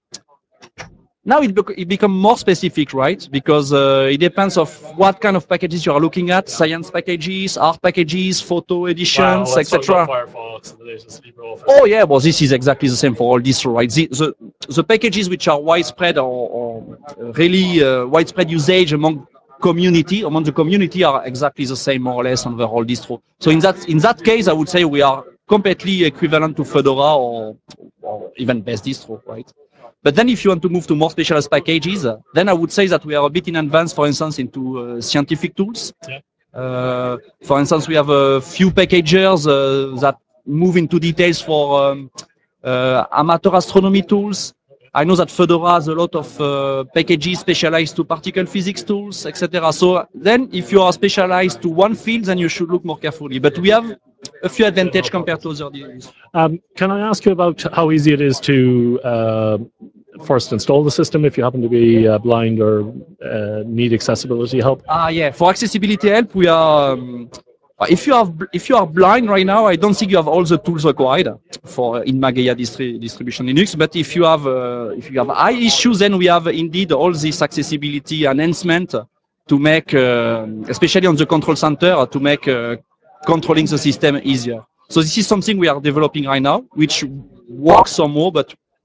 now it, bec it becomes more specific, right? Because uh, it depends of what kind of packages you are looking at: science packages, art packages, photo editions, wow, et cetera. Firefox and the latest LibreOffice. Oh yeah, well this is exactly the same for all distro, right? The, the the packages which are widespread or, or really uh, widespread usage among community among the community are exactly the same more or less on the whole distro. So in that in that case, I would say we are completely equivalent to Fedora or, or even best distro, right? But then if you want to move to more specialized packages, uh, then I would say that we are a bit in advance, for instance, into uh, scientific tools. Yeah. Uh, for instance, we have a few packagers uh, that move into details for um, uh, amateur astronomy tools. I know that Fedora has a lot of uh, packages specialized to particle physics tools, et cetera. So then if you are specialized to one field, then you should look more carefully. But we have a few advantages compared to others. Um, can I ask you about how easy it is to uh, first install the system if you happen to be uh, blind or uh, need accessibility help? Ah, yeah. For accessibility help, we are. Um, if you have, if you are blind right now, I don't think you have all the tools required for in Mageia distri distribution Linux. But if you have, uh, if you have eye issues, then we have indeed all this accessibility enhancement to make, uh, especially on the control center, to make uh, controlling the system easier. So this is something we are developing right now, which works some more, but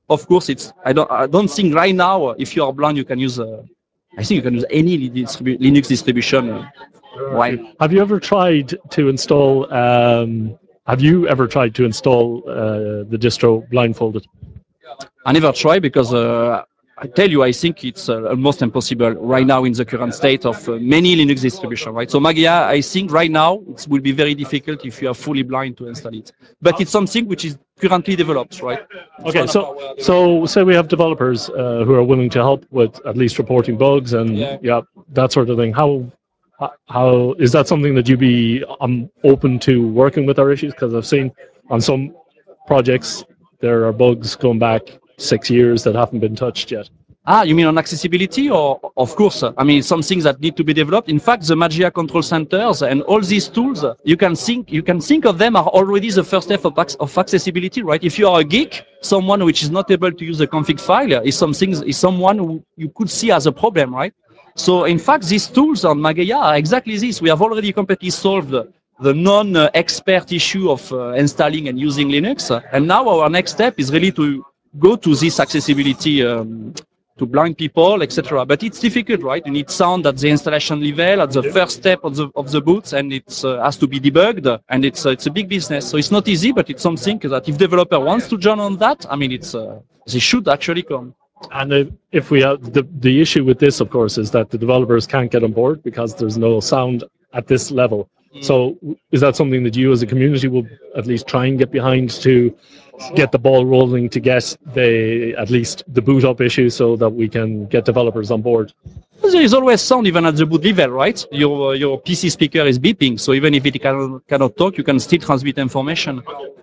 of course, it's I don't I don't think right now uh, if you are blind you can use. Uh, I think you can use any distribu- Linux distribution. Uh, right. Have you ever tried to install? Um, have you ever tried to install uh, the distro blindfolded? I never try because uh, I tell you, I think it's uh, almost impossible right now in the current state of uh, many Linux distribution, right? So Mageia, I think right now it will be very difficult if you are fully blind to install it. But it's something which is currently developed, right? It's Okay, one so of our- so say we have developers uh, who are willing to help with at least reporting bugs and Yeah. yeah, that sort of thing. How how is that something that you be um, open to working with our issues? Because I've seen on some projects there are bugs going back six years that haven't been touched yet. Ah, you mean on accessibility, or of course? I mean, some things that need to be developed. In fact, the Mageia control centers and all these tools, you can think you can think of them are already the first step of, of accessibility, right? If you are a geek, someone which is not able to use a config file is something is someone who you could see as a problem, right? So in fact, these tools on Mageia are exactly this. We have already completely solved the non-expert issue of uh, installing and using Linux, and now our next step is really to go to this accessibility. Um, to blind people, et cetera. But it's difficult, right? You need sound at the installation level, at the first step of the of the boot, and it uh, has to be debugged, and it's uh, it's a big business. So it's not easy, but it's something that if developer wants to join on that, I mean, it's uh, they should actually come. And if, if we have the the issue with this, of course, is that the developers can't get on board because there's no sound at this level. So is that something that you as a community will at least try and get behind to get the ball rolling to get the at least the boot up issue so that we can get developers on board? There is always sound even at the boot level, right? Your uh, your P C speaker is beeping, so even if it cannot, cannot talk, you can still transmit information.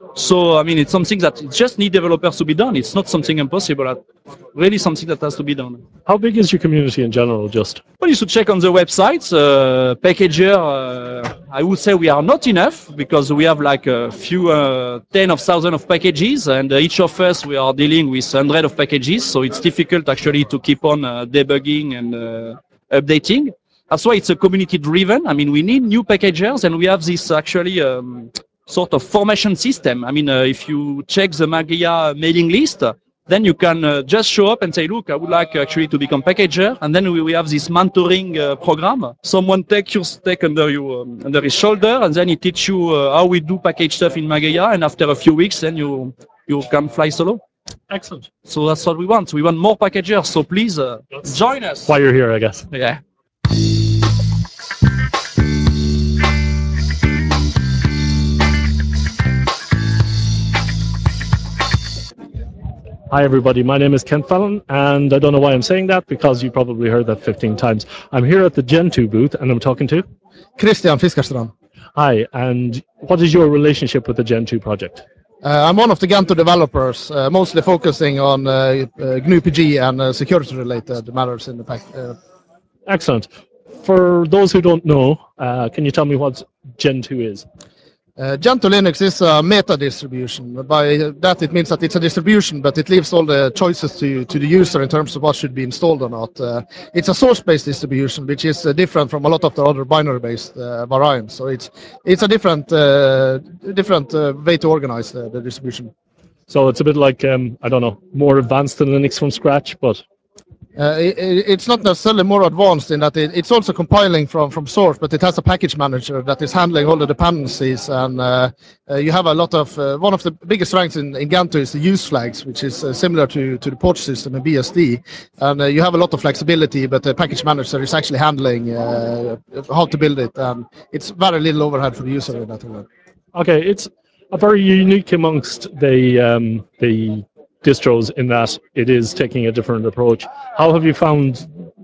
So I mean, it's something that it just need developers to be done. It's not something impossible. Really, something that has to be done. How big is your community in general? Just well, you should check on the website. Uh, Packager, uh, I would say we are not enough because we have like a few uh, ten of thousands of packages, and uh, each of us we are dealing with hundred of packages. So it's difficult actually to keep on uh, debugging and uh, updating. That's why it's a community driven. I mean, we need new packagers, and we have this actually um, sort of formation system. I mean, uh, if you check the Mageia mailing list, then you can uh, just show up and say, look, I would like actually to become packager. And then we, we have this mentoring uh, program. Someone take your stake under you, um, under his shoulder, and then he teach you uh, how we do package stuff in Mageia. And after a few weeks, then you, you can fly solo. Excellent. So that's what we want. We want more packagers. So please uh, join us. Why you're here, I guess. Yeah. Hi everybody, my name is Ken Fallon, and I don't know why I'm saying that because you probably heard that fifteen times. I'm here at the Gentoo booth and I'm talking to Christian Fiskarstrand. Hi, and what is your relationship with the Gentoo project? Uh, I'm one of the Gentoo developers, uh, mostly focusing on uh, uh, G N U P G and uh, security-related matters in the pack. Uh, Excellent. For those who don't know, uh, can you tell me what Gentoo is? Uh, Gentoo Linux is a meta distribution. By that it means that it's a distribution, but it leaves all the choices to, to the user in terms of what should be installed or not. Uh, it's a source-based distribution, which is uh, different from a lot of the other binary-based uh, variants. So it's it's a different uh, different uh, way to organize the, the distribution. So it's a bit like, um, I don't know, more advanced than Linux from scratch, but... Uh, it, it's not necessarily more advanced in that it, it's also compiling from, from source, but it has a package manager that is handling all the dependencies, and uh, uh, you have a lot of uh, one of the biggest strengths in, in Gentoo is the use flags, which is uh, similar to, to the Porch system in B S D, and uh, you have a lot of flexibility, but the package manager is actually handling uh, how to build it, and it's very little overhead for the user in that regard. Okay, it's a very unique amongst the um, the distros in that it is taking a different approach. How have you found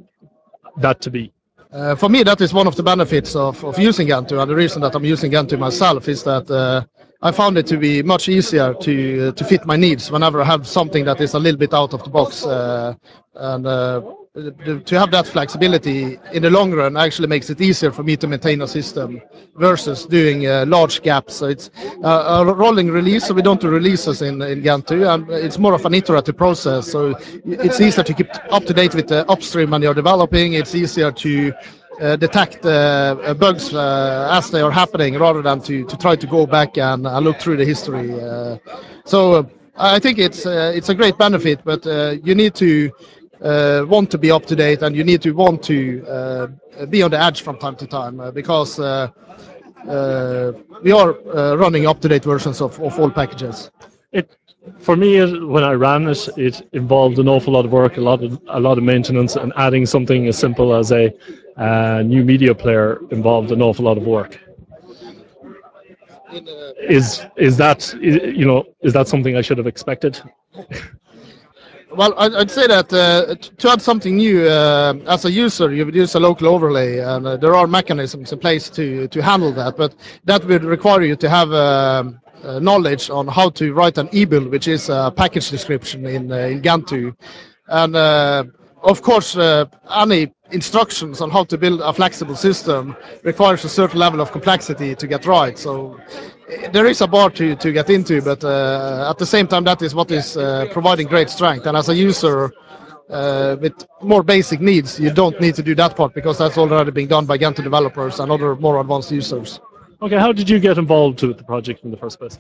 that to be? Uh, for me, that is one of the benefits of, of using Gentoo, and the reason that I'm using Gentoo myself is that uh, I found it to be much easier to to fit my needs whenever I have something that is a little bit out of the box, uh, and uh, to have that flexibility in the long run actually makes it easier for me to maintain a system versus doing uh, large gaps. So it's uh, a rolling release, so we don't do releases in, in Gentoo, and it's more of an iterative process. So it's easier to keep up to date with the upstream when you're developing. It's easier to uh, detect uh, bugs uh, as they are happening rather than to, to try to go back and uh, look through the history. Uh, so I think it's uh, it's a great benefit, but uh, you need to uh, want to be up to date, and you need to want to uh, be on the edge from time to time uh, because uh, uh, we are uh, running up to date versions of, of all packages. It, for me, it, when I ran it, it involved an awful lot of work, a lot of a lot of maintenance, and adding something as simple as a uh, new media player involved an awful lot of work. Is is that you know is that something I should have expected? Well, I'd say that uh, to add something new, uh, as a user, you would use a local overlay, and uh, there are mechanisms in place to to handle that. But that would require you to have uh, uh, knowledge on how to write an e-build, which is a package description in uh, in Gentoo, and uh, of course, uh, any instructions on how to build a flexible system requires a certain level of complexity to get right. So there is a bar to, to get into, but uh, at the same time, that is what is uh, providing great strength. And as a user uh, with more basic needs, you don't need to do that part because that's already being done by Gentoo developers and other more advanced users. Okay, how did you get involved with the project in the first place?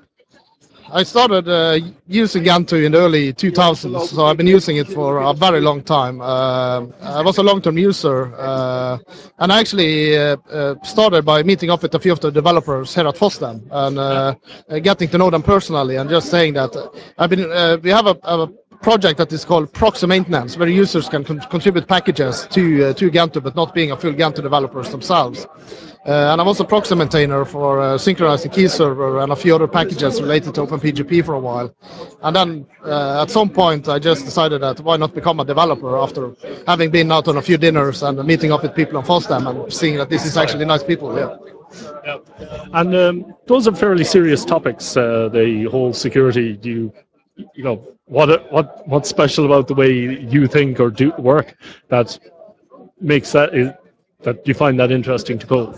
I started uh, using Gentoo in the early two thousands, so I've been using it for a very long time. Uh, I was a long-term user, uh, and I actually uh, uh, started by meeting up with a few of the developers here at FOSDEM and uh, getting to know them personally, and just saying that uh, I've been. Uh, we have a, a project that is called proxy maintenance, where users can con contribute packages to uh, to Gentoo, but not being a full Gentoo developers themselves. Uh, and I was a proxy maintainer for uh, synchronizing key server and a few other packages related to OpenPGP for a while. And then uh, at some point I just decided that why not become a developer after having been out on a few dinners and meeting up with people on FOSDEM and seeing that this is actually nice people. Yeah. Yeah. And um, those are fairly serious topics. Uh, the whole security. Do you, you know, what what what's special about the way you think or do work that makes that is, that you find that interesting to code?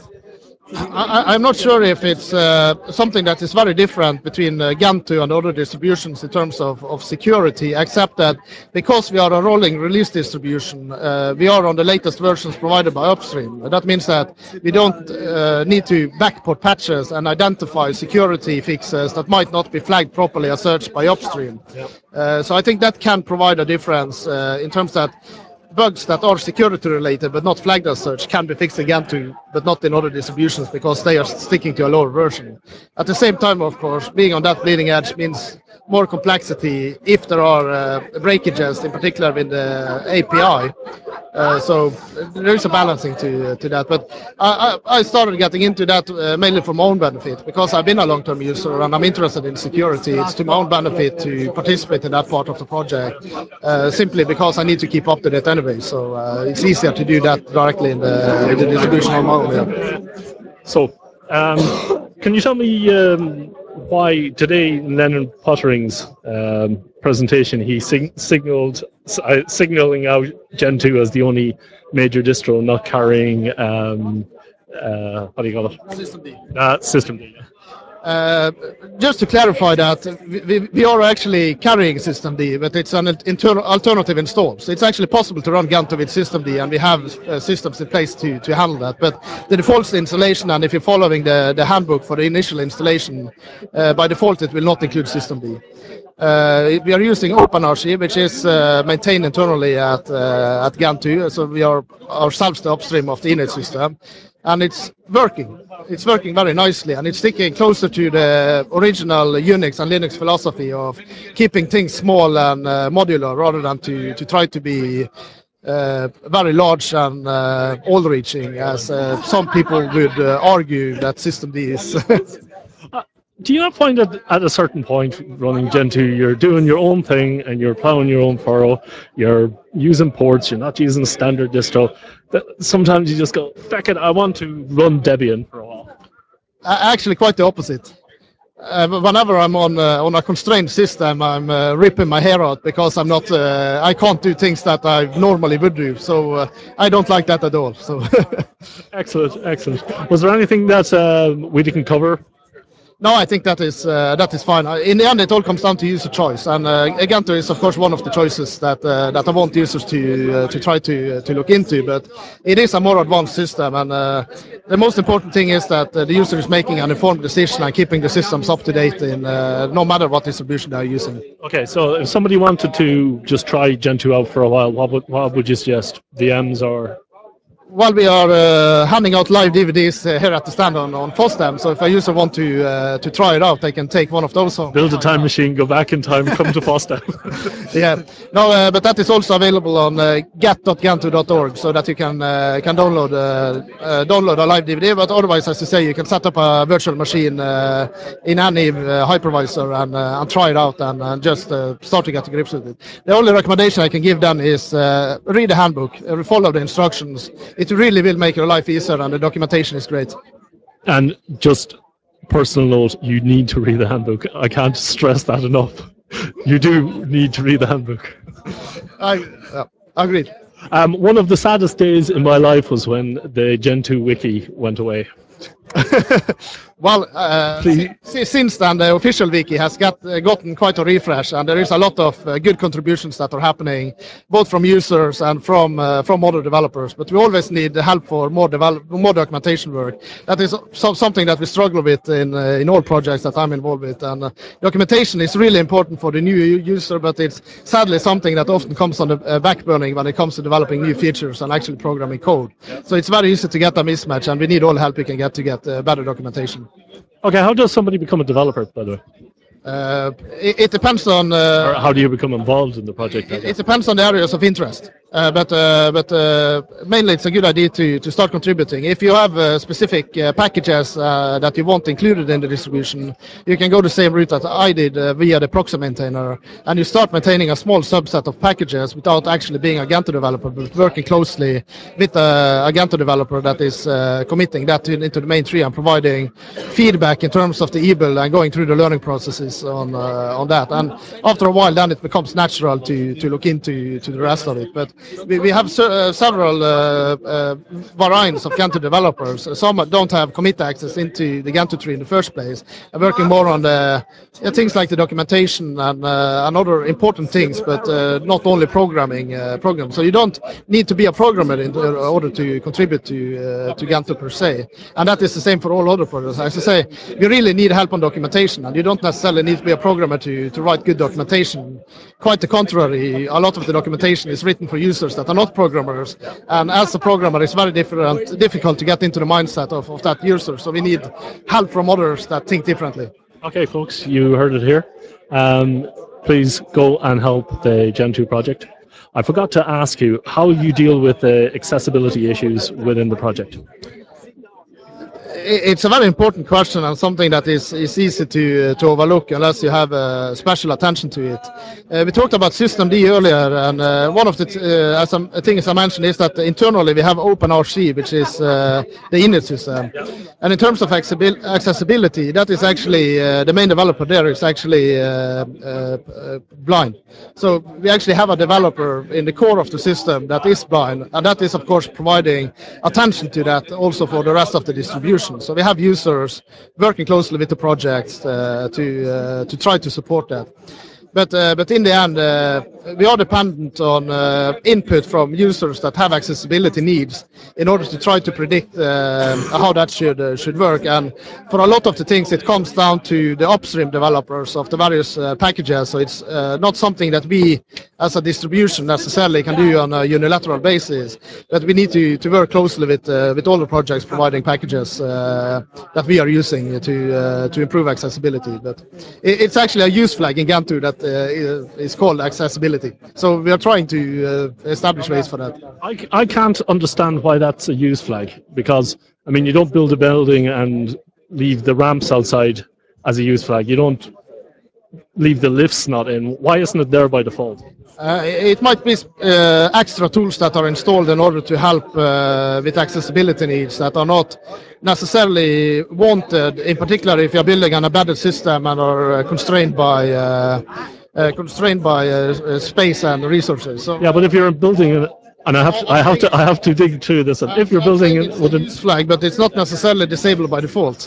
I, I'm not sure if it's uh, something that is very different between uh, Gentoo and other distributions in terms of, of security, except that because we are a rolling release distribution, uh, we are on the latest versions provided by Upstream. That means that we don't uh, need to backport patches and identify security fixes that might not be flagged properly as searched by Upstream. Yep. Uh, so I think that can provide a difference uh, in terms that bugs that are security related but not flagged as such can be fixed in Gentoo but not in other distributions because they are sticking to a lower version. At the same time, of course, being on that bleeding edge means more complexity if there are uh, breakages, in particular with the A P I. Uh, so there is a balancing to uh, to that. But I, I, I started getting into that uh, mainly for my own benefit because I've been a long-term user and I'm interested in security. It's to my own benefit to participate in that part of the project uh, simply because I need to keep up to date anyway. So uh, it's easier to do that directly in the, in the distribution on my own. Yeah. So um, can you tell me um, why today in Lennon Pottering's um, presentation he sig signaled uh, signaling out Gentoo as the only major distro not carrying um, uh, what do you call it? Systemd. Uh, Systemd. Uh, just to clarify that, we, we are actually carrying Systemd, but it's an internal alternative install. So it's actually possible to run Gentoo with Systemd, and we have uh, systems in place to, to handle that. But the default installation, and if you're following the, the handbook for the initial installation, uh, by default it will not include Systemd. Uh, we are using OpenArchive, which is uh, maintained internally at uh, at Gentoo, so we are ourselves the upstream of the init system, and it's working. It's working very nicely, and it's sticking closer to the original Unix and Linux philosophy of keeping things small and uh, modular, rather than to to try to be uh, very large and uh, all-reaching, as uh, some people would uh, argue that Systemd is. Do you not find that at a certain point running Gentoo, you're doing your own thing and you're plowing your own furrow, you're using ports, you're not using standard distro, that sometimes you just go, feck it, I want to run Debian for a while? Actually, quite the opposite. Uh, whenever I'm on uh, on a constrained system, I'm uh, ripping my hair out because I'm not, uh, I can't do things that I normally would do. So uh, I don't like that at all. So excellent, excellent. Was there anything that uh, we didn't cover? No, I think that is uh, that is fine. Uh, In the end, it all comes down to user choice, and uh, Gentoo is of course one of the choices that uh, that I want users to uh, to try to uh, to look into. But it is a more advanced system, and uh, the most important thing is that uh, the user is making an informed decision and keeping the systems up to date in uh, no matter what distribution they are using. Okay, so if somebody wanted to just try Gentoo out for a while, what would what would you suggest? V Ms or? While we are uh, handing out live D V Ds uh, here at the stand on, on FOSDEM, so if a user want to uh, to try it out, they can take one of those home. Build a time machine, go back in time, come to FOSDEM. Yeah, no, uh, but that is also available on uh, get dot gentoo dot org, so that you can uh, can download uh, uh, download a live D V D. But otherwise, as you say, you can set up a virtual machine uh, in any uh, hypervisor and uh, and try it out and, and just uh, start to get to grips with it. The only recommendation I can give then is uh, read the handbook, uh, follow the instructions. It really will make your life easier, and the documentation is great. And just personal note, you need to read the handbook. I can't stress that enough. You do need to read the handbook. I uh, agreed. Um, one of the saddest days in my life was when the Gentoo wiki went away. Well, uh, si since then the official wiki has got, uh, gotten quite a refresh, and there is a lot of uh, good contributions that are happening, both from users and from uh, from other developers. But we always need help for more develop more documentation work. That is so something that we struggle with in uh, in all projects that I'm involved with. And uh, documentation is really important for the new user, but it's sadly something that often comes on the uh, back burner when it comes to developing new features and actually programming code. So it's very easy to get a mismatch, and we need all help we can get to get uh, better documentation. Okay, how does somebody become a developer, by the way? Uh, it, it depends on. Uh, or how do you become involved in the project? It, it depends on the areas of interest, uh, but uh, but uh, mainly it's a good idea to to start contributing. If you have uh, specific uh, packages uh, that you want included in the distribution, you can go the same route that I did uh, via the proxy maintainer, and you start maintaining a small subset of packages without actually being a Gentoo developer, but working closely with a, a Gentoo developer that is uh, committing that to, into the main tree and providing feedback in terms of the E B I L and going through the learning processes on uh, on that. And after a while, then it becomes natural to to look into to the rest of it. But we, we have uh, several uh, uh, variants of Gentoo developers. Some don't have commit access into the Gentoo tree in the first place, and working more on the yeah, things like the documentation and uh, and other important things, but uh, not only programming uh, programs. So you don't need to be a programmer in order to contribute to uh, to Gentoo per se, and that is the same for all other projects. As I say, we really need help on documentation, and you don't necessarily need to be a programmer to to write good documentation. Quite the contrary, a lot of the documentation is written for users that are not programmers, and as a programmer, it's very different, difficult to get into the mindset of, of that user. So we need help from others that think differently. Okay, folks, you heard it here. Um, please go and help the Gentoo project. I forgot to ask you how you deal with the accessibility issues within the project. It's a very important question, and something that is, is easy to to overlook unless you have uh, special attention to it. Uh, we talked about systemd earlier, and uh, one of the t uh, as I things I mentioned is that internally we have OpenRC, which is uh, the init system. And in terms of accessibility, that is actually uh, the main developer there is actually uh, uh, uh, blind. So we actually have a developer in the core of the system that is blind, and that is of course providing attention to that also for the rest of the distribution. So we have users working closely with the projects uh, to uh, to try to support that. But uh, but in the end, uh, we are dependent on uh, input from users that have accessibility needs in order to try to predict uh, how that should uh, should work. And for a lot of the things, it comes down to the upstream developers of the various uh, packages. So it's uh, not something that we, as a distribution, necessarily can do on a unilateral basis. But we need to to work closely with uh, with all the projects providing packages uh, that we are using to uh, to improve accessibility. But it, it's actually a use flag in Gentoo that Uh, is called accessibility. So we are trying to uh, establish ways for that. I, I can't understand why that's a use flag, because, I mean, you don't build a building and leave the ramps outside as a use flag. You don't leave the lifts not in. Why isn't it there by default? Uh, it might be uh, extra tools that are installed in order to help uh, with accessibility needs that are not necessarily wanted, in particular if you're building an embedded system and are uh, constrained by uh, uh, constrained by uh, space and resources. So yeah, but if you're building a, And I have to, I have to I have to dig through this. And if you're building it with a use flag, but it's not necessarily disabled by default.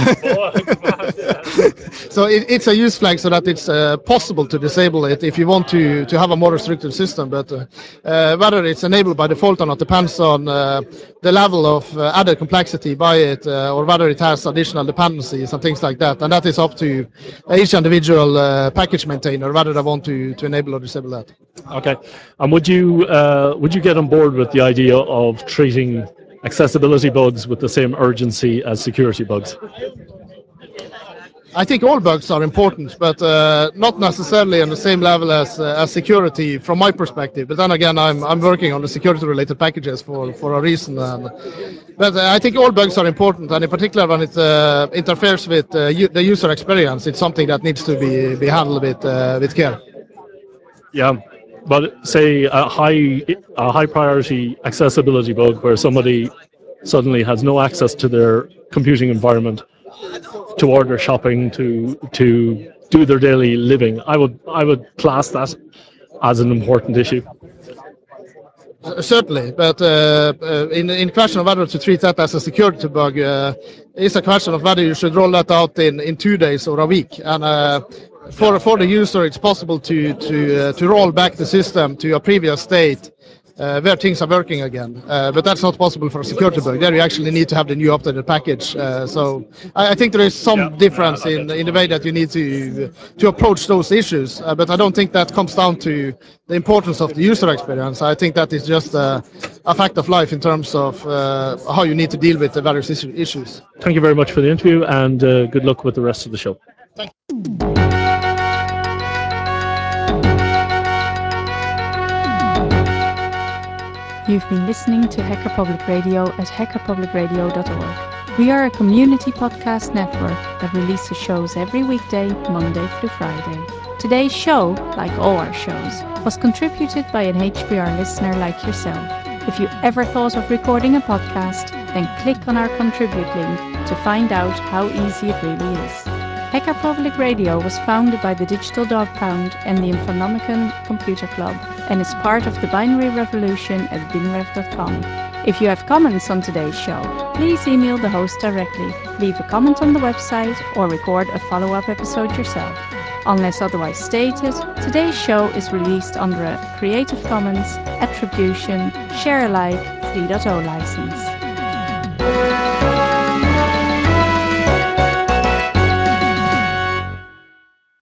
So it, it's a use flag so that it's uh, possible to disable it if you want to to have a more restrictive system. But uh, uh, whether it's enabled by default or not depends on uh, the level of uh, added complexity by it, uh, or whether it has additional dependencies and things like that. And that is up to each individual uh, package maintainer whether they want to to enable or disable that. Okay, and would you uh, would you get on board with the idea of treating accessibility bugs with the same urgency as security bugs? I think all bugs are important, but uh, not necessarily on the same level as uh, as security, from my perspective. But then again, I'm I'm working on the security-related packages for for a reason. And, but uh, I think all bugs are important, and in particular when it uh, interferes with uh, u- the user experience, it's something that needs to be be handled with uh, with care. Yeah, but say a high a high priority accessibility bug where somebody suddenly has no access to their computing environment to order shopping, to to do their daily living. I would I would class that as an important issue. Certainly, but uh, uh, in in question of whether to treat that as a security bug, uh, is a question of whether you should roll that out in, in two days or a week. And uh, for for the user, it's possible to to uh, to roll back the system to a previous state uh, where things are working again. Uh, but that's not possible for a security bug. There you actually need to have the new updated package. Uh, so I, I think there is some yeah, difference yeah, in in the way that you need to to approach those issues. Uh, but I don't think that comes down to the importance of the user experience. I think that is just a, a fact of life in terms of uh, how you need to deal with the various issue, issues. Thank you very much for the interview, and uh, good luck with the rest of the show. Thank You've been listening to Hacker Public Radio at hacker public radio dot org. We are a community podcast network that releases shows every weekday, Monday through Friday. Today's show, like all our shows, was contributed by an H P R listener like yourself. If you ever thought of recording a podcast, then click on our contribute link to find out how easy it really is. Hacker Public Radio was founded by the Digital Dog Pound and the Infonomicon Computer Club and is part of the Binary Revolution at binrev dot com. If you have comments on today's show, please email the host directly, leave a comment on the website, or record a follow-up episode yourself. Unless otherwise stated, today's show is released under a Creative Commons Attribution Share Alike three point oh license.